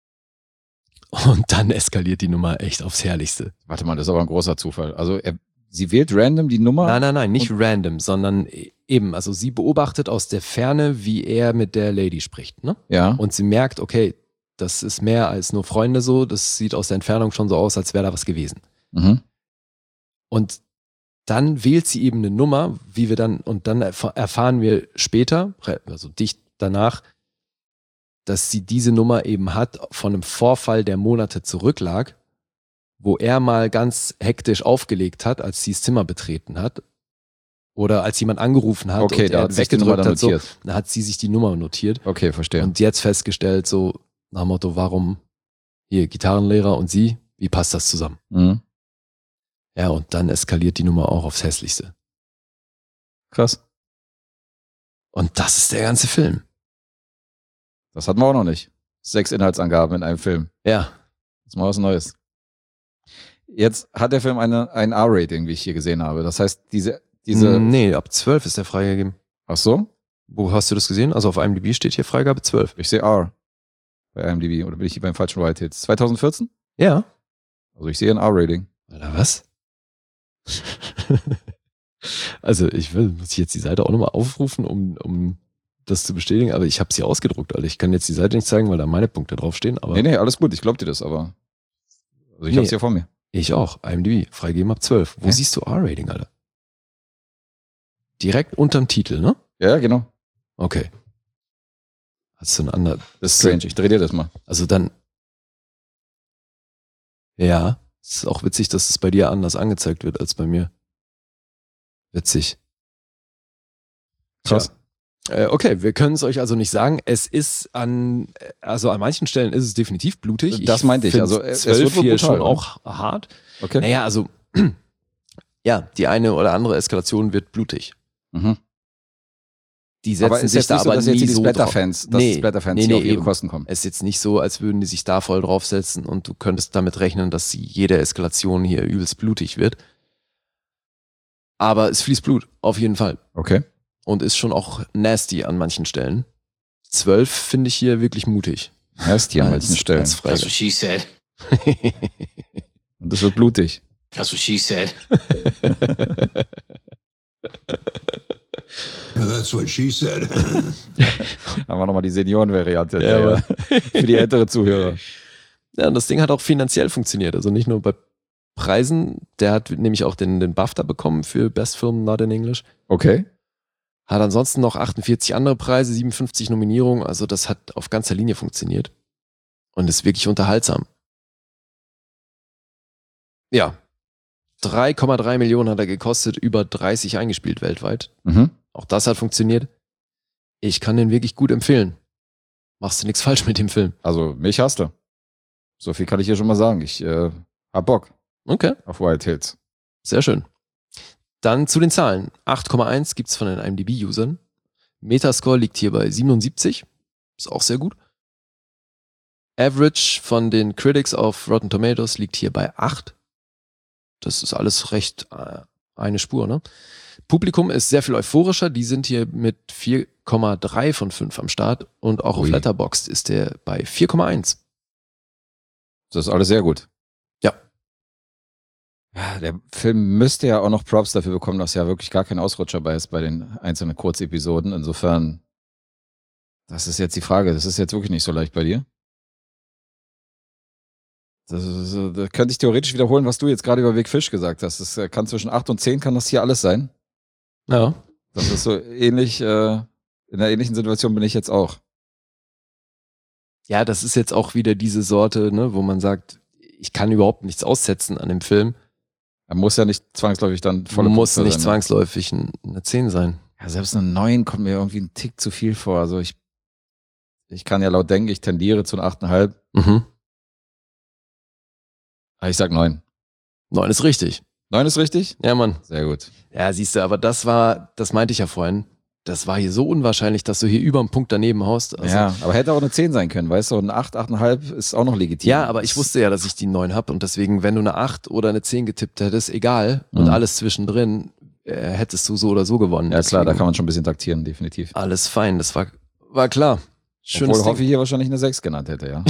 und dann eskaliert die Nummer echt aufs Herrlichste. Warte mal, das ist aber ein großer Zufall. Also er, sie wählt random die Nummer. Nein, nein, nein, nicht random, sondern eben, also sie beobachtet aus der Ferne, wie er mit der Lady spricht, ne? Ja. Und sie merkt, okay, das ist mehr als nur Freunde so, das sieht aus der Entfernung schon so aus, als wäre da was gewesen. Mhm. Und dann wählt sie eben eine Nummer, wie wir dann, und dann erf- erfahren wir später, also dicht danach, dass sie diese Nummer eben hat von einem Vorfall, der Monate zurücklag, wo er mal ganz hektisch aufgelegt hat, als sie das Zimmer betreten hat. Oder als jemand angerufen hat Okay, und da er hat sich die Nummer weggedrückt dann hat, so, notiert. dann hat sie sich die Nummer notiert Okay, verstehe. und jetzt festgestellt, so nach dem Motto, warum hier Gitarrenlehrer und sie, Wie passt das zusammen? Mhm. Ja, und dann eskaliert die Nummer auch aufs Hässlichste. Krass. Und das ist der ganze Film. Das hatten wir auch noch nicht. Sechs Inhaltsangaben in einem Film. Ja. Das ist mal was Neues. Jetzt hat der Film eine, ein R-Rating, wie ich hier gesehen habe. Das heißt, diese, diese. Nee, ab zwölf ist der freigegeben. Ach so? Wo hast du das gesehen? Also auf IMDb steht hier Freigabe zwölf. Ich sehe R bei IMDb. Oder bin ich hier beim falschen White Hits? zwanzig vierzehn? Ja. Also ich sehe ein R-Rating. Oder was? Also ich will, muss ich jetzt die Seite auch nochmal aufrufen, um, um das zu bestätigen, aber ich habe sie ausgedruckt, Alter. Ich kann jetzt die Seite nicht zeigen, weil da meine Punkte draufstehen, aber. Nee, nee, alles gut, ich glaub dir das, aber. Also ich Nee. hab's hier vor mir. Ich auch. IMDb, freigeben ab zwölf. Wo Ja. siehst du R-Rating, Alter? Direkt unterm Titel, ne? Ja, genau. Okay. Hast du ein anderes. Das ist strange. Ich dreh dir das mal. Also dann. Ja. Es ist auch witzig, dass es bei dir anders angezeigt wird als bei mir. Witzig. Krass. Tja. Äh, okay, wir können es euch also nicht sagen. Es ist an, also an manchen Stellen ist es definitiv blutig. Das meinte ich. find Also, es zwölf wird wohl hier brutal, schon oder? auch hart. Okay. Naja, also ja, die eine oder andere Eskalation wird blutig. Mhm. Die setzen Aber es ist sich jetzt da nicht so, aber dass nie jetzt hier die so drauf. Splatter-Fans, dass Nee, Splatter-Fans nee, hier nee, auf ihre eben. Kosten kommen. Es ist jetzt nicht so, als würden die sich da voll draufsetzen und du könntest damit rechnen, dass jede Eskalation hier übelst blutig wird. Aber es fließt Blut, auf jeden Fall. Okay. Und ist schon auch nasty an manchen Stellen. Zwölf finde ich hier wirklich mutig. Erst hier an manchen Stellen. als That's what Freigabe. she said. Und das wird blutig. That's what she said. That's what she said. Haben wir nochmal die Senioren-Variante Ja, ja, aber- für die ältere Zuhörer. Ja, und das Ding hat auch finanziell funktioniert. Also nicht nur bei Preisen. Der hat nämlich auch den, den BAFTA bekommen für Best Film Not in English. Okay. Hat ansonsten noch achtundvierzig andere Preise, siebenundfünfzig Nominierungen. Also das hat auf ganzer Linie funktioniert. Und ist wirklich unterhaltsam. Ja. drei Komma drei Millionen hat er gekostet, über dreißig eingespielt weltweit. Mhm. Auch das hat funktioniert. Ich kann den wirklich gut empfehlen. Machst du nichts falsch mit dem Film. Also, mich hast du. So viel kann ich hier schon mal sagen. Ich äh, hab Bock Okay, auf Wild Hills. sehr schön. Dann zu den Zahlen. acht Komma eins gibt's von den IMDb-Usern. Metascore liegt hier bei siebenundsiebzig. Ist auch sehr gut. Average von den Critics auf Rotten Tomatoes liegt hier bei acht. Das ist alles recht äh, eine Spur, ne? Publikum ist sehr viel euphorischer. Die sind hier mit vier Komma drei von fünf am Start. Und auch auf Ui. Letterboxd ist der bei vier Komma eins. Das ist alles sehr gut. Ja. Ja, der Film müsste ja auch noch Props dafür bekommen, dass ja wirklich gar kein Ausrutscher bei ist bei den einzelnen Kurzepisoden. Insofern, das ist jetzt die Frage. Das ist jetzt wirklich nicht so leicht bei dir. Das, ist, äh, das könnte ich theoretisch wiederholen, was du jetzt gerade über Big Fish gesagt hast. Das äh, kann zwischen acht und zehn kann das hier alles sein. Ja. Das ist so ähnlich, äh, in einer ähnlichen Situation bin ich jetzt auch. Ja, das ist jetzt auch wieder diese Sorte, ne, wo man sagt, ich kann überhaupt nichts aussetzen an dem Film. Er muss ja nicht zwangsläufig dann voll Muss nicht zwangsläufig ein- eine zehn sein. Ja, selbst eine neun kommt mir irgendwie ein Tick zu viel vor. Also ich, ich kann ja laut denken, ich tendiere zu einer acht Komma fünf. Mhm. Aber ich sag neun. neun ist richtig. neun ist richtig? Ja, Mann. Sehr gut. Ja, siehst du, aber das war, das meinte ich ja vorhin, das war hier so unwahrscheinlich, dass du hier über einen Punkt daneben haust. Also, ja, aber hätte auch eine zehn sein können, weißt du? Und eine acht, acht Komma fünf ist auch noch legitim. ja, aber ich wusste ja, dass ich die neun hab und deswegen, wenn du eine acht oder eine zehn getippt hättest, egal, und Mhm. alles zwischendrin, äh, hättest du so oder so gewonnen. Ja, klar, da Deswegen kann man schon ein bisschen taktieren, definitiv. alles fein, das war, war klar. Schönes Obwohl Hoffi Ding. hier wahrscheinlich eine sechs genannt hätte, ja.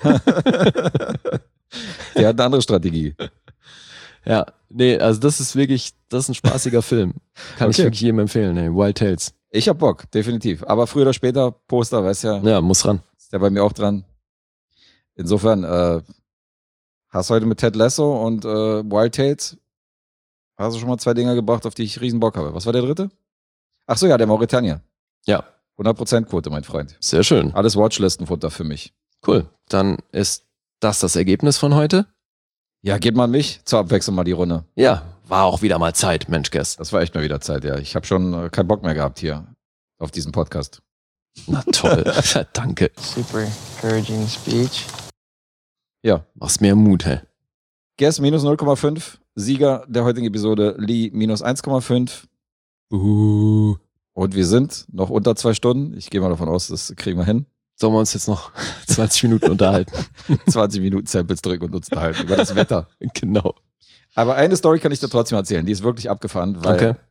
Der hat eine andere Strategie. Ja, nee, also das ist wirklich, das ist ein spaßiger Film. Kann ich Okay. wirklich jedem empfehlen, ey. Wild Tales. Ich hab Bock, definitiv. Aber früher oder später, Poster, weißt ja, Ja, muss ran. ist der bei mir auch dran. Insofern, äh, hast heute mit Ted Lasso und äh, Wild Tales, hast du schon mal zwei Dinger gebracht, auf die ich riesen Bock habe. Was war der dritte? Ach so, ja, der Mauretanier. Ja, hundert Prozent Quote, mein Freund. sehr schön. Alles Watchlistenfutter für mich. Cool. Dann ist das das Ergebnis von heute. Ja, geht mal an mich zur Abwechslung mal die Runde. Ja, war auch wieder mal Zeit, Mensch, Guest. Das war echt mal wieder Zeit, ja. Ich habe schon äh, keinen Bock mehr gehabt hier auf diesen Podcast. Na toll. Danke. Super encouraging speech. Ja, Machst mehr Mut, hä? Guess minus null Komma fünf. Sieger der heutigen Episode Lee minus eins Komma fünf. Uh. Und wir sind noch unter zwei Stunden. Ich gehe mal davon aus, das kriegen wir hin. Sollen wir uns jetzt noch zwanzig Minuten unterhalten? zwanzig Minuten Samples drücken und uns unterhalten über das Wetter. Genau. Aber eine Story kann ich dir trotzdem erzählen. Die ist wirklich abgefahren, weil Okay.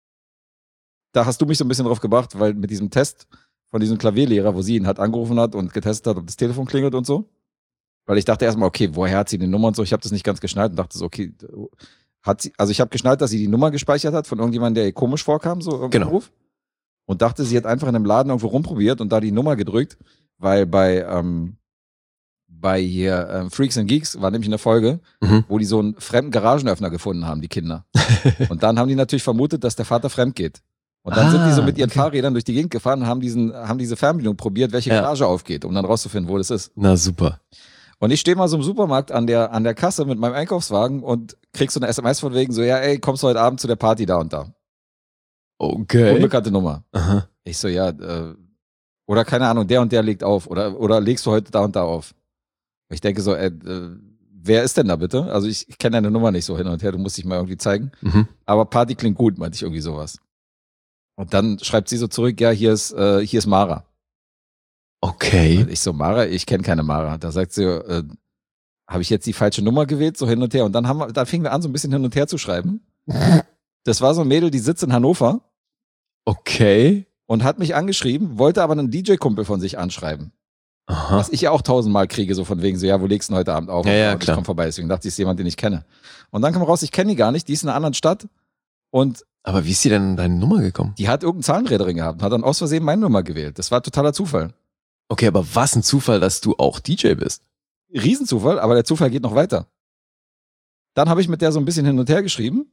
da hast du mich so ein bisschen drauf gebracht, weil mit diesem Test von diesem Klavierlehrer, wo sie ihn halt angerufen hat und getestet hat, ob das Telefon klingelt und so. Weil ich dachte erstmal, okay, woher hat sie die Nummer und so? Ich habe das nicht ganz geschnallt und dachte so, okay, hat sie, also ich habe geschnallt, dass sie die Nummer gespeichert hat von irgendjemandem, der ihr komisch vorkam, so irgendein Genau. Ruf. Und dachte, sie hat einfach in einem Laden irgendwo rumprobiert und da die Nummer gedrückt, weil bei, ähm, bei hier ähm, Freaks and Geeks war nämlich eine Folge, Mhm. wo die so einen fremden Garagenöffner gefunden haben, die Kinder. Und dann haben die natürlich vermutet, dass der Vater fremd geht. Und dann Ah, sind die so mit ihren okay. Fahrrädern durch die Gegend gefahren und haben, diesen, haben diese Fernbedienung probiert, welche Ja. Garage aufgeht, um dann rauszufinden, wo das ist. Na super. Und ich stehe mal so im Supermarkt an der, an der Kasse mit meinem Einkaufswagen und krieg so eine S M S von wegen so, ja ey, kommst du heute Abend zu der Party da und da. Okay. Unbekannte Nummer. Aha. Ich so, ja, äh, oder keine Ahnung, der und der legt auf. Oder, oder legst du heute da und da auf? Ich denke so, äh, äh, wer ist denn da bitte? Also ich, ich kenne deine Nummer nicht so hin und her, du musst dich mal irgendwie zeigen. Mhm. Aber Party klingt gut, meinte ich irgendwie sowas. Und dann schreibt sie so zurück, ja, hier ist, äh, hier ist Mara. Okay. Und ich so, Mara, ich kenne keine Mara. Da sagt sie, äh, habe ich jetzt die falsche Nummer gewählt, so hin und her. Und dann haben wir, dann fingen wir an, so ein bisschen hin und her zu schreiben. Das war so ein Mädel, die sitzt in Hannover Okay. und hat mich angeschrieben, wollte aber einen D J-Kumpel von sich anschreiben. Aha. Was ich ja auch tausendmal kriege, so von wegen so, ja, wo legst du denn heute Abend auf? Ja, ja, und ich klar. komm vorbei, deswegen dachte ich, ist jemand, den ich kenne. Und dann kam raus, ich kenne die gar nicht, die ist in einer anderen Stadt und Aber wie ist sie denn an deine Nummer gekommen? die hat irgendeinen Zahlendreher drin gehabt und hat dann aus Versehen meine Nummer gewählt. Das war totaler Zufall. Okay, aber was ein Zufall, dass du auch D J bist. Riesenzufall, aber der Zufall geht noch weiter. Dann habe ich mit der so ein bisschen hin und her geschrieben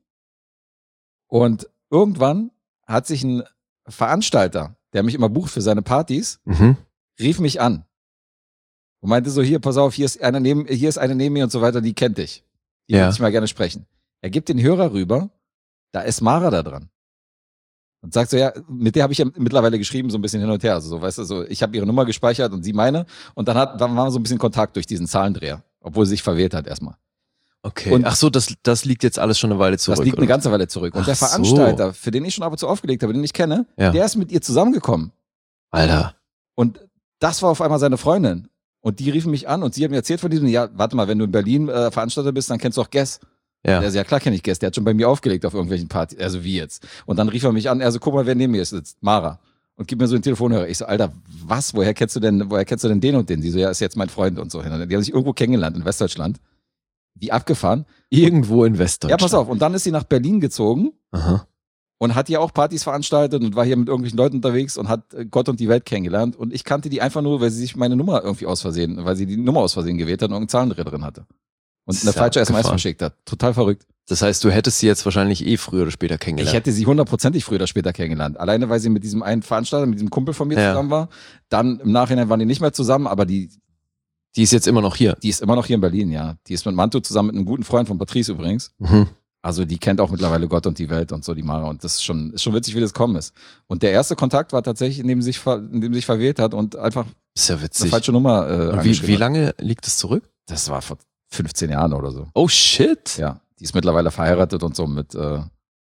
und irgendwann hat sich ein Veranstalter, der mich immer bucht für seine Partys, Mhm. rief mich an und meinte so, hier, pass auf, hier ist eine neben, hier ist eine neben mir und so weiter, die kennt dich. Die Ja. würde ich mal gerne sprechen. Er gibt den Hörer rüber, da ist Mara da dran. Und sagt so, ja, mit der habe ich ja mittlerweile geschrieben, so ein bisschen hin und her. Also so, weißt du, so, ich habe ihre Nummer gespeichert und sie meine. Und dann hat, dann war so ein bisschen Kontakt durch diesen Zahlendreher, obwohl sie sich verwählt hat erstmal. Okay. Und- Ach so, das, das liegt jetzt alles schon eine Weile zurück. Das liegt eine oder? ganze Weile zurück. Und Ach der so. Veranstalter, für den ich schon ab und zu aufgelegt habe, den ich kenne, Ja. der ist mit ihr zusammengekommen. Alter. Und das war auf einmal seine Freundin. Und die riefen mich an und sie hat mir erzählt von diesem, ja, warte mal, wenn du in Berlin äh, Veranstalter bist, dann kennst du auch Guess. Ja. Der so, ja klar kenne ich Guess, der hat schon bei mir aufgelegt auf irgendwelchen Partys, also wie jetzt. Und dann rief er mich an, er so, guck mal, wer neben mir sitzt, Mara. Und gib mir so einen Telefonhörer. Ich so, Alter, was, woher kennst du denn, woher kennst du denn den und den? Die so, ja, ist jetzt mein Freund und so. Die haben sich irgendwo kennengelernt in Westdeutschland. Wie abgefahren. Irgendwo in Ja, Westdeutschland. pass auf. Und dann ist sie nach Berlin gezogen Aha. und hat hier auch Partys veranstaltet und war hier mit irgendwelchen Leuten unterwegs und hat äh, Gott und die Welt kennengelernt. Und ich kannte die einfach nur, weil sie sich meine Nummer irgendwie aus Versehen, weil sie die Nummer aus Versehen gewählt hat und irgendeinen Zahlendreher drin hatte. Und eine Ist falsche S M S abgefahren. verschickt hat. Total verrückt. Das heißt, du hättest sie jetzt wahrscheinlich eh früher oder später Ich kennengelernt. hätte sie hundertprozentig früher oder später kennengelernt. Alleine, weil sie mit diesem einen Veranstalter, mit diesem Kumpel von mir Ja. zusammen war. Dann im Nachhinein waren die nicht mehr zusammen, aber die, Die ist jetzt immer noch hier. die ist immer noch hier in Berlin, ja. Die ist mit Manto zusammen mit einem guten Freund von Patrice übrigens. Mhm. Also die kennt auch mittlerweile Gott und die Welt und so, die Mara. Und das ist schon, ist schon witzig, wie das kommen ist. Und der erste Kontakt war tatsächlich, in dem sie sich, ver, in dem sie sich verwählt hat und einfach Ist ja eine witzig. falsche Nummer äh, Und wie, angeschrieben wie hat. lange liegt es zurück? Das war vor fünfzehn Jahren oder so. Oh shit. Ja. Die ist mittlerweile verheiratet und so mit äh,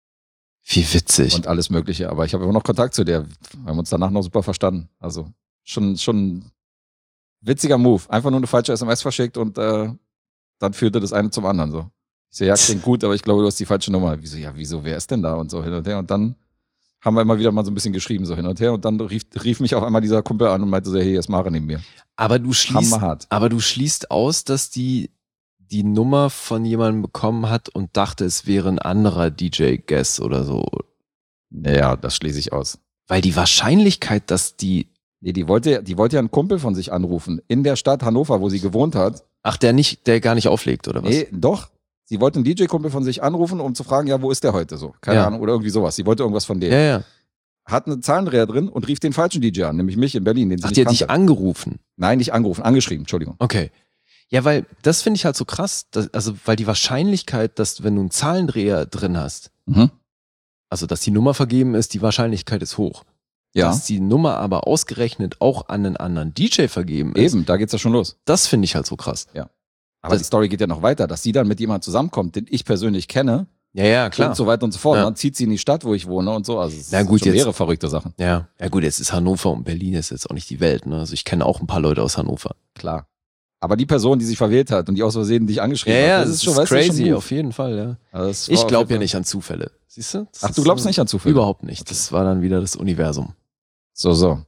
Wie witzig. und alles Mögliche. Aber ich habe immer noch Kontakt zu der. Wir haben uns danach noch super verstanden. Also schon, schon ein witziger Move. Einfach nur eine falsche S M S verschickt und äh, dann führte das eine zum anderen so. Ich so, ja, klingt gut, aber ich glaube, du hast die falsche Nummer. Wieso, ja, wieso, wer ist denn da? Und so hin und her. Und dann haben wir immer wieder mal so ein bisschen geschrieben, so hin und her. Und dann rief, rief mich auf einmal dieser Kumpel an und meinte so, hey, hier ist Mara neben mir. aber du schließt, Hammerhart. aber du schließt aus, dass die die Nummer von jemandem bekommen hat und dachte, es wäre ein anderer D J-Guest oder so. Naja, das schließe ich aus. Weil die Wahrscheinlichkeit, dass die, Nee, die wollte, die wollte ja einen Kumpel von sich anrufen. In der Stadt Hannover, wo sie gewohnt hat. ach, der nicht, der gar nicht auflegt, oder was? Nee, doch. Sie wollte einen D J-Kumpel von sich anrufen, um zu fragen, ja, wo ist der heute so? Keine Ja. Ahnung, oder irgendwie sowas. Sie wollte irgendwas von denen. Ja, ja. Hat einen Zahlendreher drin und rief den falschen D J an, nämlich mich in Berlin, den sie Ach, nicht die hat dich kannte. angerufen. Nein, nicht angerufen, angeschrieben, Entschuldigung. Okay. Ja, weil das finde ich halt so krass, dass, also weil die Wahrscheinlichkeit, dass wenn du einen Zahlendreher drin hast, Mhm. also dass die Nummer vergeben ist, die Wahrscheinlichkeit ist hoch. Ja, Dass die Nummer aber ausgerechnet auch an einen anderen D J vergeben ist, eben, da geht's ja schon los. das finde ich halt so krass. Aber Das- die Story geht ja noch weiter, dass sie dann mit jemandem zusammenkommt, den ich persönlich kenne. Ja, ja, klar. Und so weiter und so fort. Ja. Dann zieht sie in die Stadt, wo ich wohne und so. Also es Na gut, sind schon jetzt- mehrere verrückte Sachen. Ja, ja gut, jetzt ist Hannover und Berlin ist jetzt auch nicht die Welt. Ne? Also ich kenne auch ein paar Leute aus Hannover. Klar. Aber die Person, die sich verwählt hat und die aus Versehen dich angeschrieben hat, das ist schon, weißt du, crazy, schon auf jeden Fall, ja. Also das war Ich auf glaube jeden ja Fall- nicht an Zufälle. Siehst du? Das Ach, du ist, glaubst äh, nicht an Zufälle? Überhaupt nicht. Das war dann wieder das Universum. So, so.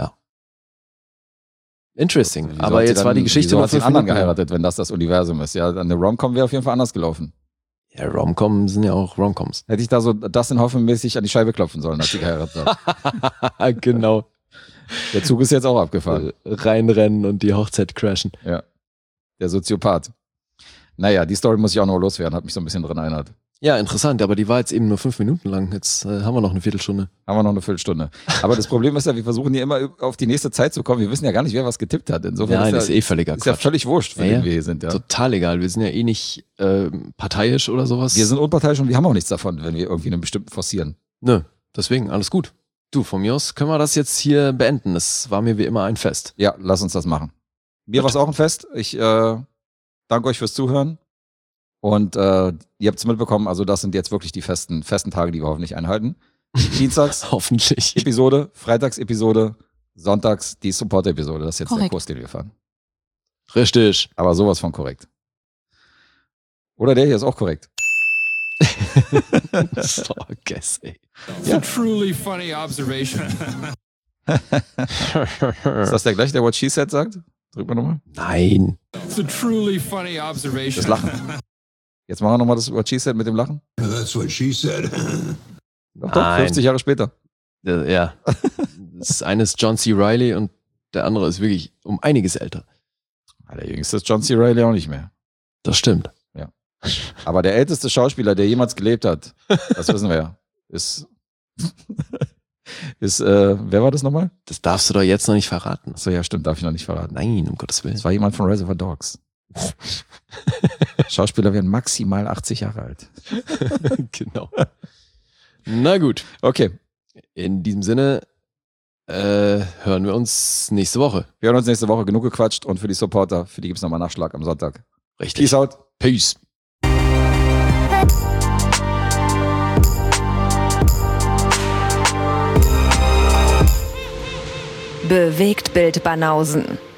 Interesting. Wieso Aber hat sie jetzt dann, war die Geschichte wieso noch hat sie fünf einen anderen Minuten lang. geheiratet, wenn das das Universum ist. Ja, eine Rom-Com wäre auf jeden Fall anders gelaufen. Ja, Rom-Com sind ja auch Rom-Coms. Hätte ich da so Dustin Hoffman-mäßig an die Scheibe klopfen sollen, als sie geheiratet hat. Genau. Der Zug ist jetzt auch abgefahren. Reinrennen und die Hochzeit crashen. Ja. Der Soziopath. Naja, die Story muss ich auch noch loswerden, hat mich so ein bisschen dran erinnert. Ja, interessant, aber die war jetzt eben nur fünf Minuten lang. Jetzt äh, haben wir noch eine Viertelstunde. Haben wir noch eine Viertelstunde. Aber das Problem ist ja, wir versuchen hier immer auf die nächste Zeit zu kommen. Wir wissen ja gar nicht, wer was getippt hat. Insofern Nein, ist, ist ja, eh völliger ist ja Quatsch. völlig wurscht, für Ja, den ja. wir hier sind. Ja. Total egal. Wir sind ja eh nicht äh, parteiisch oder sowas. Wir sind unparteiisch und wir haben auch nichts davon, wenn wir irgendwie einen bestimmten forcieren. Nö, deswegen, alles gut. Du, von mir aus können wir das jetzt hier beenden. Das war mir wie immer ein Fest. Ja, lass uns das machen. Mir war es auch ein Fest. Ich äh, danke euch fürs Zuhören. Und äh, ihr habt es mitbekommen, also das sind jetzt wirklich die festen, festen Tage, die wir hoffentlich einhalten. Dienstags Hoffentlich. Episode, Freitags Episode, Sonntags die Support-Episode. Das ist jetzt der Korrekt. Kurs, den wir fahren. Richtig. Aber sowas von korrekt. Oder der hier ist auch korrekt. So, guess, ey. It's a truly funny observation. Ist das der gleiche, der What She Said sagt? Drück mal nochmal. Nein. It's a truly funny observation. Das Lachen. Jetzt machen wir nochmal das What She Said mit dem Lachen. That's what she said. Doch, doch, Nein. fünfzig Jahre später. Äh, Ja. Das eine ist John C. Reilly und der andere ist wirklich um einiges älter. Ah, der jüngste ist John C. Reilly auch nicht mehr. Das stimmt. Aber der älteste Schauspieler, der jemals gelebt hat, das wissen wir ja, ist, ist äh, wer war das nochmal? Das darfst du doch jetzt noch nicht verraten. Achso, ja, stimmt, darf ich noch nicht verraten. Nein, um Gottes Willen. Das war jemand von Reservoir Dogs. Schauspieler werden maximal achtzig Jahre alt. Genau. Na gut. Okay, In diesem Sinne äh, hören wir uns nächste Woche. wir hören uns nächste Woche. Genug gequatscht und für die Supporter, für die gibt's nochmal Nachschlag am Sonntag. Richtig. Peace out. Peace. Bewegt Bild Banausen.